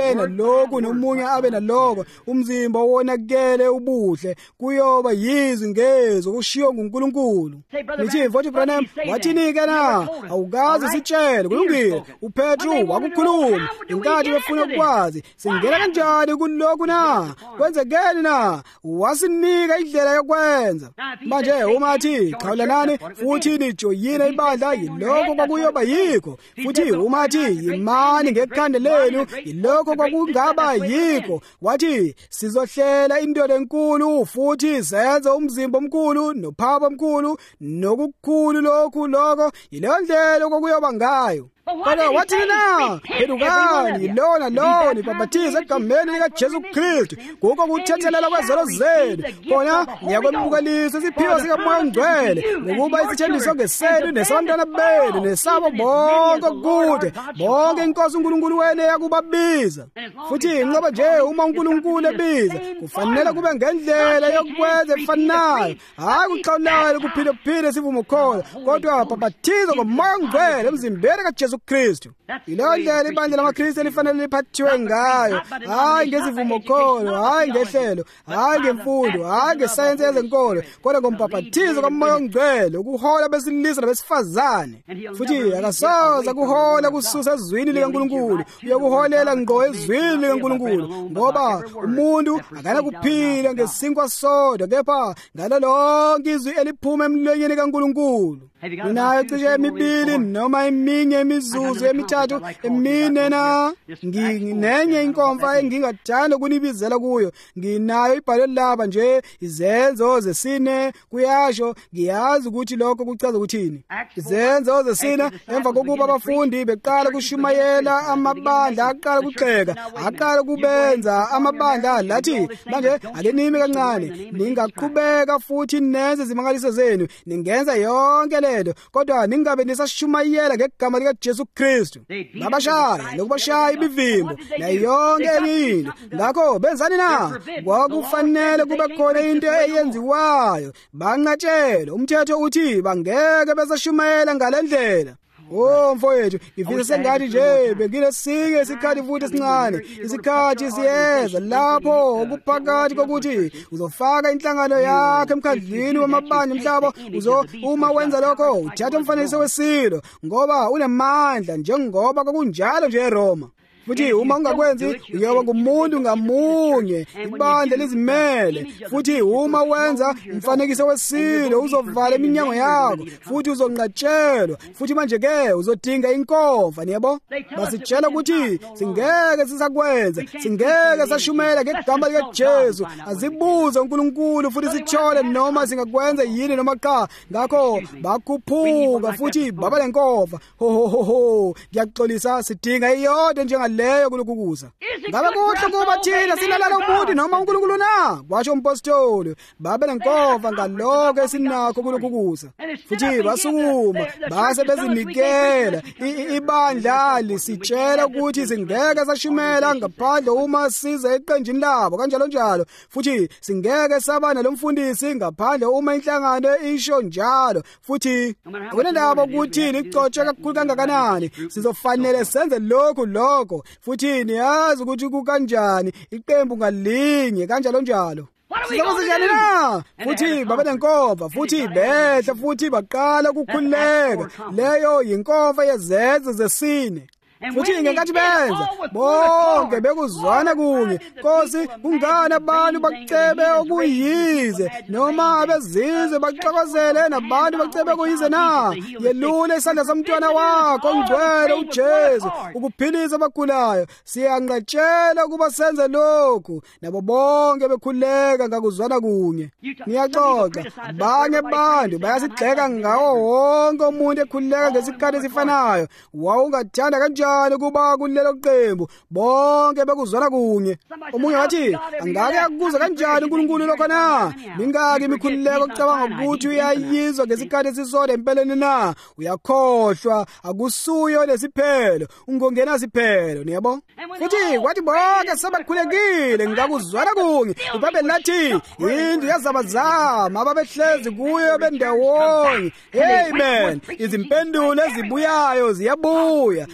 abe nalokhu nomunye abe nalokho umzimba wonakele ubuhle kuyoba yizwi ngezo kushiwo nguNkulunkulu. Nithi mfowethu Branham wathini ke na? Awukazi sitshele kulungile. uPetru wakukhuluma inkathi befuna ukwazi singena kanjani kulokhu na? Kwenzekeni na? Wasinika indlela yokwenza. Manje uma athi khawulanani futhi nijoyine ibandla yilokho kwakuyoba yikho. Futhi uma athi yimani ngekhanda lenu yilokho kwakungaba yikho. Wathi sizohlela indoda enkulu futhi senze umzimba omkhulu nophapha omkhulu nokukhulu lokhu lokho yileyo ndlela kwakuyoba ngayo. Kodwa wathini na? Phedukani lona lona ibhabhathize egameni likaJesu Kristu kuko kuthethelela kwezono zenu. Khona niyakwemukelisa isiphiwo sikaMoya oNgcwele ngokuba isithembiso ngesenu nesabantwana benu nesabo bonke kude bonke inkosi uNkulunkulu wenu yakubabiza. Futhi ngoba nje uma uNkulunkulu ebiza kufanele kube ngendlela yokwenza efanayo, hayi kuxawulana kuphinde phinde sivumo khona, kodwa bhabhathizo ngoMoya oNgcwele emzimbeni kaJesu Kristu. Ilo ndlela ibandla lamaKristu lifanele liphathiwe ngayo, hayi ngezivumo khona, hayi ngehlelo, hayi ngemfundo, hayi ngesayensi yezenkolo, kodwa ngombhabhathizo kaMoya oNgcwele ukuhola besilisa nabesifazane. Futhi akasoza kuhola kususa ezwini likaNkulunkulu uyokuholela ngqo ezwini likaNkulunkulu, ngoba umuntu akana kuphila ngesinkwa sodwa kepha ngalo lonke izwi eliphuma emlonyeni kaNkulunkulu. Ninayo cishe emibili noma eminye imizuzu emithathu emine na nginenye inkomfa engingathanda ukunibizela kuyo. Nginayo ibhalo laba nje izenzo zesine kuyasho, ngiyazi ukuthi lokho kuchaza ukuthini. Izenzo zesine emva kokuba abafundi beqala kushumayela amabandla aqala kuxeka aqala kubenza amabandla lathi manje ake nime kancane ningaqhubeka futhi nenze izimangaliso zenu ningenza yonke lento kodwa ningabe nisashumayela ngegama lika Jesu Kristu. Babashaya lokubashaya ibivimbo na yonke enye into. Ngakho benzani na? Kwakufanele kube khona into eyenziwayo. Banqatshela umthetho uthi bangeke besashumayela ngalendlela. Oh mfowethu, ngifisa sengathi nje benginesike isikhathi futhi esincane. Isikhathi siyeza lapho okuphakathi kokuthi uzofaka inhlangano yakhe emkhandlini wamabandla emhlaba. Uzo uma wenza lokho uthatha umfanekiso wesilo ngoba unamandla njengoba kwakunjalo nje eRoma. Futhi uma ungakwenzi uyoba ngumuntu ngamunye ibandla lizimele. Futhi uma wenza umfanekiso wesilo uzovala iminyango yakho futhi uzonqatshelwa. Futhi manje ke uzodinga inkomfa, niyabo? Basitshela ukuthi singeke sisakwenza, singeke sashumela ngegama lika Jesu. Azibuze uNkulunkulu futhi sithole noma singakwenza yini noma cha. Ngakho bakhuphuka futhi baba lenkomfa. Ho ho ho ho, ngiyaxolisa sidinga iyodwa njenga leyo kulukukuza. Ngabe kuhle kuba thina silalala umuntu noma uNkulunkulu na? Washo umpostoli. Babe lenkomfa ngalokho esinakho kulukukuza. Futhi basukuma base bezinikela ibandla lisitshela ukuthi singeke sashumela ngaphandle uma size eqenjini labo kanjalo njalo. Futhi singeke sabana lomfundisi ngaphandle uma inhlangano isho njalo. Futhi kunendaba ukuthi licotshwe kakhulu kangakanani sizofanele senze lokhu lokho. Futhi niyazi ukuthi kukanjani iqembu ngalinye kanjalo njalo. Sizokwenzenjani na? Futhi babe lenkomfa futhi behle futhi baqala ukukhuleka. Leyo yinkomfa yezenzo zesine. Futhi ngenkathi benza bonke bekuzwana kunye. Nkosi kungani abantu bacebe okuyize noma abezizwe baxokozele nabantu bacebe kuyize na? Yelule isandla somntwana wakho ongcwele uJesu ukuphilisa abagulayo. Siyanqatshela ukuba senze lokhu nabo bonke bekhuleka ngakuzwana kunye. Niyaxoxa abanye abantu bayasigxeka ngawo wonke umuntu ekhuleka ngesikhathi esifanayo. Wawungathanda kanjani kuba kulelo qembu bonke bekuzwana kunye? Omunye wathi angake akukuza kanjani uNkulunkulu lokho na? Mingaki imikhuleko ocabanga ukuthi uyayizwa ngesikhathi esisodwa empeleni na? Uyakhohlwa akusuyo lesiphelo ungongena siphelo, niyabo? Futhi kwathi bonke sebekhulekile ngakuzwana kunye. Ibabe lathi indlu yazabazama ababehlezi kuyo bendawonye. Amen. Izimpendulo ezibuyayo ziyabuya. Futhi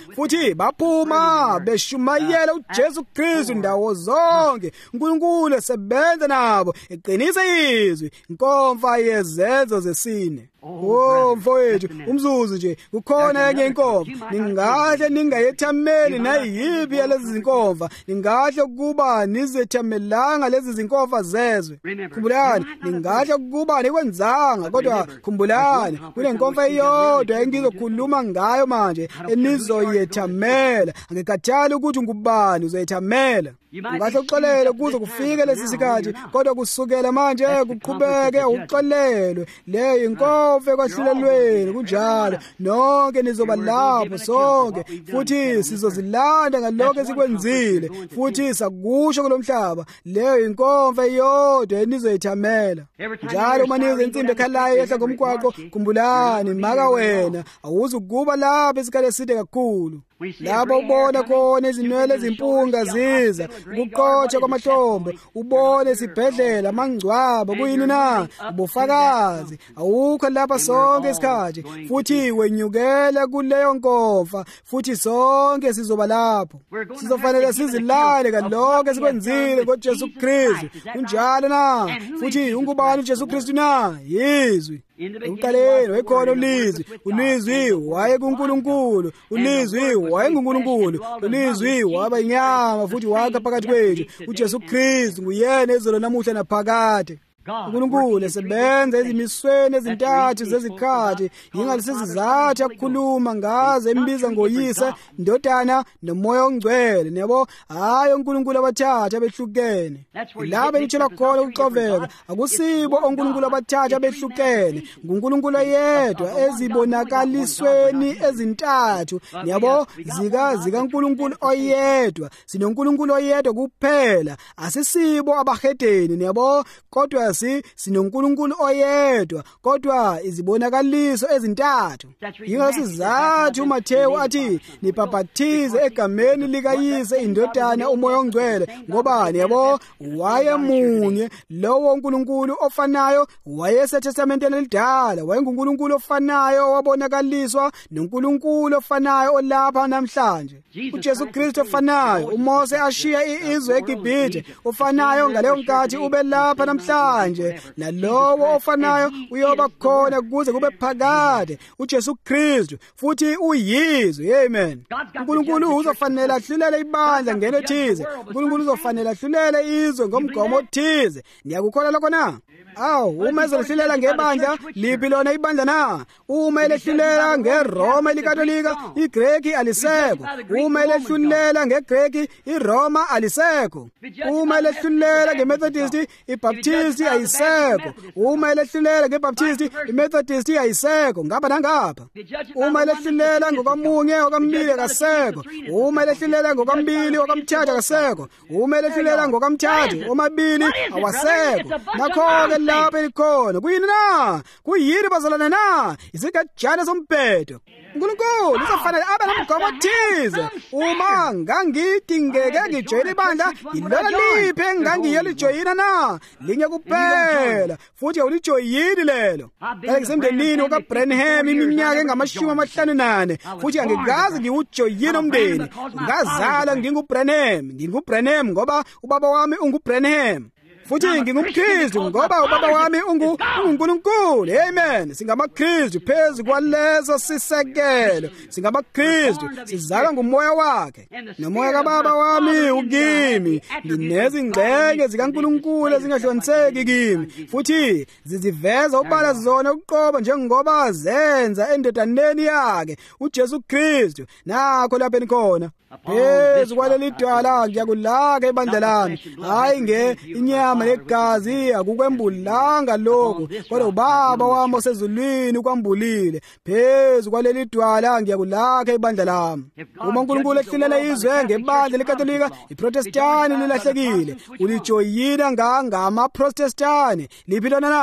futhi baphuma beshumayela uJesu Kristu ndawo zonke. uNkulunkulu esebenza nabo eqinisa izwi, inkomfa yezenzo zesine. Oh mfowethu, umzuzu nje kukhona enye inkomfa. Ningahle ningayethameli nayiphi yalezi zinkomfa. Ningahle ukuba nizethamelanga lezi zinkomfa zezwe. Khumbulani, ningahle ukuba nikwenzanga, kodwa khumbulani kunenkomfa eyodwa engizokhuluma ngayo manje enizoyethamela. Angikhathali ukuthi ngubani uzoyethamela. Ungahle uxolele kuze kufike lesi sikhathi, kodwa kusukela manje kuqhubeke uxolelwe. Leyo inkomfa ekwahlulelweni kunjalo. Nonke nizoba lapho sonke, futhi sizozilanda ngalokho esikwenzile, futhi sakusho kulomhlaba. Leyo inkomfa eyodwa enizoyithamela. Njalo uma nize insimbi ekhalayo yehla ngomgwaqo, khumbulani maka wena awuzukuba lapho isikhathi eside kakhulu. Labo ubona khona izinwele ezimpunga ziza, ukuqotha kwamahlombe, ubone isibhedlela, amangcwaba, kuyini na? Ubufakazi awukho lapha sonke isikhathi, futhi wenyukela kuleyo nkomfa, futhi sonke sizoba lapho. Sizofanele sizilale ngalokho esikwenzile ngoJesu Kristu. Kunjalo na? Futhi ungubani uJesu Kristu na? Yizwi. Ekuqaleni wayekhona ulizwi, ulizwi wayekuNkulunkulu, ulizwi wayenguNkulunkulu, ulizwi waba inyama futhi wakha phakathi kwethu. uJesu Kristu nguyena ezolo namuhla naphakade. uNkulunkulu esebenza ezimisweni ezintathu zezikhathi. Yingalesizathu akukhuluma ngaze embiza ngoyise, indodana nomoya ongcwele. Nabo hayi uNkulunkulu abathathu abehlukene. Lapho ngitshela khona ukuxoveka, akusibo onkulunkulu abathathu abehlukene. nguNkulunkulu yedwa ezibonakalisweni ezintathu. Yabo zika zika uNkulunkulu oyedwa. SinoNkulunkulu oyedwa kuphela. Asisibo abahedeni yabo, kodwa si sinoNkulunkulu oyedwa, kodwa izibonakaliso ezintathu. Yingasizathu uMathewu athi nibhaphathize egameni likayise, indodana, umoya ongcwele. Ngobani? Yabo wayemunye. Lowo uNkulunkulu ofanayo wayeseTestamenteni elidala, wayenguNkulunkulu ofanayo wabonakaliswa noNkulunkulu ofanayo olapha namhlanje. uJesu Kristu ofanayo, uMose ashiya izwe eGibhithe, ofanayo ngaleyo nkathi ube lapha namhlanje. Nalowo ofanayo uyoba khona kuze kube phakade, uJesu Kristu, futhi uyizwe. Amen. uNkulunkulu uzofanele ahlulele ibandla ngento ethize. uNkulunkulu uzofanele ahlulele izwe ngomgomo othize. Niyakukholwa lokho na? Awu, uma ezolihlulela ngebandla, liphi lona ibandla na? Uma elehlulela ngeRoma elikatolika, iGreki alisekho. Uma elehlulela ngeGreki, iRoma alisekho. Uma elehlulela ngeMethodist, iBaptist ayisekho. Uma elehlulela ngeBaptist, iMethodist ayisekho. Ngapha nangapha. Uma elehlulela ngokamunye okamibili akasekho. Uma elehlulela ngokambili okamthathu akasekho. Uma elehlulela ngokamthathu omabili awasekho. Nakho-ke lapho elikhona kuyini na? Kuyini bazalwane na? Isigajana sombhedo. uNkulunkulu uzofanele abe nomgomo othize. Uma ngangithi ngeke ngijoyine ibandla, yilona liphi engangiyelijoyina na? Linye kuphela, futhi awulijoyini lelo. Ngisemndenini okaBrenham iminyaka engamashumi amahlanu nane, futhi angikaze ngiwujoyine umndeni. Ngazala nginguBrenham, nginguBrenham ngoba ubaba wami unguBrenham. Futhi ngingumKristu ngoba ubaba wami ungu uNkulunkulu. Amen. SingamaKristu phezu kwalezo sisekelo. SingamaKristu sizalwa ngumoya wakhe. Nomoya kaBaba wami ukimi. Nginezingxenye zikaNkulunkulu ezingahloniseki kimi. Futhi ziziveza ubala zona uqobo njengoba zenza endodaneni yakhe uJesu Kristu. Nakho lapha enikhona. Phezu kwaleli dwala ngiyakulaka ibandla lami. Hayi nge inyama negazi akukwembulanga lokho, kodwa ubaba wami osezulwini ukwambulile. Phezu kwaleli dwala ngiyakulaka ibandla lami. Uma uNkulunkulu ehlulela izwe ngebandla leKatolika, iProtestani lilahlekile. Ulijoyina ngangamaProtestani. Liphi lona na?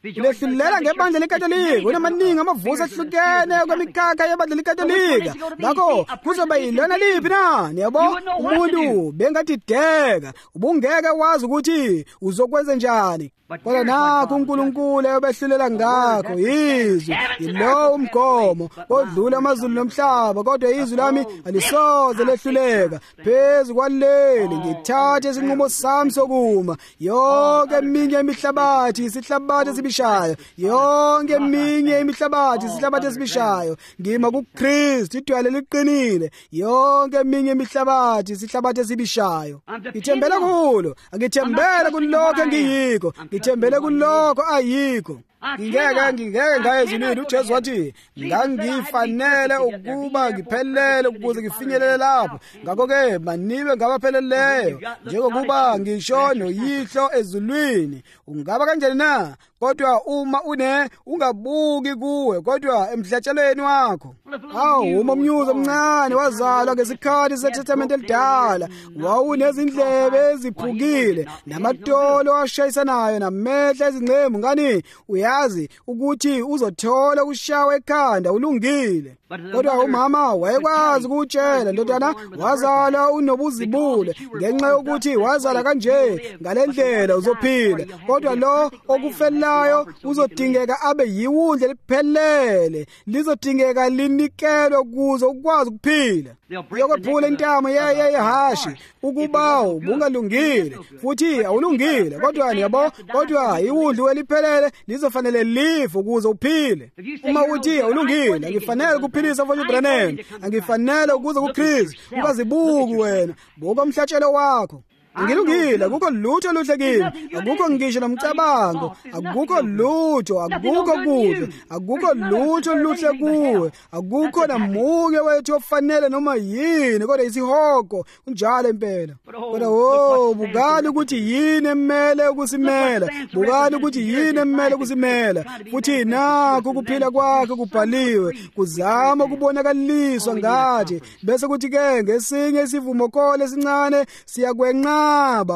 ulehlulela ngebandla lekatolika. Unamaningi amavuso ahlukene kwemikhakha yebandla lekatolika. Ngakho kuzoba yilona liphi na? Niyabo umuntu bengadideka, ubungeke wazi ukuthi uzokwenza njani. Kodwa nakho uNkulunkulu ebehlulela ngakho izwi yilo umgomo odlula amazulu nomhlaba. Kodwa izwi lami alisoze lehluleka. Phezu kwaleli ngithathe isinqumo sami sokuma. Yonke eminye imihlabathi isihlabathi esibishayo, yonke eminye imihlabathi isihlabathi esibishayo, ngima kuKristu idwala liqinile. Yonke eminye imihlabathi isihlabathi esibishayo, ngithembele kulo. Angithembele kulokho engiyikho, ngithembele kulokho ayikho. Ngingeke ngingeke ngayezulile. uJesu wathi ngangifanele ukuba ngiphelele ukuze ngifinyelele lapho. Ngakho-ke manibe ngabapheleleyo njengokuba ngisho noyihlo ezulwini. Ungaba kanjani na? Kodwa uma une ungabuki kuwe, kodwa emhlatshelweni wakho. Awu, uma umnyuzi omncane wazalwa ngesikhathi seTestament elidala, wawunezindlebe eziphukile namatolo ashayisanayo namehla ezincemu. Ngani uyazi ukuthi uzothola ukushawa ekhanda ulungile. Kodwa umama wayekwazi ukutshela ndodana wazalwa unobuzibule ngenxa yokuthi wazala kanje, ngalendlela uzophila. Kodwa lo okufelayo uzodingeka abe yiwundle liphelele, lizodingeka linikelwe ukuze ukwazi ukuphila. Uyokwephula intamo yehashi ukuba ubungalungile futhi awulungile. Kodwa niyabo, kodwa iwundle weliphelele lizofanele life ukuze uphile. Uma uthi awulungile, ngifanele kuphilisa mfowethu Branham, angifanele ukuze kuKristu, ungazibuki wena, buka umhlatshelo wakho. Ngilungile, akukho lutho luhle kimi, akukho ngisho nomcabango, akukho lutho, akukho kuhle, akukho lutho luhle kuwe, akukho namunye wethu ofanele noma yini, kodwa isihogo kunjalo impela. Kodwa wo, bukani ukuthi yini emele ukusimela, bukani ukuthi yini emele ukusimela. Futhi nakho ukuphila kwakhe kubhaliwe, kuzama ukubonakaliswa ngathi, bese kuthi-ke ngesinye isivumo khole esincane siyakwenqa.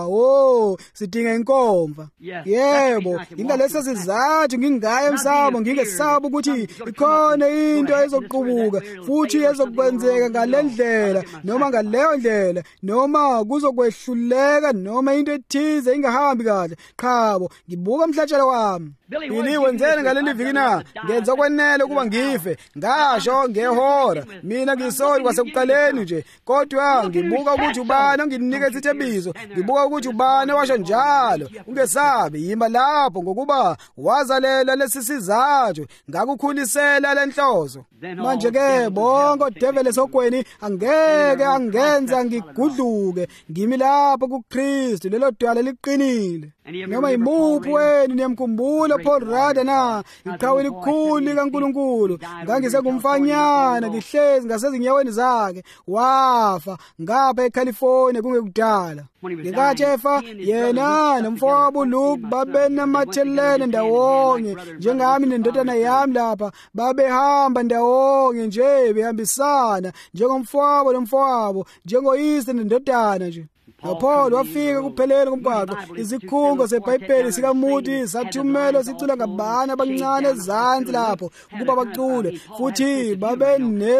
Oh, sidinga inkomfa. Yebo, ingalesa sizathu ngingaya emsamo, ngingesaba ukuthi ikhona into ezoqubuka futhi ezokwenzeka ngalendlela noma ngaleyo ndlela, noma kuzokwehluleka noma into ethize ingahambi kahle. Qhabo, ngibuka umhlatshelo wami. Bili wenzeni ngaleli viki na? Ngenza kwenele ukuba ngife. Ngasho ngehora. Mina ngisoli kwasekuqaleni nje. Kodwa ngibuka ukuthi ubani onginikeza ithebizo. Ngibuka ukuthi ubani washo njalo. Ungesabi, yima lapho ngokuba wazalela lesi sizathu, ngakukhulisela lenhloso. Manje ke bonke odevele sogweni angeke angenza ngigudluke. Ngimi lapho kuKristu, lelo dwala liqinile. Noma imuphi wenu niyamkhumbula Paul Rada na? Iqhawe elikhulu likaNkulunkulu. Ngangisengumfanyana ngihlezi ngasezinyaweni zakhe, wafa ngapha eCalifornia kungekudala. Ngikathi efa yena nomfowabo Luke babenamathelene ndawonye njengami nendodana yami lapha, babehamba ndawonye nje behambisana njengomfowabo nomfowabo, njengoyise nendodana nje. Paul wafika kuphelele komgwaqo, izikhungo zeBhayibheli sikaMuti sathumela sicula ngabana abancane ezansi lapho ukuba bacule, futhi babe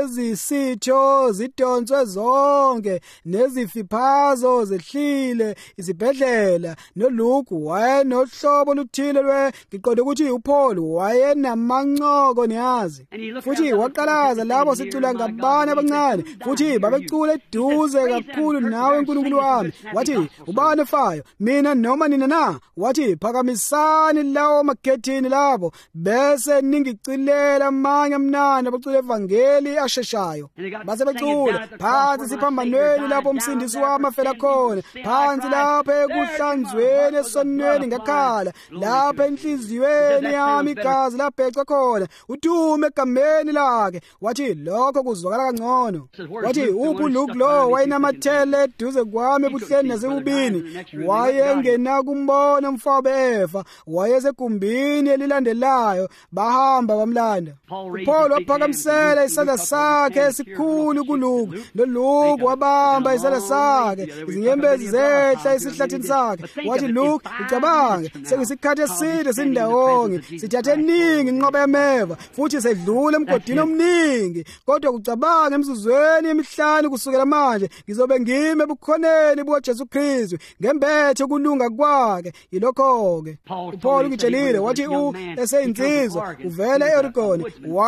nezisitho zidonswe zonke nezifiphazo zehlile izibhedlela. NoLuke wayenohlobo luthile lwe, ngiqonde ukuthi uPaul wayenamancoko niyazi, futhi waqalaza labo sicula ngabana abancane, futhi babecula eduze kakhulu nawe uNkulunkulu wami. Wathi ubani efayo, mina noma nina na? Wathi phakamisani lawo magethini labo, bese ningicilela amanye amnandi abacula evangeli asheshayo. Base becula phansi siphambanweni lapho umsindisi wami afela khona, phansi lapho ekuhlanzweni esonweni ngakhala, lapho enhliziyweni yami igazi labhecwa khona, udume egameni lakhe. Wathi lokho kuzwakala kangcono. Wathi uphi uLuke lo wayenamathele eduze kwami ebuhleni nasebubini. Wayengena kumbona umfowabo efa, wayesegumbini elilandelayo, bahamba bamlanda. uPaul waphakamisela isandla sakhe esikhulu kuLuke, noLuke wabamba isandla sakhe, izinyembezi zehla esihlathini sakhe. Wathi, Luke, ucabange, sekuyisikhathi eside sindawonye, sithathe eningi inqoba yameva, futhi sedlule emgodini omningi. Kodwa ucabange emizuzweni emihlanu kusukela manje, ngizobe ngime ebukhoneni bukaJesu Kristu, ngembethe ukulunga kwakhe. Yilokho-ke uPaul ukitshelile, wathi u eseyinsizwa uvele e-Oregon,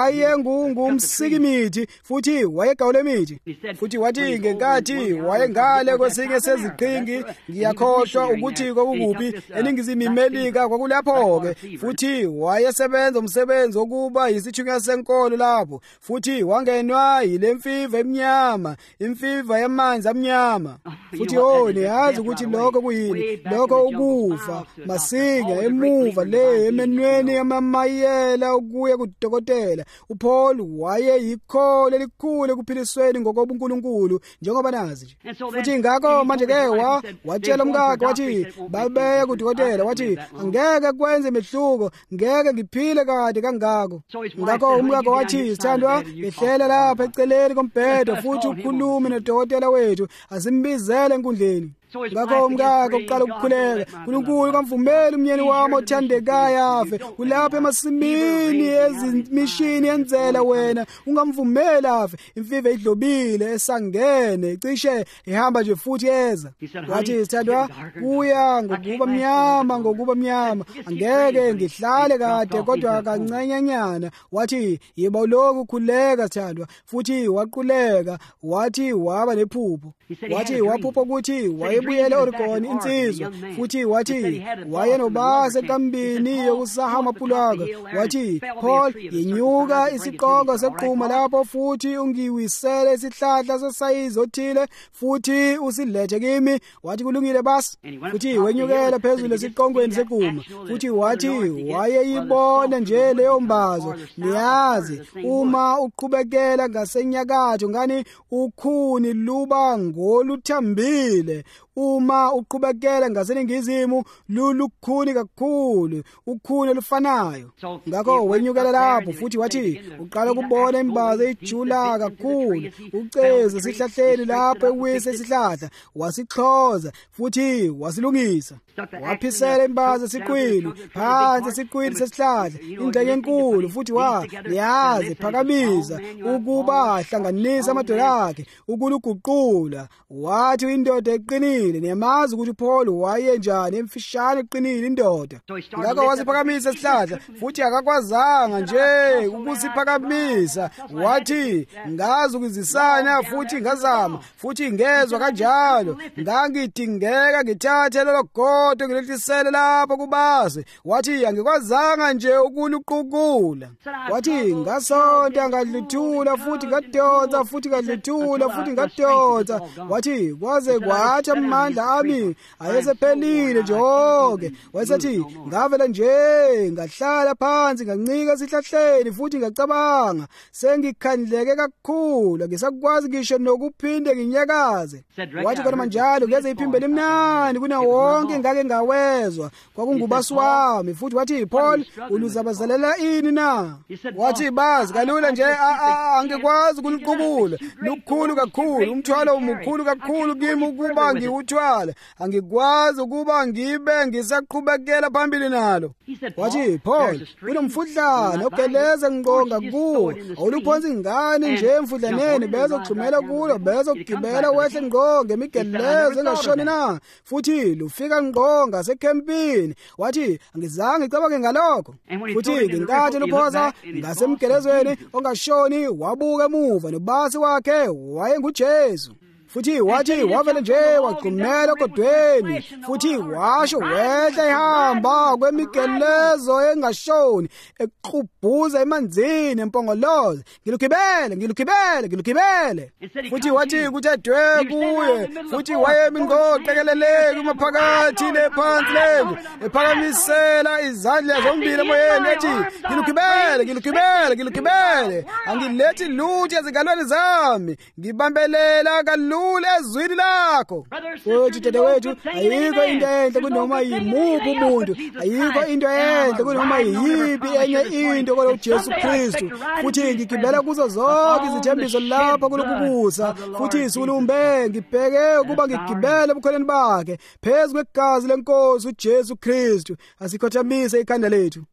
wayengungumsikimithi futhi wayegawule imithi. Futhi wathi ngenkathi wayengale kwesinye seziqhingi, ngiyakhohlwa ukuthi kwakukuphi, eNingizimu Melika kwakulapho-ke. Futhi wayesebenza umsebenzi wokuba yisithunywa senkolo lapho. Futhi wangenwa yile mfiva emnyama, imfiva yamanzi amnyama. Futhi oh, niyazi ukuthi lokho kuyini? Lokho ukufa masinga emuva le emenweni yamamayela ukuya kudokotela. uPaul wayeyikholo elikhulu ekuphilisweni ngokobuNkulunkulu njengoba nazi nje. Futhi ngakho manje-ke wa watshela umkakhe wathi babeye kudokotela, wathi angeke kwenze imehluko, ngeke ngiphile kade kangako. Ngakho umkakhe wathi, sithandwa, ngehlela lapha eceleni kombhedo futhi ukhulume nodokotela wethu, asimbizele enkundleni. Ngakho umkakhe uqala ukukhuleka, uNkulunkulu kamvumeli umyeni wami othandekayo afe. Ulapha emasimini ezimishini yenzela wena, ungamvumeli afe. Imfiva idlobile esangene, cishe ihamba nje futhi eza. Wathi, sithandwa, kuya ngokuba mnyama ngokuba mnyama, angeke ngihlale kade kodwa kancenyanyana. Wathi, yiba lokhu ukhuleka sithandwa. Futhi waquleka, wathi waba nephupho. Wathi waphupha ukuthi wayebuyela e-Oregon insizwa. Futhi wathi wayenobase ekambini yokusaha amapulaka. Wathi, Paul, yenyuka isiqongo seqhuma lapho futhi ungiwisele isihlahla sesayizi othile futhi usilethe kimi. Wathi kulungile basi. Futhi wenyukela phezulu esiqongweni seqhuma. Futhi wathi wayeyibona nje leyo mbazo. Niyazi, uma uqhubekela ngasenyakatho ngani ukhuni luba ngoluthambile. Uma uqhubekela ngaseningizimu lulukhuni kakhulu, ukhuni olufanayo. Ngakho wenyukela lapho futhi wathi uqala ukubona imbazo ejula kakhulu. Uceze esihlahleni lapho ewise isihlahla, wasixhoza futhi wasilungisa. Waphisela imbazo esiqwini phansi esiqwini sesihlahla, ingxenye enkulu. Futhi wa niyazi phakamisa ukuba ahlanganisa amadolo akhe ukuluguqula. Wathi indoda eqinile, niyamazi ukuthi uPaul wayenjani emfishane eqinile indoda. Ngakho wasiphakamisa isihlahla futhi akakwazanga nje ukusiphakamisa. Wathi ngazi ukuzisana futhi ngazama futhi ngezwa kanjalo, ngangidingeka ngithathe lelo godo ngilethisele lapho kubase. Wathi angikwazanga nje ukuluqukula. Wathi ngasonta ngadluthula futhi ngadonsa futhi ngadluthula futhi ngadonsa. Wathi kwaze kwathi amandla ami ayesephelile nje. Wayesethi ngavela nje ngahlala phansi ngancika esihlahleni futhi ngacabanga, sengikhandleke kakhulu, ngisakwazi ngisho nokuphinde nginyakaze. Wathi kodwa manjalo ngeze iphimbe limnandi kuna wonke ngake ngawezwa, kwakungubasi wami. Futhi wathi, Paul, uluzabazalela ini na? Wathi bazi kalula nje, angikwazi ukuliqukula, lukhulu kakhulu, umthwalo umkhulu kakhulu kimi ukuba ngiwuthwala, angikwazi ukuba ngibe ngisaqhubekela phambili nalo. Wathi, Paul, unomfudlana ogeleza ngiqonga kuwo, awuluphonsi ngani nje emfudlaneni bezogxumela kulo, bezogibela wehle ngqo ngemigelezo engashoni na? Futhi lufika ngqo ngasekhempini. Wathi angizange ngicabange ngalokho. Futhi ngenkathi luphosa ngasemgelezweni ongashoni wabuka emuva, nobasi wakhe wayenguJesu. Futhi wathi wavele nje waqhumela kodweni, futhi washo wehla ehamba kwemigelezo engashoni, eqhubhuza emanzini empongoloza, ngilukibele ngilukibele ngilukibele. Futhi wathi kuthedwe kuye, futhi wayemi ngoqekelele kumaphakathi lephansi lemvu, ephakamisela izandla zombili emoyeni ethi ngilukibele ngilukibele ngilukibele, angilethi lutho ezingalweni zami, ngibambelela kalula iphendule ezwini lakho. Futhi dadewethu, ayikho into enhle kunoma yimuphi umuntu, ayikho into enhle kunoma yiphi enye into kodwa uJesu Kristu. Futhi ngigibela kuzo zonke izithembiso lapha kulokubusa, futhi isulumbe ngibheke ukuba ngigibele ebukholweni bakhe phezu kwegazi lenkosi uJesu Kristu. Asikhothamise ikhanda lethu.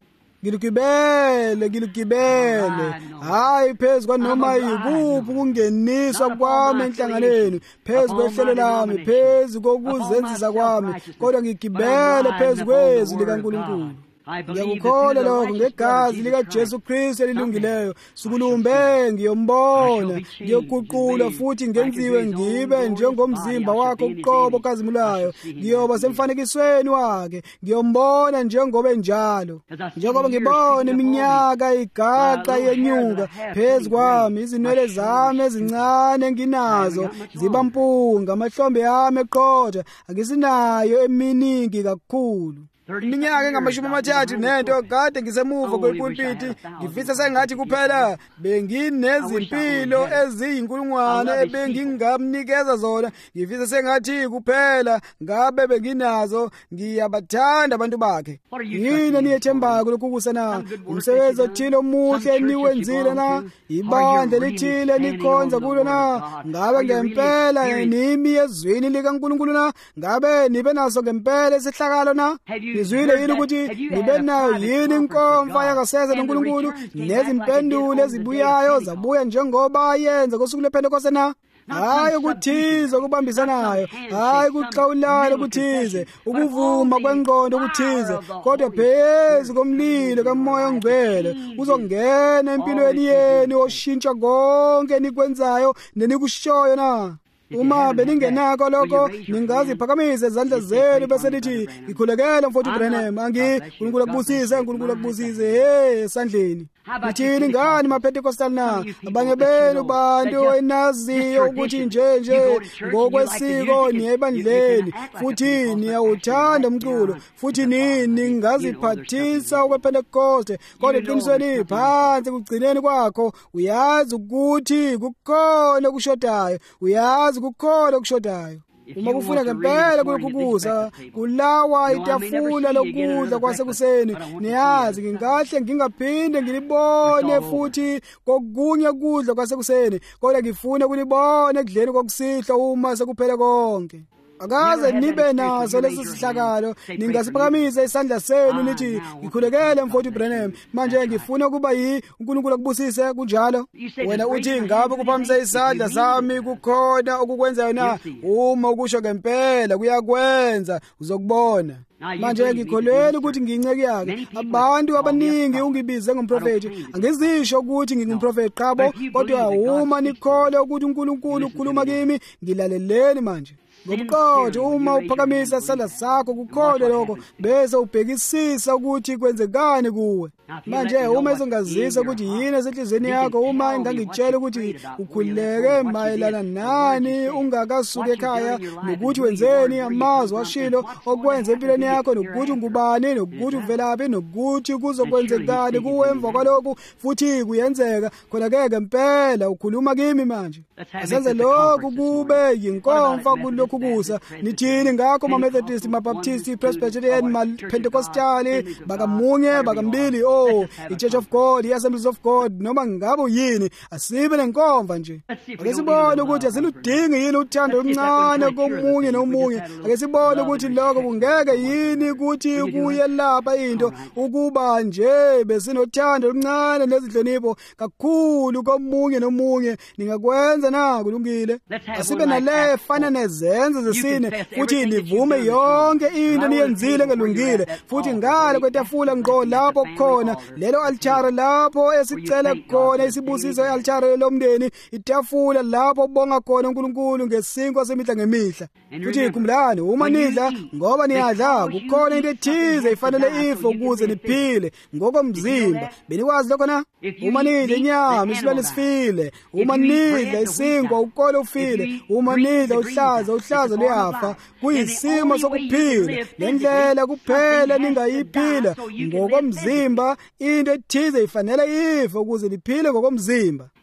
Ngilugibele, ngilugibele, hayi phezu kwanoma yikuphi ukungeniswa kwami enhlanganweni, phezu kwehlelo lami, phezu kokuzenzisa kwami, kodwa ngigibele phezu kwezwi likaNkulunkulu. Ngiyakukholwa lokho ngegazi likaJesu Kristu elilungileyo. Sikulumbe ngiyombona, ngiyoguqula futhi ngenziwe ngibe njengomzimba wakhe uqobo okazimulayo. Ngiyoba semfanekisweni wakhe, ngiyombona njengoba enjalo. Njengoba ngibona iminyaka igaqa yenyuka phezu kwami, izinwele zami ezincane enginazo ziba mpunga, amahlombe ami eqotha akisinayo eminingi kakhulu. Iminyaka engamashumi amathathu nento kade ngisemuva kwepulpiti, ngifisa sengathi kuphela benginezimpilo eziyinkulungwane ebengingamnikeza zona. Ngifisa sengathi kuphela ngabe benginazo. Ngiyabathanda abantu bakhe. Yini niyethembayo kulokhu kusana? Umsebenzi othile omuhle niwenzile na? Ibandla lithile nikhonza kulo na? Ngabe ngempela nimi ezwini likaNkulunkulu na? Ngabe nibe naso ngempela isihlakalo na? Izwile yini ukuthi nibe nayo yini inkomfa yakasese noNkulunkulu nezimpendulo ezibuyayo zabuya njengoba yenza kosuku lePentekoste na? Hayi ukuthize ukubambisanayo, hayi ukuxhawulana ukuthize, ukuvuma kwengqondo ukuthize, kodwa phezu komlilo kaMoya oNgcwele uzongena empilweni yenu oshintsha konke nikwenzayo nenikushoyo na. Uma beningenako lokho, ningaziphakamise izandla zenu bese lithi ngikhulekele mfowethu Branham, angi uNkulunkulu akubusise, uNkulunkulu akubusise hey esandleni. Nithini ngani maPentecostal na? Abanye benu bantu enaziyo ukuthi nje nje ngokwesiko niye ebandleni, futhi niyawuthanda umculo, futhi nini ngaziphathisa okwePentecoste, kodwa eqinisweni phansi kugcineni kwakho uyazi ukuthi kukhona okushodayo, uyazi kukhona okushodayo. Uma kufuna ngempela kulokhubuza kulawa itafula lokudla kwasekuseni, niyazi ngingahle ngingaphinde ngilibone futhi kokunye kudla kwasekuseni, kodwa ngifuna kulibona ekudleni kokusihla uma sekuphela konke. Akaze nibe naso lesi sihlakalo, ningasiphakamisa isandla senu nithi ngikhulekele mfowethu Branham, manje ngifuna ukuba yi uNkulunkulu akubusise kunjalo. Wena uthi ngabe kuphamisa isandla sami kukhona okukwenzayo na? Uma ukusho ngempela kuyakwenza uzokubona. Manje ngikholelwa ukuthi ngiyinceke yakhe. Abantu abaningi ungibize ngomprofeti, angizisho ukuthi ngingumprofeti qabo, kodwa uma nikholwa ukuthi uNkulunkulu ukhuluma kimi, ngilaleleni manje. Ngobuqotho uma uphakamisa isandla sakho kukhona lokho bese ubhekisisa ukuthi kwenzekani kuwe. Manje uma izongazisa ukuthi yini esenhlizweni yakho, uma ingangitshela ukuthi ukhuleke mayelana nani ungakasuka ekhaya, nokuthi wenzeni amazwi washilo okwenza empilweni yakho, nokuthi ngubani, nokuthi uvelaphi, nokuthi kuzokwenzekani kuwe emva kwalokho futhi kuyenzeka, khona ke ngempela ukhuluma kimi manje. Asenze lokhu kube yinkomfa kulokhu kusa. Nithini ngakho ma-Methodist, ma-Baptist, Presbyterian, ma-Pentecostal, bakamunye bakambili, oh i-Church of God, i-Assemblies of God, noma ngabe yini, asibe nenkomfa nje. Ake sibone ukuthi asiludingi yini uthando oluncane komunye nomunye. Ake sibone ukuthi lokho kungeke yini ukuthi kuye lapha into ukuba nje besinothando oluncane nezinhlonipho kakhulu komunye nomunye. Ningakwenza na kulungile? Asibe nale fana nezenzo zesine, futhi nivume yonke into niyenzile ngelungile, futhi ngale kwetafula ngqo lapho khona lelo altare lapho esicela khona isibusiso e-altare lomndeni, itafula lapho bonga khona uNkulunkulu ngesinkwa semihla ngemihla. Futhi khumbulani, uma nidla ngoba niyadla kukhona into ethize ifanele ife ukuze niphile ngokomzimba. Benikwazi lokho na? Uma nidla inyama isilwane sifile, uma nidla isinkwa ukolo ufile, uma nidla uhlaza uhlaza luyafa. Kuyisimo sokuphila, nendlela kuphela ningayiphila ngokomzimba, into ethize ifanele ife ukuze liphile ngokomzimba.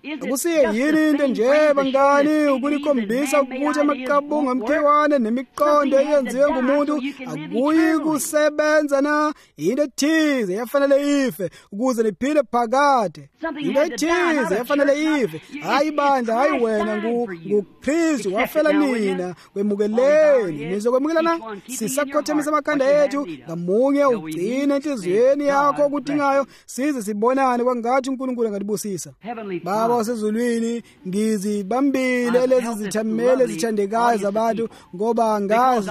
akusiye yini into nje bangani ukulikhombisa ukuthi amaqabunga amkhewane nemiqondo eyenziwe ngumuntu akuyi kusebenza na into ethize yafanele ife ukuze liphile phakade into ethize yafanele ife hayi bandla hayi wena nguKristu wafela nina kwemukeleni nizokwemukelana sisakhothemisa amakhanda ethu ngamunye ugcine enhliziyweni yakho okudingayo size sibonane kwangathi uNkulunkulu angatibusisa. Baba wasezulwini ngizibambile lezi zithamele zithandekayo zabantu ngoba ngazi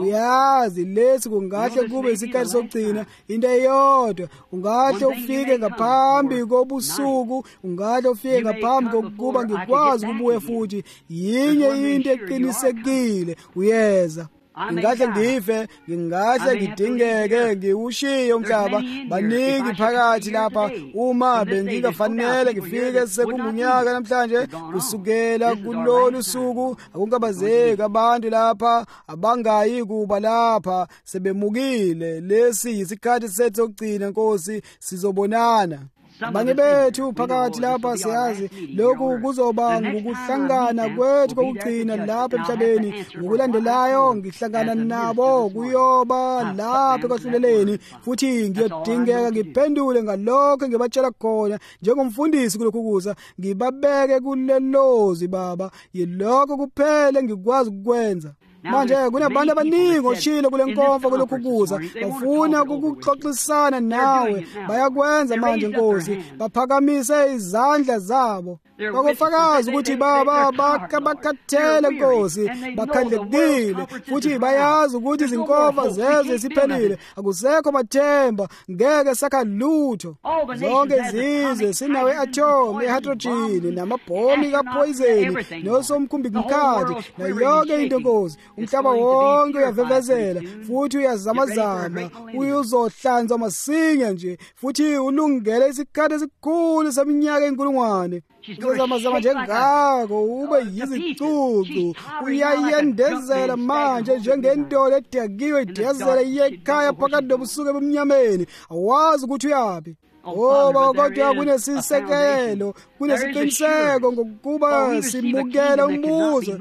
uyazi lesi kungahle kube isikhathi sokugcina into eyodwa ungahle ufike ngaphambi kobusuku ungahle ufike ngaphambi kokuba ngikwazi ukubuye futhi yinye into eqinisekile uyeza ngingahle ngife ngingahle ngidingeke ngiwushiye umhlaba baningi phakathi lapha uma bengingafanele ngifike sekumunyaka namhlanje kusukela kulolu suku akungabazeki abantu lapha abangayi kuba lapha sebemukile lesi isikhathi sethu sokugcina Nkosi sizobonana abanye bethu phakathi lapha siyazi lokhu kuzoba ngukuhlangana kwethu kokugcina lapha emhlabeni ngokulandelayo ngihlangana nabo kuyoba lapha kwahluleleni futhi ngiyodingeka ngiphendule ngalokho ngibatshela khona njengomfundisi kulokhu kuza ngibabeke kulelozi Baba yilokho kuphele ngikwazi ukukwenza. Manje kunabantu abaningi oshilo kule nkonfa kulokhu kuza bafuna ukuxoxisana nawe bayakwenza manje Nkosi baphakamise izandla zabo bakufakaza ukuthi baba bakakhathele Nkosi bakhandlekile futhi bayazi ukuthi izinkofa zeze siphelile akusekho bathemba ngeke sakha lutho zonke izizwe sinawe atom ehydrogen namabhomi kapoison nosomkhumbi kumkhathi na yonke into Nkosi umhlaba wonke uyavevezela futhi uyazamazama uyozohlanza masinya nje futhi ulungele isikhathi esikhulu seminyaka enkulungwane uzamazama njengako ube yizicucu uyayendezela manje njengentolo edakiwe idezela iyekhaya phakathi nobusuku ebumnyameni awazi ukuthi uyapi. Oh kodwa kunesisekelo kunesiqiniseko ngokuba simukela umbuzo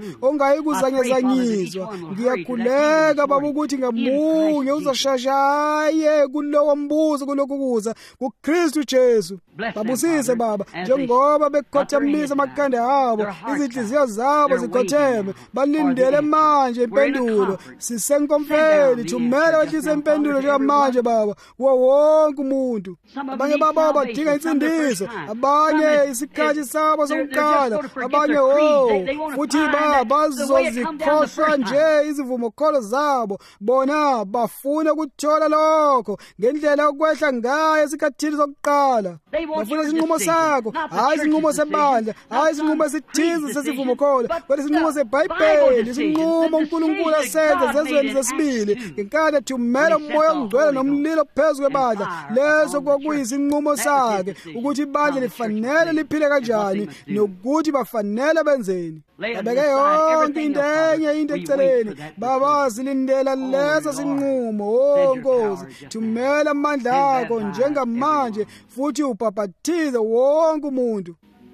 ongayikuzanyezanyizwa ngiyakhuleka baba ukuthi ngamunye uzoshashaye kulowo mbuzo kulokhu kuza kuKristu Jesu. Babusise baba njengoba bekhothamisa amakhanda abo izinhliziyo zabo zikhotheme balindele manje impendulo sisenkonfeni thumela wehlise impendulo njengamanje baba kuwo wonke umuntu. Abanye baba badinga insindiso abanye isikhathi sabo sokuqala abanye oh futhi baba bazozikhohlwa nje izivumokholo zabo bona bafuna ukuthola lokho ngendlela okwehla ngayo esikhathini sokuqala bafuna isinqumo sakho hayi isinqumo sebandla hayi isinqumo esithize sesivumokholo kodwa isinqumo seBhayibheli isinqumo uNkulunkulu asenza zezweni zesibili ngenkathi thumela umoya ongcwele nomlilo phezu kwebandla leso kwakuyisi inqumo sakhe ukuthi ibandla lifanele liphile kanjani nokuthi bafanele benzeni abeke yonke into enye into eceleni baba silindela leso sinqumo oh Nkosi thumela amandla akho njengamanje futhi ubhaphathize wonke umuntu.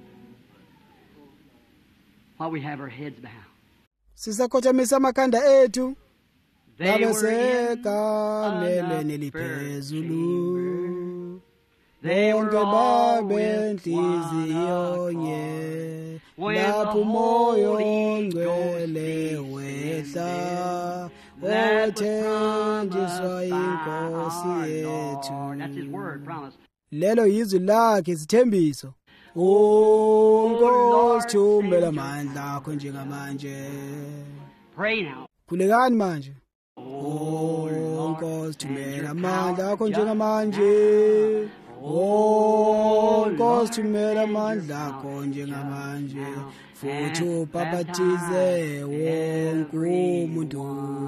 While we have our heads bowed sisakhothamisa amakhanda ethu babesekamele liphezulu bonke babenhliziyonye lapho umoya ongcwele wehla othenjiswa inkosi yethu lelo yizwi lakhe isithembiso. Oh Nkosi thumela amandla akho njengamanje. Pray now. Khulekani manje. Oh Nkosi thumela amandla akho njengamanje. Oh Nkosi thumela amandla akho njengamanje futhi ubhaphathize wonke umuntu.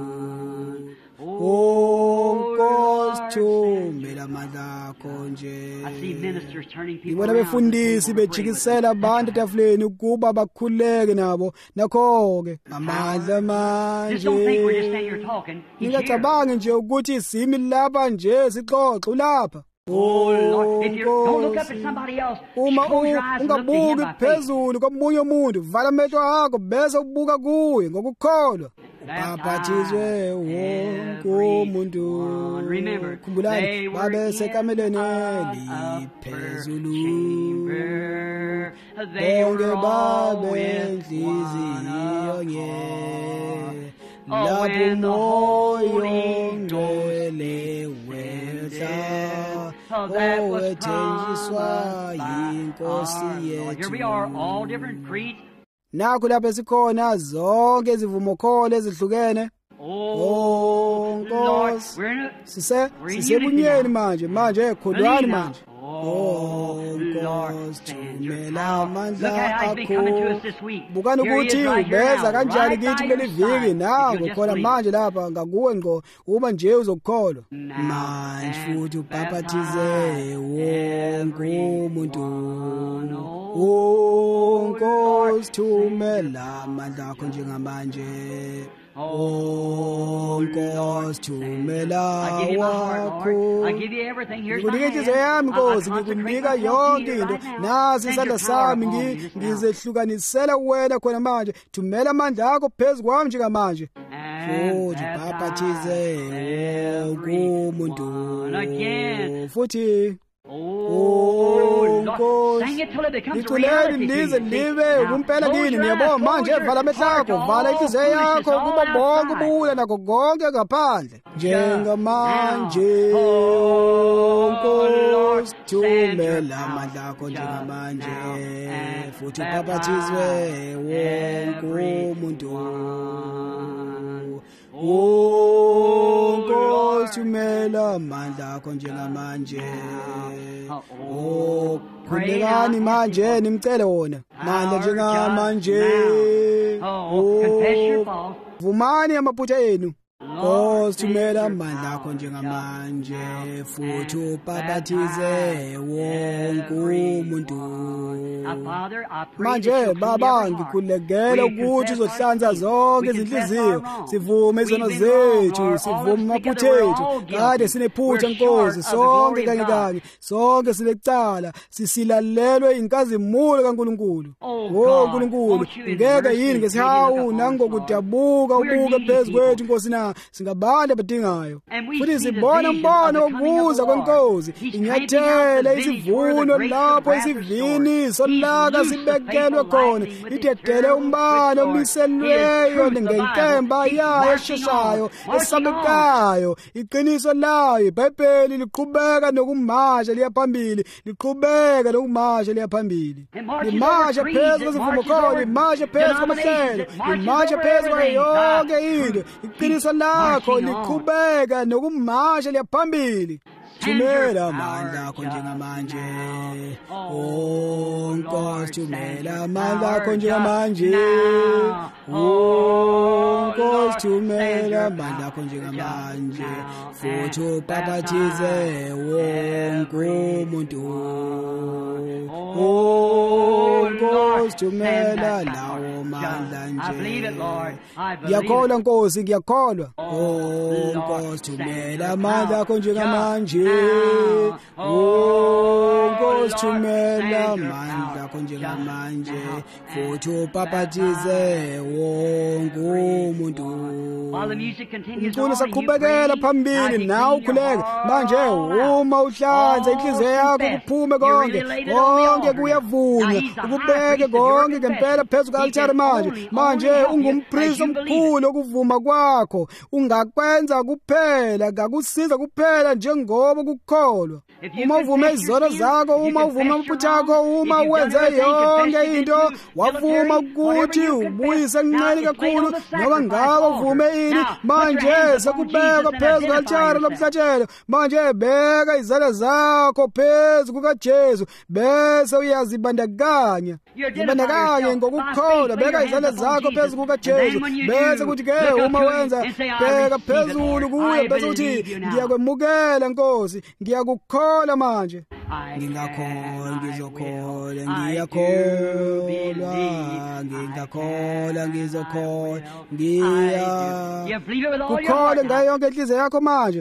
Oh Nkosi thumela amandla akho nje. Ngibona befundisi bejikisela abantu etafuleni ukuba bakhuleke nabo nakho-ke amandla manje. Ningacabangi nje ukuthi simi lapha nje sixoxe ulapha. Oh Lord, if you don't look up at somebody else, uma close your eyes and look to Him ungabuki by faith. phezulu komunye umuntu, vala amehlo akho bese ubuka kuye ngokukholwa. Baphathizwe wonke umuntu. Khumbulani babe sekameleni eliphezulu. Bonke babe enhliziyo nye. Lapho umoya ongcwele wehla. Owethenjiswa yinkosi yethu. Here we are, all different creeds. Nakho lapho sikhona zonke izivumokholo ezihlukene. Oh Lord, we're in a Sise sisebunyeni manje manje kholwani manje. Oh Lord, thumela amandla akho. Bukani ukuthi ubeza kanjani kithi kuleli viki nawe khona manje lapha ngakuwe ngqo uma nje uzokholwa. Manje futhi ubhaphathize wonke umuntu. Oh Nkosi thumela amandla akho njengamanje. Oh Nkosi thumela wakho. Ngikunikeza yami Nkosi, ngikunika yonke into. Nasi isandla sami ngizehlukanisela wena khona manje. Thumela amandla akho phezu kwami njengamanje. Futhi baphathize wonke umuntu. Futhi oh Nkosi, iculeni lize libe kumpela kini. Ngiyabona manje vala amehlo akho, vala inhliziyo yakho kuba bonke ubule nakho konke ngaphandle njengamanje. Nkosi thumela amandla akho njengamanje, futhi ubhaphathizwe wonke umuntu. Oh Nkosi thumela amandla akho njengamanje. Oh khulekani manje nimcele wona manje njengamanje. Oh vumani amaphutha enu. Nkosi thumela amandla akho njengamanje, futhi ubhaphathize wonke umuntu. Manje Baba, ngikhulekela ukuthi uzohlanza zonke izinhliziyo. Sivume izono zethu, sivume amaphutha ethu. Kade sinephutha Nkosi, sonke kanye kanye, sonke silecala, sisilalelwe inkazimulo kaNkulunkulu. Oh Nkulunkulu, ngeke yini ngesihawu nangokudabuka ubuke phezu kwethu Nkosi na singabanda abadingayo. Futhi sibona umbono wokuza kwenkosi, inyathele isivuno lapho isivini solaka sibekelwe khona, idedele umbane omiselweyo ngenkemba yayo esheshayo esabekayo. Iqiniso layo iBhayibheli liqhubeka nokumasha liya phambili, liqhubeka nokumasha liya phambili. Limasha phezu kwezivumokholo, limasha phezu kwamahlelo, limasha phezu kwayo yonke into. Iqiniso lakho liqhubeka nokumasha liya phambili. Thumela amandla akho njengamanje. Oh Nkosi thumela amandla akho njengamanje. Oh Nkosi thumela amandla akho njengamanje, futhi ubhaphathize wonke umuntu. Oh Nkosi thumela lawo mandla nje. Ngiyakholwa Nkosi, ngiyakholwa. Oh Nkosi thumela amandla akho njengamanje. Oh Nkosi thumela amandla akho njengamanje, futhi ubhaphathize wonke umuntu. Umculo saqhubekela phambili nawe ukhuleka manje. Uma uhlanza inhliziyo yakho kuphume konke konke kuyavunywa, ukubeke konke ngempela phezu ka-altare manje. Manje ungumpriest omkhulu okuvuma kwakho ungakwenza kuphela, ngakusiza kuphela njengoba kukholwa. Uma uvume izono zakho, uma uvume amaphutha akho, uma wenze yonke into, wavuma ukuthi ubuyise kancane kakhulu ngoba ngaba uvume ini, manje sekubeka phezu ka-altare lomhlatshelo. Manje beka izandla zakho phezu kukaJesu bese uyazibandakanya. Zibandakanye ngokukholwa, beka izandla zakho phezu kukaJesu bese kuthi ke uma wenza beka phezulu kuye bese uthi ngiyakwemukela Nkosi, ngiyakukholwa manje. Ngingakholwa, ngizokholwa, ngiyakholwa, ngingakholwa, ngizokholwa, ngiya kukholwa ngayo yonke inhliziyo yakho manje.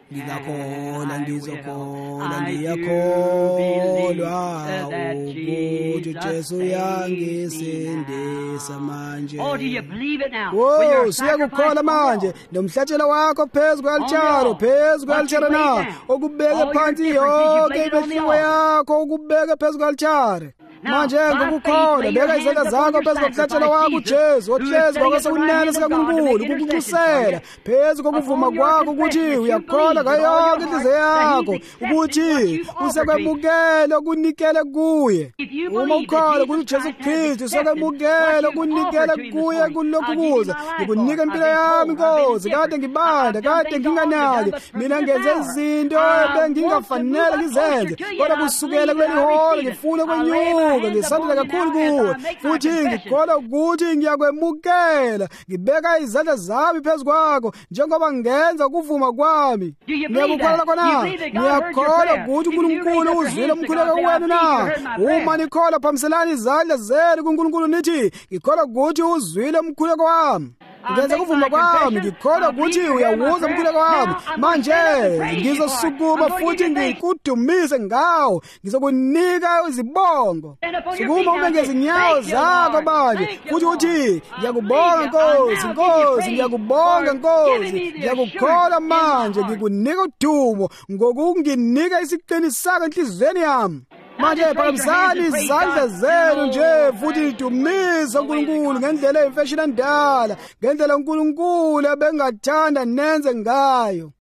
ngikakholwa ngizokholwa ngiyakholwa ukuthi Jesu yangisindisa manje. Oh, do you believe it now? Wo, siyakukholwa manje nomhlatshelo wakho phezu kwalithare, phezu kwalithare na, okubeke phansi yonke imehluko yakho, okubeke phezu kwalithare. Manje ngokukholwa beka izandla zakho phezu komhlatshelo wakho uJesu, ohlezi ngakwesokunene sikaNkulunkulu, ukukucusela phezu kokuvuma kwakho ukuthi uyakholwa ngayo yonke inhliziyo yakho ukuthi usekwemukele ukunikele kuye. Uma ukholwa ukuthi uJesu Kristu usekwemukele ukunikele kuye kulokhu kuza, ngikunika impilo yami Nkosi, kade ngibanda, kade nginganaki, mina ngenze izinto ebengingafanele ngizenze, kodwa kusukela kuleli holo ngifuna ukwenyuka, ngisandula kakhulu kuwe, futhi ngikholwa ukuthi ngiyakwemukela, ngibeka izandla zami phezu kwakho njengoba ngenza ukuvuma kwami. Ngiyakukholwa khona, ngiyakholwa ukuthi uNkulunkulu uzwile umkhuleko wenu na. Uma nikholwa phambiselani izandla zenu kuNkulunkulu nithi, ngikholwa ukuthi uzwile umkhuleko wami. Ngenza ukuvuma kwami, ngikholwa ukuthi uyawuza umkhuleko wami. Manje ngizosukuma futhi ngikudumise ngawo, ngizokunika izibongo. Sukuma ube ngezinyawo zakho manje futhi uthi ngiyakubonga Nkosi, Nkosi ngiyakubonga Nkosi, ngiyakukholwa manje, ngikunika udumo ngokunginika isiqiniseko enhliziyweni yami. Manje phakamisani izandla zenu nje futhi lidumise uNkulunkulu ngendlela eyimfashini endala, ngendlela uNkulunkulu ebengathanda nenze ngayo.